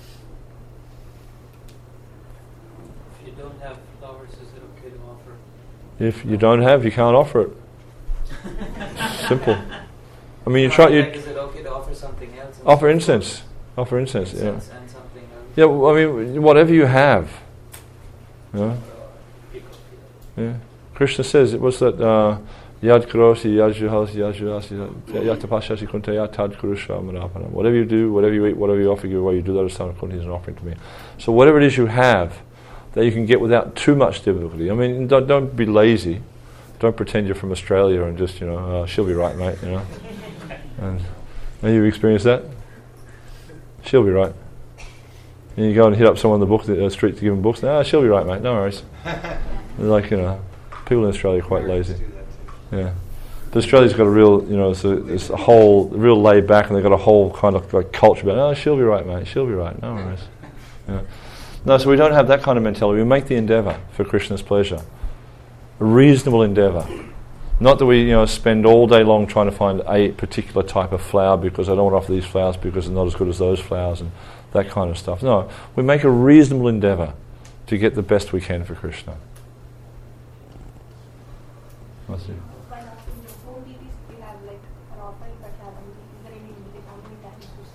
If you don't have flowers, is it okay to offer? If you don't have, you can't offer it. Simple. I mean, you try. You Like, is it okay to offer something else? offer incense. Offer incense, Incense yeah. and something else? Yeah, well, I mean, whatever you have. You know? Yeah. Krishna says, what's that? Uh, Yad karosi, yad juhasi, yad juhasi, yad tapashasi kunta, yad tad kurusha manapanam. Whatever you do, whatever you eat, whatever you offer, you while you do that as son of kunti is an offering to me. So whatever it is you have that you can get without too much difficulty. I mean, don't, don't be lazy. Don't pretend you're from Australia and just, you know, uh, she'll be right, mate, you know. And, and you've experienced that? She'll be right. And you go and hit up someone on the book, the uh, street to give them books. Ah, she'll be right, mate. No worries. Like, you know, people in Australia are quite lazy. Yeah. But Australia's got a real, you know, it's a, it's a whole, real laid back, and they've got a whole kind of like culture about, oh, she'll be right, mate. She'll be right. No worries. Yeah. No, so we don't have that kind of mentality. We make the endeavour for Krishna's pleasure. A reasonable endeavour. Not that we, you know, spend all day long trying to find a particular type of flower because I don't want to offer these flowers because they're not as good as those flowers and that kind of stuff. No, we make a reasonable endeavour to get the best we can for Krishna. What's it? By offering the home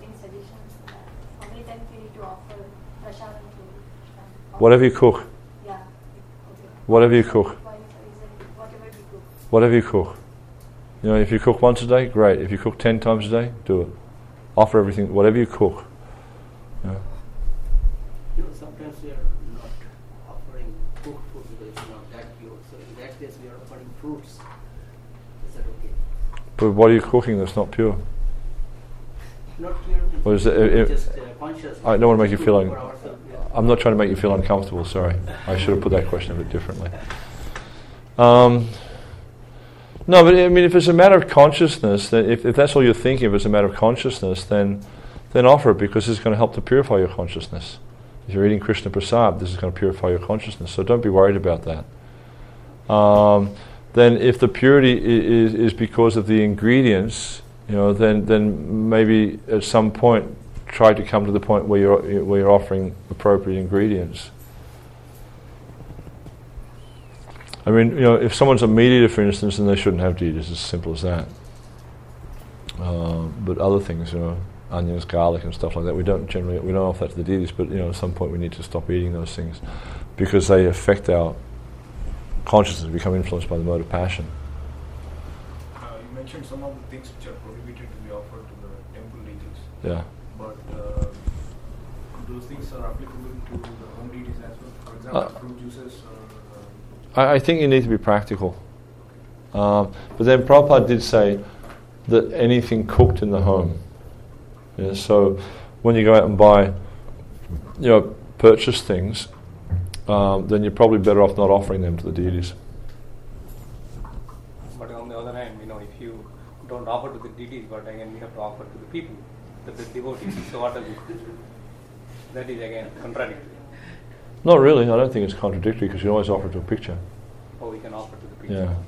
any suggestions for that? How many times you need to offer prasadam to Krishna? Whatever you cook. Yeah. Okay. Whatever you cook. Why is it whatever you cook? Whatever you cook. You know, if you cook once a day, great. If you cook ten times a day, do it. Offer everything, whatever you cook. Yeah. You know, sometimes we are not offering cooked food because it's not that pure. So in that case, we are offering fruits. Is that okay? But what are you cooking that's not pure? Not clear. Or is it, it, just uh, conscious. I don't want to make you feel. Un- for ourselves, yeah. I'm not trying to make you feel uncomfortable. Sorry, I should have put that question a bit differently. Um, no, but I mean, if it's a matter of consciousness, then if, if that's all you're thinking, if it's a matter of consciousness, then then offer it because it's going to help to purify your consciousness. If you're eating Krishna Prasad, this is going to purify your consciousness. So don't be worried about that. Um, then, if the purity is, is because of the ingredients, you know, then then maybe at some point try to come to the point where you're where you're offering appropriate ingredients. I mean, you know, if someone's a meat eater, for instance, then they shouldn't have to eat. It's as simple as that. Uh, but other things, you know, onions, garlic, and stuff like that, we don't generally we don't offer that to the deities. But you know, at some point we need to stop eating those things because they affect our consciousness, become influenced by the mode of passion. Uh, you mentioned some of the things which are prohibited to be offered to the temple deities. Yeah. But uh, those things are applicable to the home deities as well. For example, Uh, fruit juices. Or, I, I think you need to be practical. Um, but then Prabhupada did say that anything cooked in the home. Yeah, so when you go out and buy, you know, purchase things, um, then you're probably better off not offering them to the deities. But on the other hand, you know, if you don't offer to the deities, but again we have to offer to the people, to the devotees. So what does it? That is again contradictory. Not really. I don't think it's contradictory because you always offer to a picture. Or we can offer to the people. Yeah.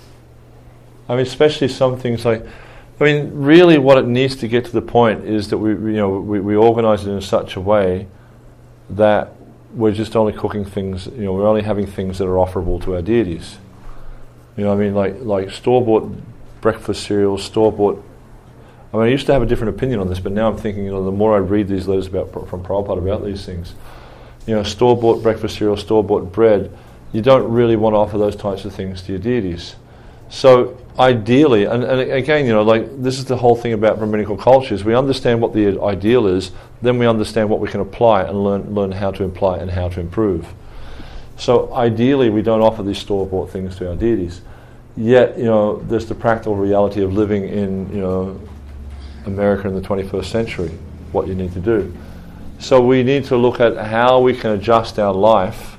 I mean, especially some things like, I mean, really, what it needs to get to the point is that we, you know, we, we organise it in such a way that we're just only cooking things. You know, we're only having things that are offerable to our deities. You know, I mean, like like store-bought breakfast cereals, store-bought. I mean, I used to have a different opinion on this, but now I'm thinking, you know, the more I read these letters about from Prabhupada about these things, you know, store-bought breakfast cereal, store-bought bread, you don't really want to offer those types of things to your deities. So ideally, and, and again, you know, like this is the whole thing about Brahminical cultures. We understand what the ideal is, then we understand what we can apply and learn learn how to apply and how to improve. So ideally, we don't offer these store-bought things to our deities. Yet, you know, there's the practical reality of living in, you know, America in the twenty-first century, what you need to do. So we need to look at how we can adjust our life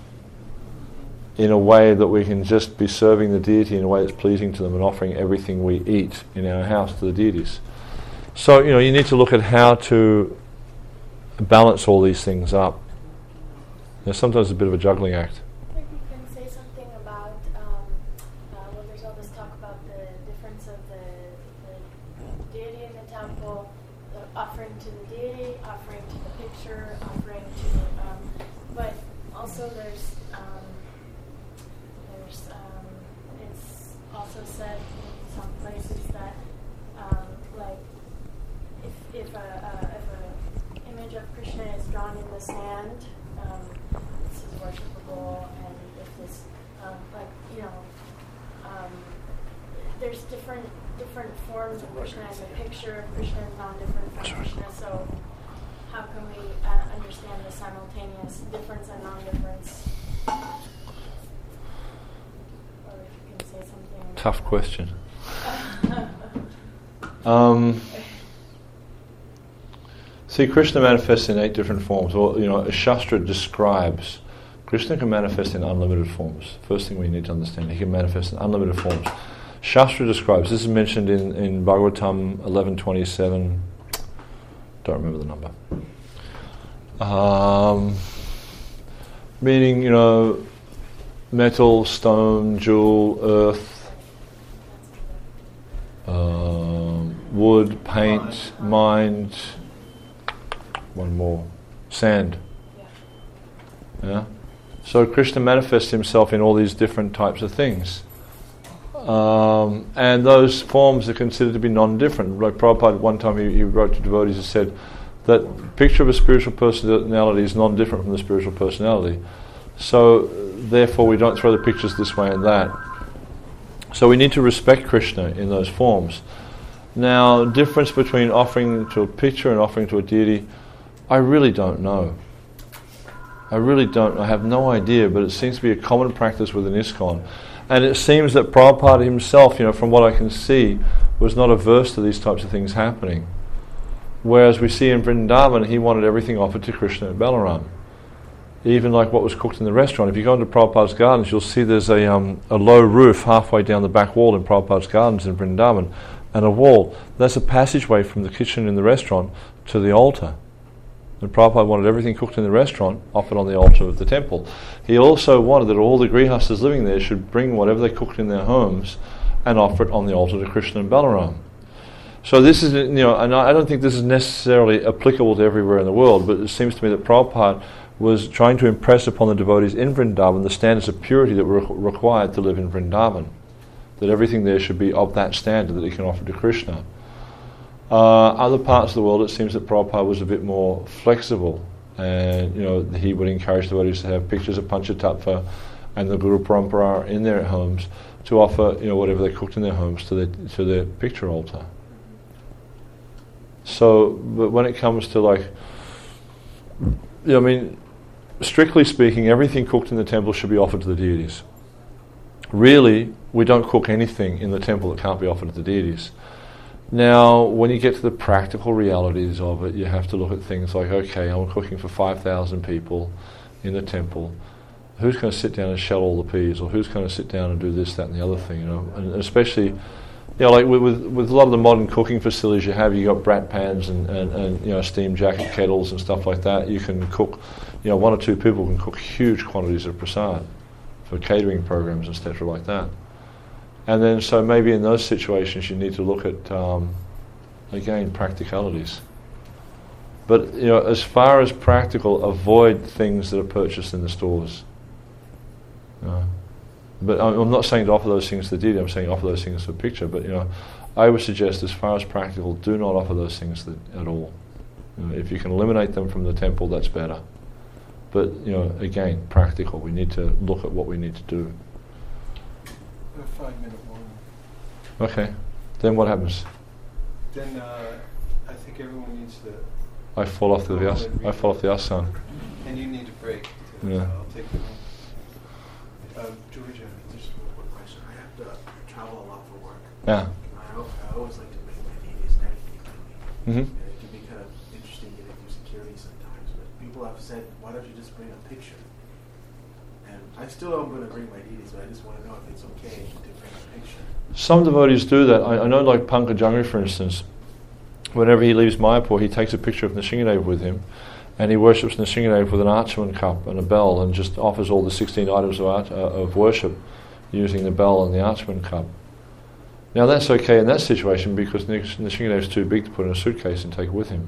in a way that we can just be serving the deity in a way that's pleasing to them and offering everything we eat in our house to the deities. So, you know, you need to look at how to balance all these things up. You know, sometimes it's a bit of a juggling act. I think you can say something about, um, uh, well, there's all this talk about the difference of the, the deity in the temple, the offering to the deity, offering to the picture, offering to, um, but also there's, um, there's, um, it's also said in some places that, um, like, if if a, a if a image of Krishna is drawn in the sand, um, this is worshipable, and if this, um, like, you know, um, there's different different forms of Krishna as a picture. Krishna is non-different from Krishna, so how can we uh, understand the simultaneous difference and non-difference? Or if you can say something. Tough question. um, see, Krishna manifests in eight different forms. Or, you know, a Shastra describes Krishna can manifest in unlimited forms. First thing we need to understand, he can manifest in unlimited forms. Shastra describes, this is mentioned in, in Bhagavatam eleven twenty-seven, don't remember the number. Um, meaning, you know, metal, stone, jewel, earth, um, wood, paint, mind, one more, sand. Yeah. So Krishna manifests himself in all these different types of things. Um, and those forms are considered to be non-different. Like Prabhupada, one time he, he wrote to devotees and said that the picture of a spiritual personality is non-different from the spiritual personality. So, therefore, we don't throw the pictures this way and that. So we need to respect Krishna in those forms. Now, difference between offering to a picture and offering to a deity, I really don't know. I really don't. I have no idea, but it seems to be a common practice within ISKCON. And it seems that Prabhupada himself, you know, from what I can see, was not averse to these types of things happening. Whereas we see in Vrindavan, he wanted everything offered to Krishna and Balaram. Even like what was cooked in the restaurant. If you go into Prabhupada's gardens, you'll see there's a um, a low roof halfway down the back wall in Prabhupada's gardens in Vrindavan, and a wall. That's a passageway from the kitchen in the restaurant to the altar. And Prabhupada wanted everything cooked in the restaurant offered on the altar of the temple. He also wanted that all the grihastas living there should bring whatever they cooked in their homes and offer it on the altar to Krishna and Balaram. So this is, you know, and I don't think this is necessarily applicable to everywhere in the world, but it seems to me that Prabhupada was trying to impress upon the devotees in Vrindavan the standards of purity that were required to live in Vrindavan. That everything there should be of that standard that he can offer to Krishna. Uh, other parts of the world, it seems that Prabhupada was a bit more flexible, and you know he would encourage devotees to have pictures of Panchatattva and the Guru Parampara in their homes to offer, you know, whatever they cooked in their homes to their to their picture altar. So, but when it comes to like, you know, I mean, strictly speaking, everything cooked in the temple should be offered to the deities. Really, we don't cook anything in the temple that can't be offered to the deities. Now, when you get to the practical realities of it, you have to look at things like, okay, I'm cooking for five thousand people in the temple. Who's going to sit down and shell all the peas, or who's going to sit down and do this, that, and the other thing? You know, and especially, you know, like with, with with a lot of the modern cooking facilities you have, you got brat pans and, and, and you know steam jacket kettles and stuff like that. You can cook, you know, one or two people can cook huge quantities of prasad for catering programs, et cetera, like that. And then, so maybe in those situations, you need to look at, um, again, practicalities. But, you know, as far as practical, avoid things that are purchased in the stores. Uh, but I'm, I'm not saying to offer those things to the deity, I'm saying offer those things to a picture. But, you know, I would suggest, as far as practical, do not offer those things that, at all. You know, if you can eliminate them from the temple, that's better. But, you know, again, practical. We need to look at what we need to do. A five-minute warning. Okay. Then what happens? Then uh, I think everyone needs to. I fall off the vyas- I fall off the asana. And you need a break. Too, Yeah. So I'll take the one. Uh, Georgia, just one quick question. I have to travel a lot for work. Yeah. I, al- I always like to bring my deities and everything with me. Mhm. And it can be kind of interesting getting through security sometimes. But people have said, why don't you just bring a picture? And I still am going to bring my deities, but I just want to know if it's okay to bring a picture. Some devotees do that. I, I know, like Pankajanga, for instance, whenever he leaves Mayapur, he takes a picture of Nrsingadev with him, and he worships Nrsingadev with an Archaman cup and a bell, and just offers all the sixteen items of, art, uh, of worship using the bell and the Archaman cup. Now that's okay in that situation because Nrsingadev is too big to put in a suitcase and take it with him.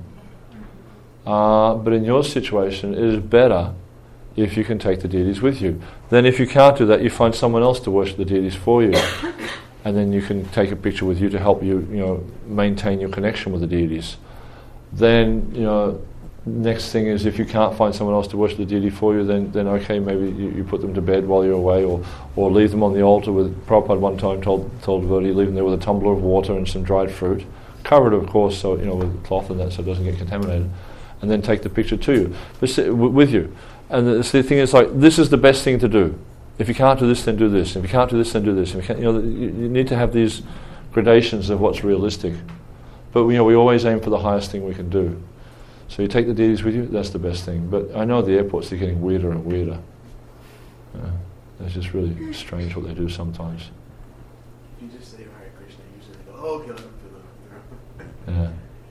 Uh, but in your situation, it is better if you can take the deities with you. Then if you can't do that, you find someone else to worship the deities for you. And then you can take a picture with you to help you, you know, maintain your connection with the deities. Then, you know, next thing is if you can't find someone else to worship the deity for you, then then okay, maybe you, you put them to bed while you're away, or or leave them on the altar with. Prabhupada one time told told a devotee, leave them there with a tumbler of water and some dried fruit, covered of course, so you know with cloth and that, so it doesn't get contaminated, and then take the picture to you, but sit w- with you. And the, the thing is, like, this is the best thing to do. If you can't do this, then do this. If you can't do this, then do this. If you, can't, you know, you, you need to have these gradations of what's realistic. But you know, we always aim for the highest thing we can do. So you take the deities with you, that's the best thing. But I know the airports are getting weirder and weirder. Uh, it's just really strange what they do sometimes. If you just say Hare Krishna, usually they go, oh, okay, I'll do it. Yeah.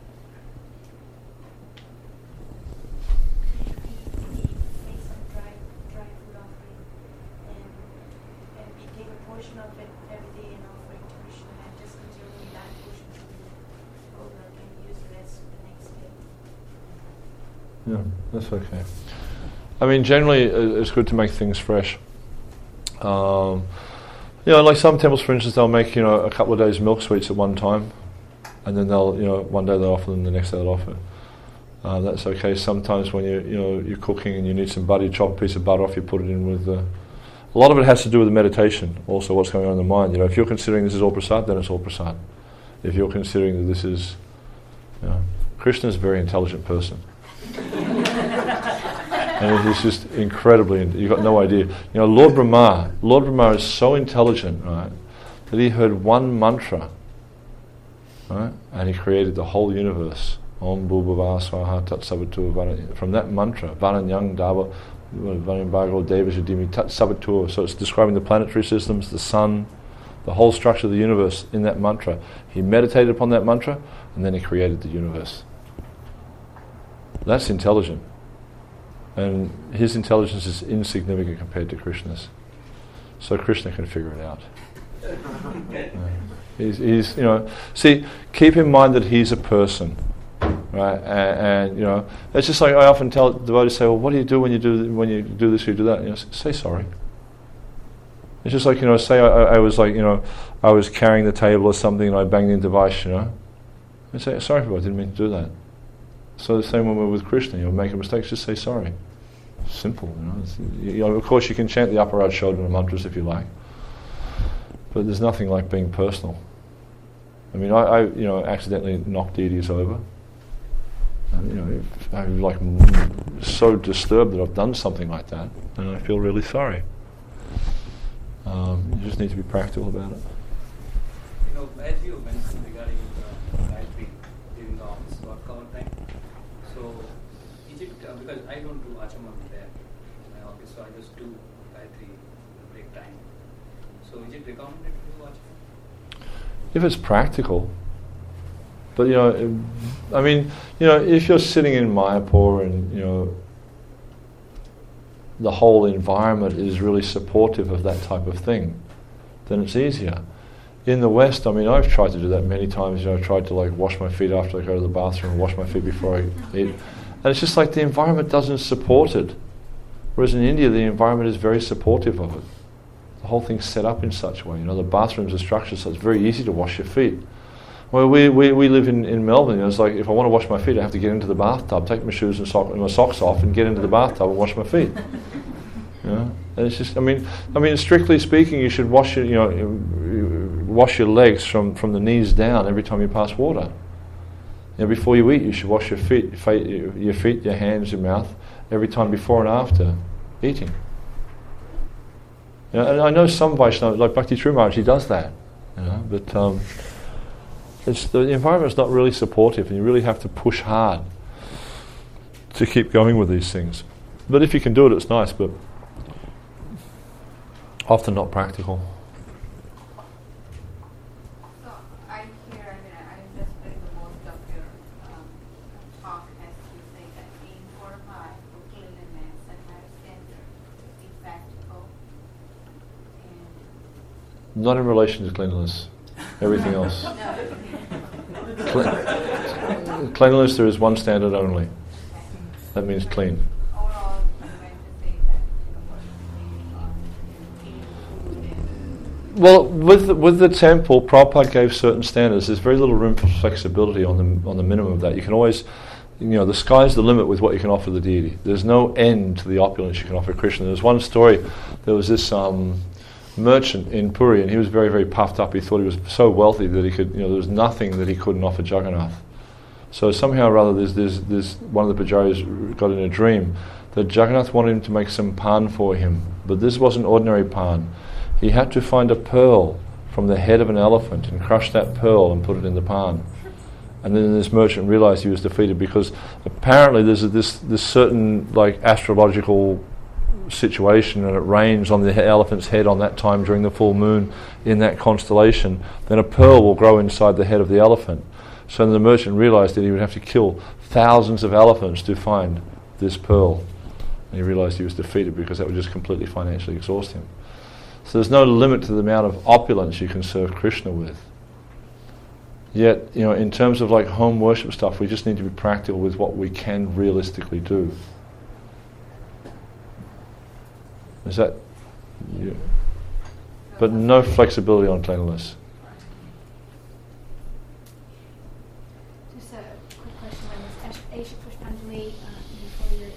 Yeah, that's okay. I mean, generally, uh, it's good to make things fresh. Um, You know, like some temples, for instance, they'll make, you know, a couple of days milk sweets at one time, and then they'll, you know, one day they'll offer them, the next day they'll offer. Uh, that's okay. Sometimes when you, you know, you're cooking and you need some butter, you chop a piece of butter off, you put it in with. Uh, a lot of it has to do with the meditation. Also, what's going on in the mind. You know, if you're considering this is all prasad, then it's all prasad. If you're considering that this is, you know, Krishna's a very intelligent person. And he's just incredibly, you've got no idea. You know, Lord Brahma, Lord Brahma is so intelligent, right, that he heard one mantra, right, and he created the whole universe. Om Bhubhava Swaha Tat Sabatur. From that mantra, Varanyang Dava, Varanyambago Deva Jadimi Tat Sabatur. So it's describing the planetary systems, the sun, the whole structure of the universe in that mantra. He meditated upon that mantra, and then he created the universe. That's intelligent. And his intelligence is insignificant compared to Krishna's. So Krishna can figure it out. Yeah. He's, he's, you know, see, keep in mind that he's a person, right? And, and you know, it's just like I often tell devotees, say, well, what do you do when you do when you do this or you do that? You know, say sorry. It's just like, you know, say I, I was like, you know, I was carrying the table or something and I banged into Vaishya, you know, and say sorry for it, I didn't mean to do that. So the same when we're with Krishna, you know, make a mistake, just say sorry. Simple, you know. It's, you know. Of course, you can chant the Aparad Shodhana mantras if you like, but there's nothing like being personal. I mean, I, I you know, accidentally knocked deities over. And, you know, I'm like so disturbed that I've done something like that, and I feel really sorry. Um, you just need to be practical about it. You know, as you mentioned regarding uh, Gayatri during the office work hour time, so is it, uh, because I don't do Achamam there in my office, so I just do Gayatri in the break time. So is it recommended to do Achamam? If it's practical. But, you know, I mean, you know, if you're sitting in Mayapur and, you know, the whole environment is really supportive of that type of thing, then it's easier. In the West, I mean, I've tried to do that many times. You know, I've tried to like wash my feet after I go to the bathroom and wash my feet before I eat. And it's just like the environment doesn't support it. Whereas in India, the environment is very supportive of it. The whole thing's set up in such a way. You know, the bathrooms are structured so it's very easy to wash your feet. Well, we, we, we live in, in Melbourne, you know, it's like if I want to wash my feet, I have to get into the bathtub, take my shoes and, sock, and my socks off and get into the bathtub and wash my feet. You know? And it's just, I mean, I mean, strictly speaking, you should wash your, you know, wash your legs from, from the knees down every time you pass water. You know, before you eat, you should wash your feet, your feet, your hands, your mouth, every time before and after eating. You know, and I know some Vaishnavas, like Bhakti True Maharaj, he does that. You know, but um, it's, the environment's not really supportive, and you really have to push hard to keep going with these things. But if you can do it, it's nice, but often not practical. So I hear, I mean, I understood the most of your um, talk as you say that being fortified for cleanliness and higher standard, be practical. And Not in relation to cleanliness. Everything else. Cle- cleanliness, there is one standard only. That means clean. Well, with the, with the temple, Prabhupada gave certain standards. There's very little room for flexibility on the on the minimum of that. You can always, you know, the sky's the limit with what you can offer the deity. There's no end to the opulence you can offer Krishna. There's one story. There was this um, merchant in Puri, and he was very, very puffed up. He thought he was so wealthy that he could, you know, there was nothing that he couldn't offer Jagannath. So somehow or other, there's, there's, there's one of the pujaris got in a dream that Jagannath wanted him to make some pan for him, but this wasn't ordinary pan. He had to find a pearl from the head of an elephant and crush that pearl and put it in the pan. And then this merchant realized he was defeated because apparently there's a, this this certain like astrological situation, and it rains on the elephant's head on that time during the full moon in that constellation, then a pearl will grow inside the head of the elephant. So then the merchant realized that he would have to kill thousands of elephants to find this pearl. And he realized he was defeated because that would just completely financially exhaust him. So there's no limit to the amount of opulence you can serve Krishna with. Yet, you know, in terms of like home worship stuff, we just need to be practical with what we can realistically do. Is that... Yeah. but no flexibility on cleanliness. Just a quick question on this Aisha Pushpanjali uh, before your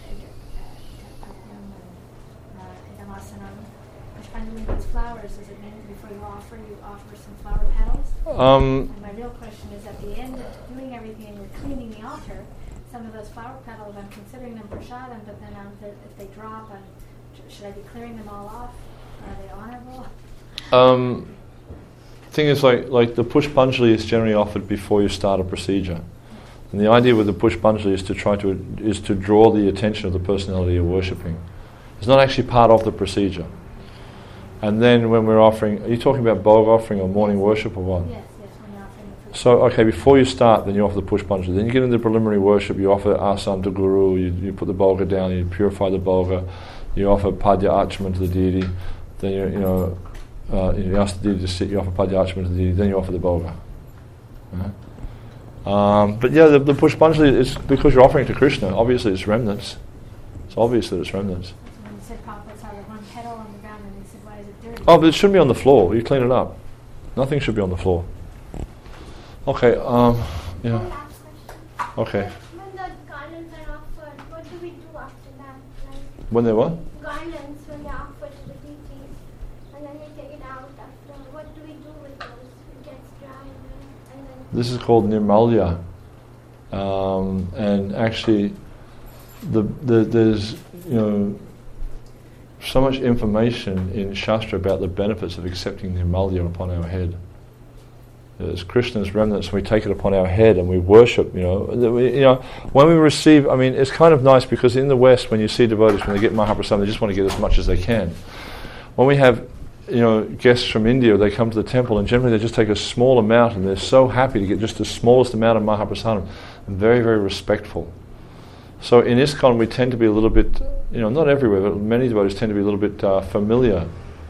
Idamasanam. Pushpanjali means flowers. Does it mean before you offer, you offer some flower petals? Um, and my real question is, at the end of doing everything and you're cleaning the altar, some of those flower petals, I'm considering them prasadam, but then um, if they drop, I'm, should I be clearing them all off? Are they honorable? Um, thing is, like like the Pushpanjali is generally offered before you start a procedure, and the idea with the Pushpanjali is to try to is to draw the attention of the personality you're worshipping. It's not actually part of the procedure. And then when we're offering, are you talking about bhog offering or morning worship or what? Yes, yes, when you're offering the food. So, okay, before you start, then you offer the Pushpanjali. Then you get into the preliminary worship, you offer asam to Guru, you, you put the bhoga down, you purify the bhoga, you offer padya archman to the deity, then you, you know, uh, you ask the deity to sit, you offer padya archman to the deity, then you offer the bhoga. Uh-huh. Um, but yeah, the, the Pushpanjali is because you're offering it to Krishna, obviously it's remnants. It's obvious that it's remnants. When you said Prabhupada saw the one petal on the ground, and he said, why is it dirty? Oh, but it shouldn't be on the floor. You clean it up. Nothing should be on the floor. Okay, um, yeah. Okay. When the garlands are offered, what do we do after that? Like When they're what? garlands, when they're offered to the deities, and then we take it out after. What do we do with those? It gets dry, and then. This is called nirmalya. Um, and actually, the, the, there's, you know, so much information in Shastra about the benefits of accepting nirmalya upon our head. As Krishna's remnants, we take it upon our head and we worship, you know. We, you know, when we receive, I mean, it's kind of nice because in the West, when you see devotees, when they get Mahaprasad, they just want to get as much as they can. When we have, you know, guests from India, they come to the temple and generally they just take a small amount and they're so happy to get just the smallest amount of Mahaprasadam and very, very respectful. So in ISKCON, we tend to be a little bit, you know, not everywhere, but many devotees tend to be a little bit uh, familiar.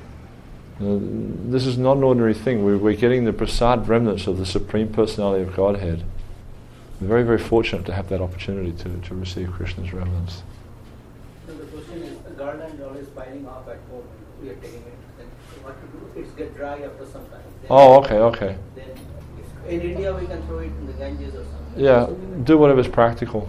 Uh, this is not an ordinary thing. We're, we're getting the prasad remnants of the Supreme Personality of Godhead. We're very, very fortunate to have that opportunity to, to receive Krishna's remnants. So the question is, the garland always piling up at home. We are taking it. Then what to do? It's get dry after some time. Then Oh, okay, okay. Then if in India we can throw it in the Ganges or something. Yeah, do whatever's practical.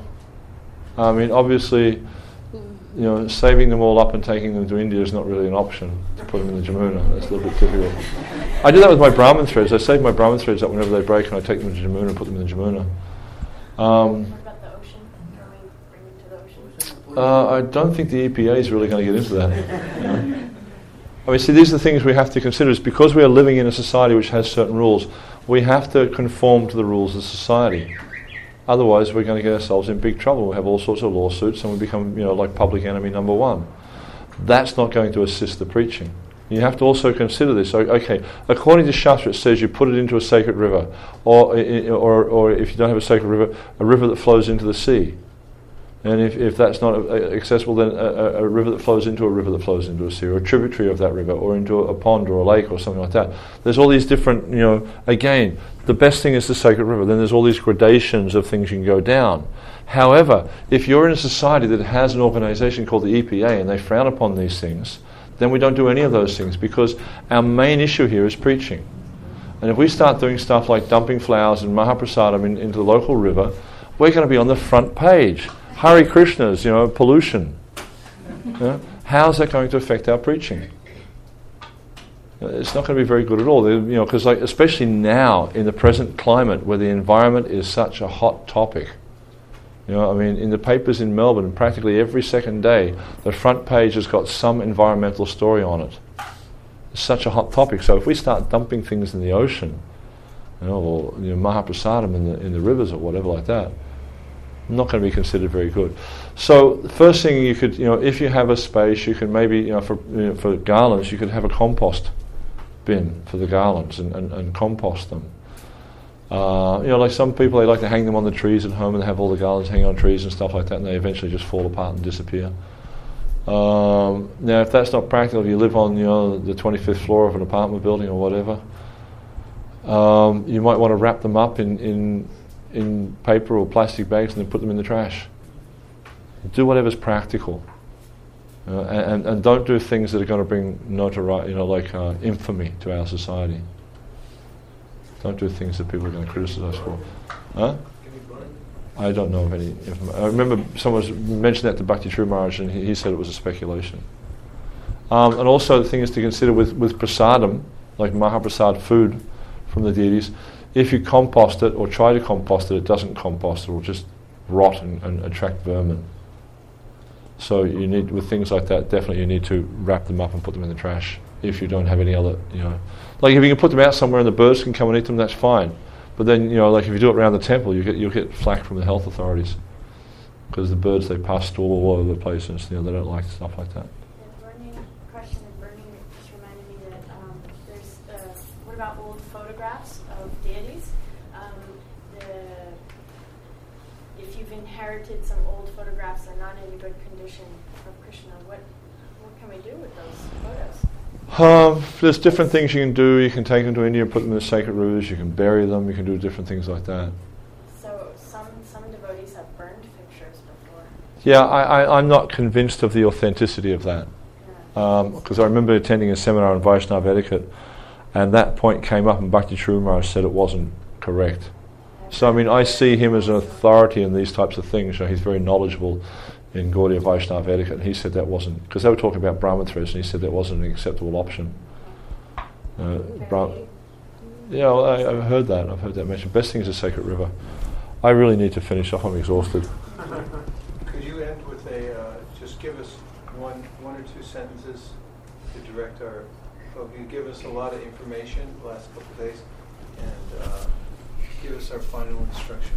I mean, obviously, you know, saving them all up and taking them to India is not really an option. To put them in the Jamuna, that's a little bit difficult. I do that with my Brahmin threads. I save my Brahmin threads up whenever they break, and I take them to Jamuna and put them in the Jamuna. Um, What about the ocean? Can we bring them to the ocean? uh, I don't think the E P A is really going to get into that. You know? I mean, see, these are the things we have to consider. Is because we are living in a society which has certain rules, we have to conform to the rules of society. Otherwise, we're going to get ourselves in big trouble. We have all sorts of lawsuits, and we become, you know, like public enemy number one. That's not going to assist the preaching. You have to also consider this. Okay, according to Shastra, it says you put it into a sacred river, or, or, or if you don't have a sacred river, a river that flows into the sea. And if, if that's not accessible, then a, a river that flows into a river that flows into a sea, or a tributary of that river, or into a, a pond or a lake or something like that. There's all these different, you know, again, the best thing is the sacred river. Then there's all these gradations of things you can go down. However, if you're in a society that has an organization called the E P A and they frown upon these things, then we don't do any of those things because our main issue here is preaching. And if we start doing stuff like dumping flowers and Mahaprasadam in, into the local river, we're going to be on the front page. Hare Krishnas, you know, pollution. You know, how's that going to affect our preaching? It's not going to be very good at all. You know, because like especially now in the present climate where the environment is such a hot topic. You know, I mean, in the papers in Melbourne, practically every second day, the front page has got some environmental story on it. It's such a hot topic. So if we start dumping things in the ocean, you know, or you know, Mahaprasadam in the in the rivers or whatever like that, not going to be considered very good. So the first thing you could, you know, if you have a space, you can maybe, you know, for you know, for garlands, you could have a compost bin for the garlands and, and, and compost them. Uh, you know, like some people, they like to hang them on the trees at home and they have all the garlands hanging on trees and stuff like that, and they eventually just fall apart and disappear. Um, now, if that's not practical, if you live on, you know, the twenty-fifth floor of an apartment building or whatever, um, you might want to wrap them up in, in in paper or plastic bags and then put them in the trash. Do whatever's practical. Uh, and, and don't do things that are going to bring notoriety, you know, like uh, infamy to our society. Don't do things that people are going to criticize for. Huh? I don't know of any information. I remember someone mentioned that to Bhakti True Maharaj, and he, he said it was a speculation. Um, and also the thing is to consider with, with prasadam, like Mahaprasad food from the deities, if you compost it or try to compost it, it doesn't compost, it will just rot and, and attract vermin. So you need, with things like that, definitely you need to wrap them up and put them in the trash if you don't have any other, you know. Like if you can put them out somewhere and the birds can come and eat them, that's fine. But then, you know, like if you do it around the temple, you get, you'll get flack from the health authorities. Because the birds, they pust all over the place and, you know, they don't like stuff like that. The burning question of burning just reminded me that um, there's, uh, what about old photographs of deities? Um, the, if you've inherited some old photographs that are not in a good condition of Krishna, what what can we do with those photos? Um, there's different things you can do. You can take them to India and put them in the sacred rivers. You can bury them. You can do different things like that. So some some devotees have burned pictures before. Yeah, I, I, I'm not convinced of the authenticity of that. Because um, I remember attending a seminar on Vaishnava etiquette, and that point came up, and Bhakti True Maharaj said it wasn't correct. So, I mean, I see him as an authority in these types of things. You know, he's very knowledgeable in Gaudiya Vaishnava etiquette, and he said that wasn't, because they were talking about brahmathras, and he said that wasn't an acceptable option. Uh, Brah- yeah, well, I, I've heard that. I've heard that mentioned. Best thing is a sacred river. I really need to finish off. I'm exhausted. Could you end with a, uh, just give us one, one or two sentences to direct our, well, you give us a lot of information the last couple of days, and uh, give us our final instruction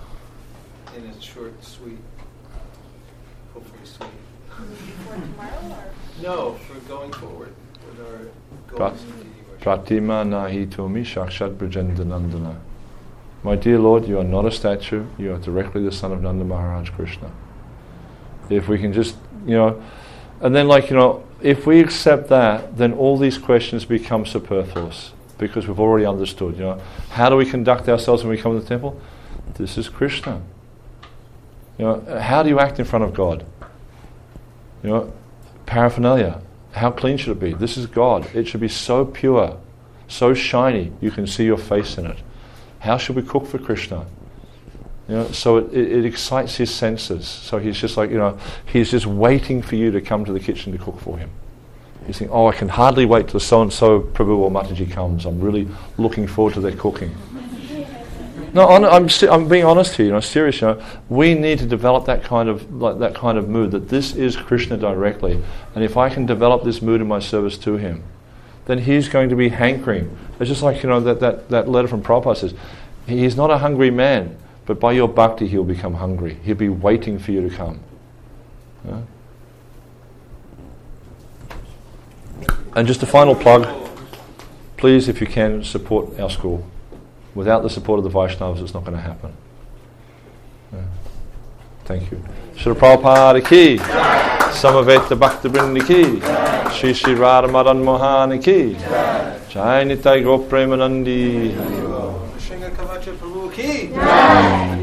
in a short, sweet, hopefully sweet. For tomorrow, or? No, for going forward with our goals. Pratima nahi tomi shakshat brajendanandana. My dear Lord, you are not a statue, you are directly the son of Nanda Maharaj Krishna. If we can just, you know, and then like, you know, if we accept that, then all these questions become superfluous because we've already understood, you know. How do we conduct ourselves when we come to the temple? This is Krishna. You know, how do you act in front of God? You know, paraphernalia. How clean should it be? This is God. It should be so pure, so shiny, you can see your face in it. How should we cook for Krishna? You know, so it, it, it excites his senses. So he's just like, you know, he's just waiting for you to come to the kitchen to cook for him. He's thinking, oh, I can hardly wait till so-and-so Prabhu or Mataji comes. I'm really looking forward to their cooking. No, I'm, I'm, I'm being honest here, you know, serious. You know, we need to develop that kind of like that kind of mood, that this is Krishna directly. And if I can develop this mood in my service to him, then he's going to be hankering. It's just like, you know, that, that, that letter from Prabhupada says, he's not a hungry man, but by your bhakti he'll become hungry. He'll be waiting for you to come. Yeah? And just a final plug, please, if you can, support our school. Without the support of the Vaishnavas, it's not going to happen. Yeah. Thank you. Srila Prabhupada ki, Samaveta Bhakta Vrindi ki, Shri Shri Radha Madan Mohani ki, Jai Nitai Gopremanandi. Shringa Kavacha Prabhu ki.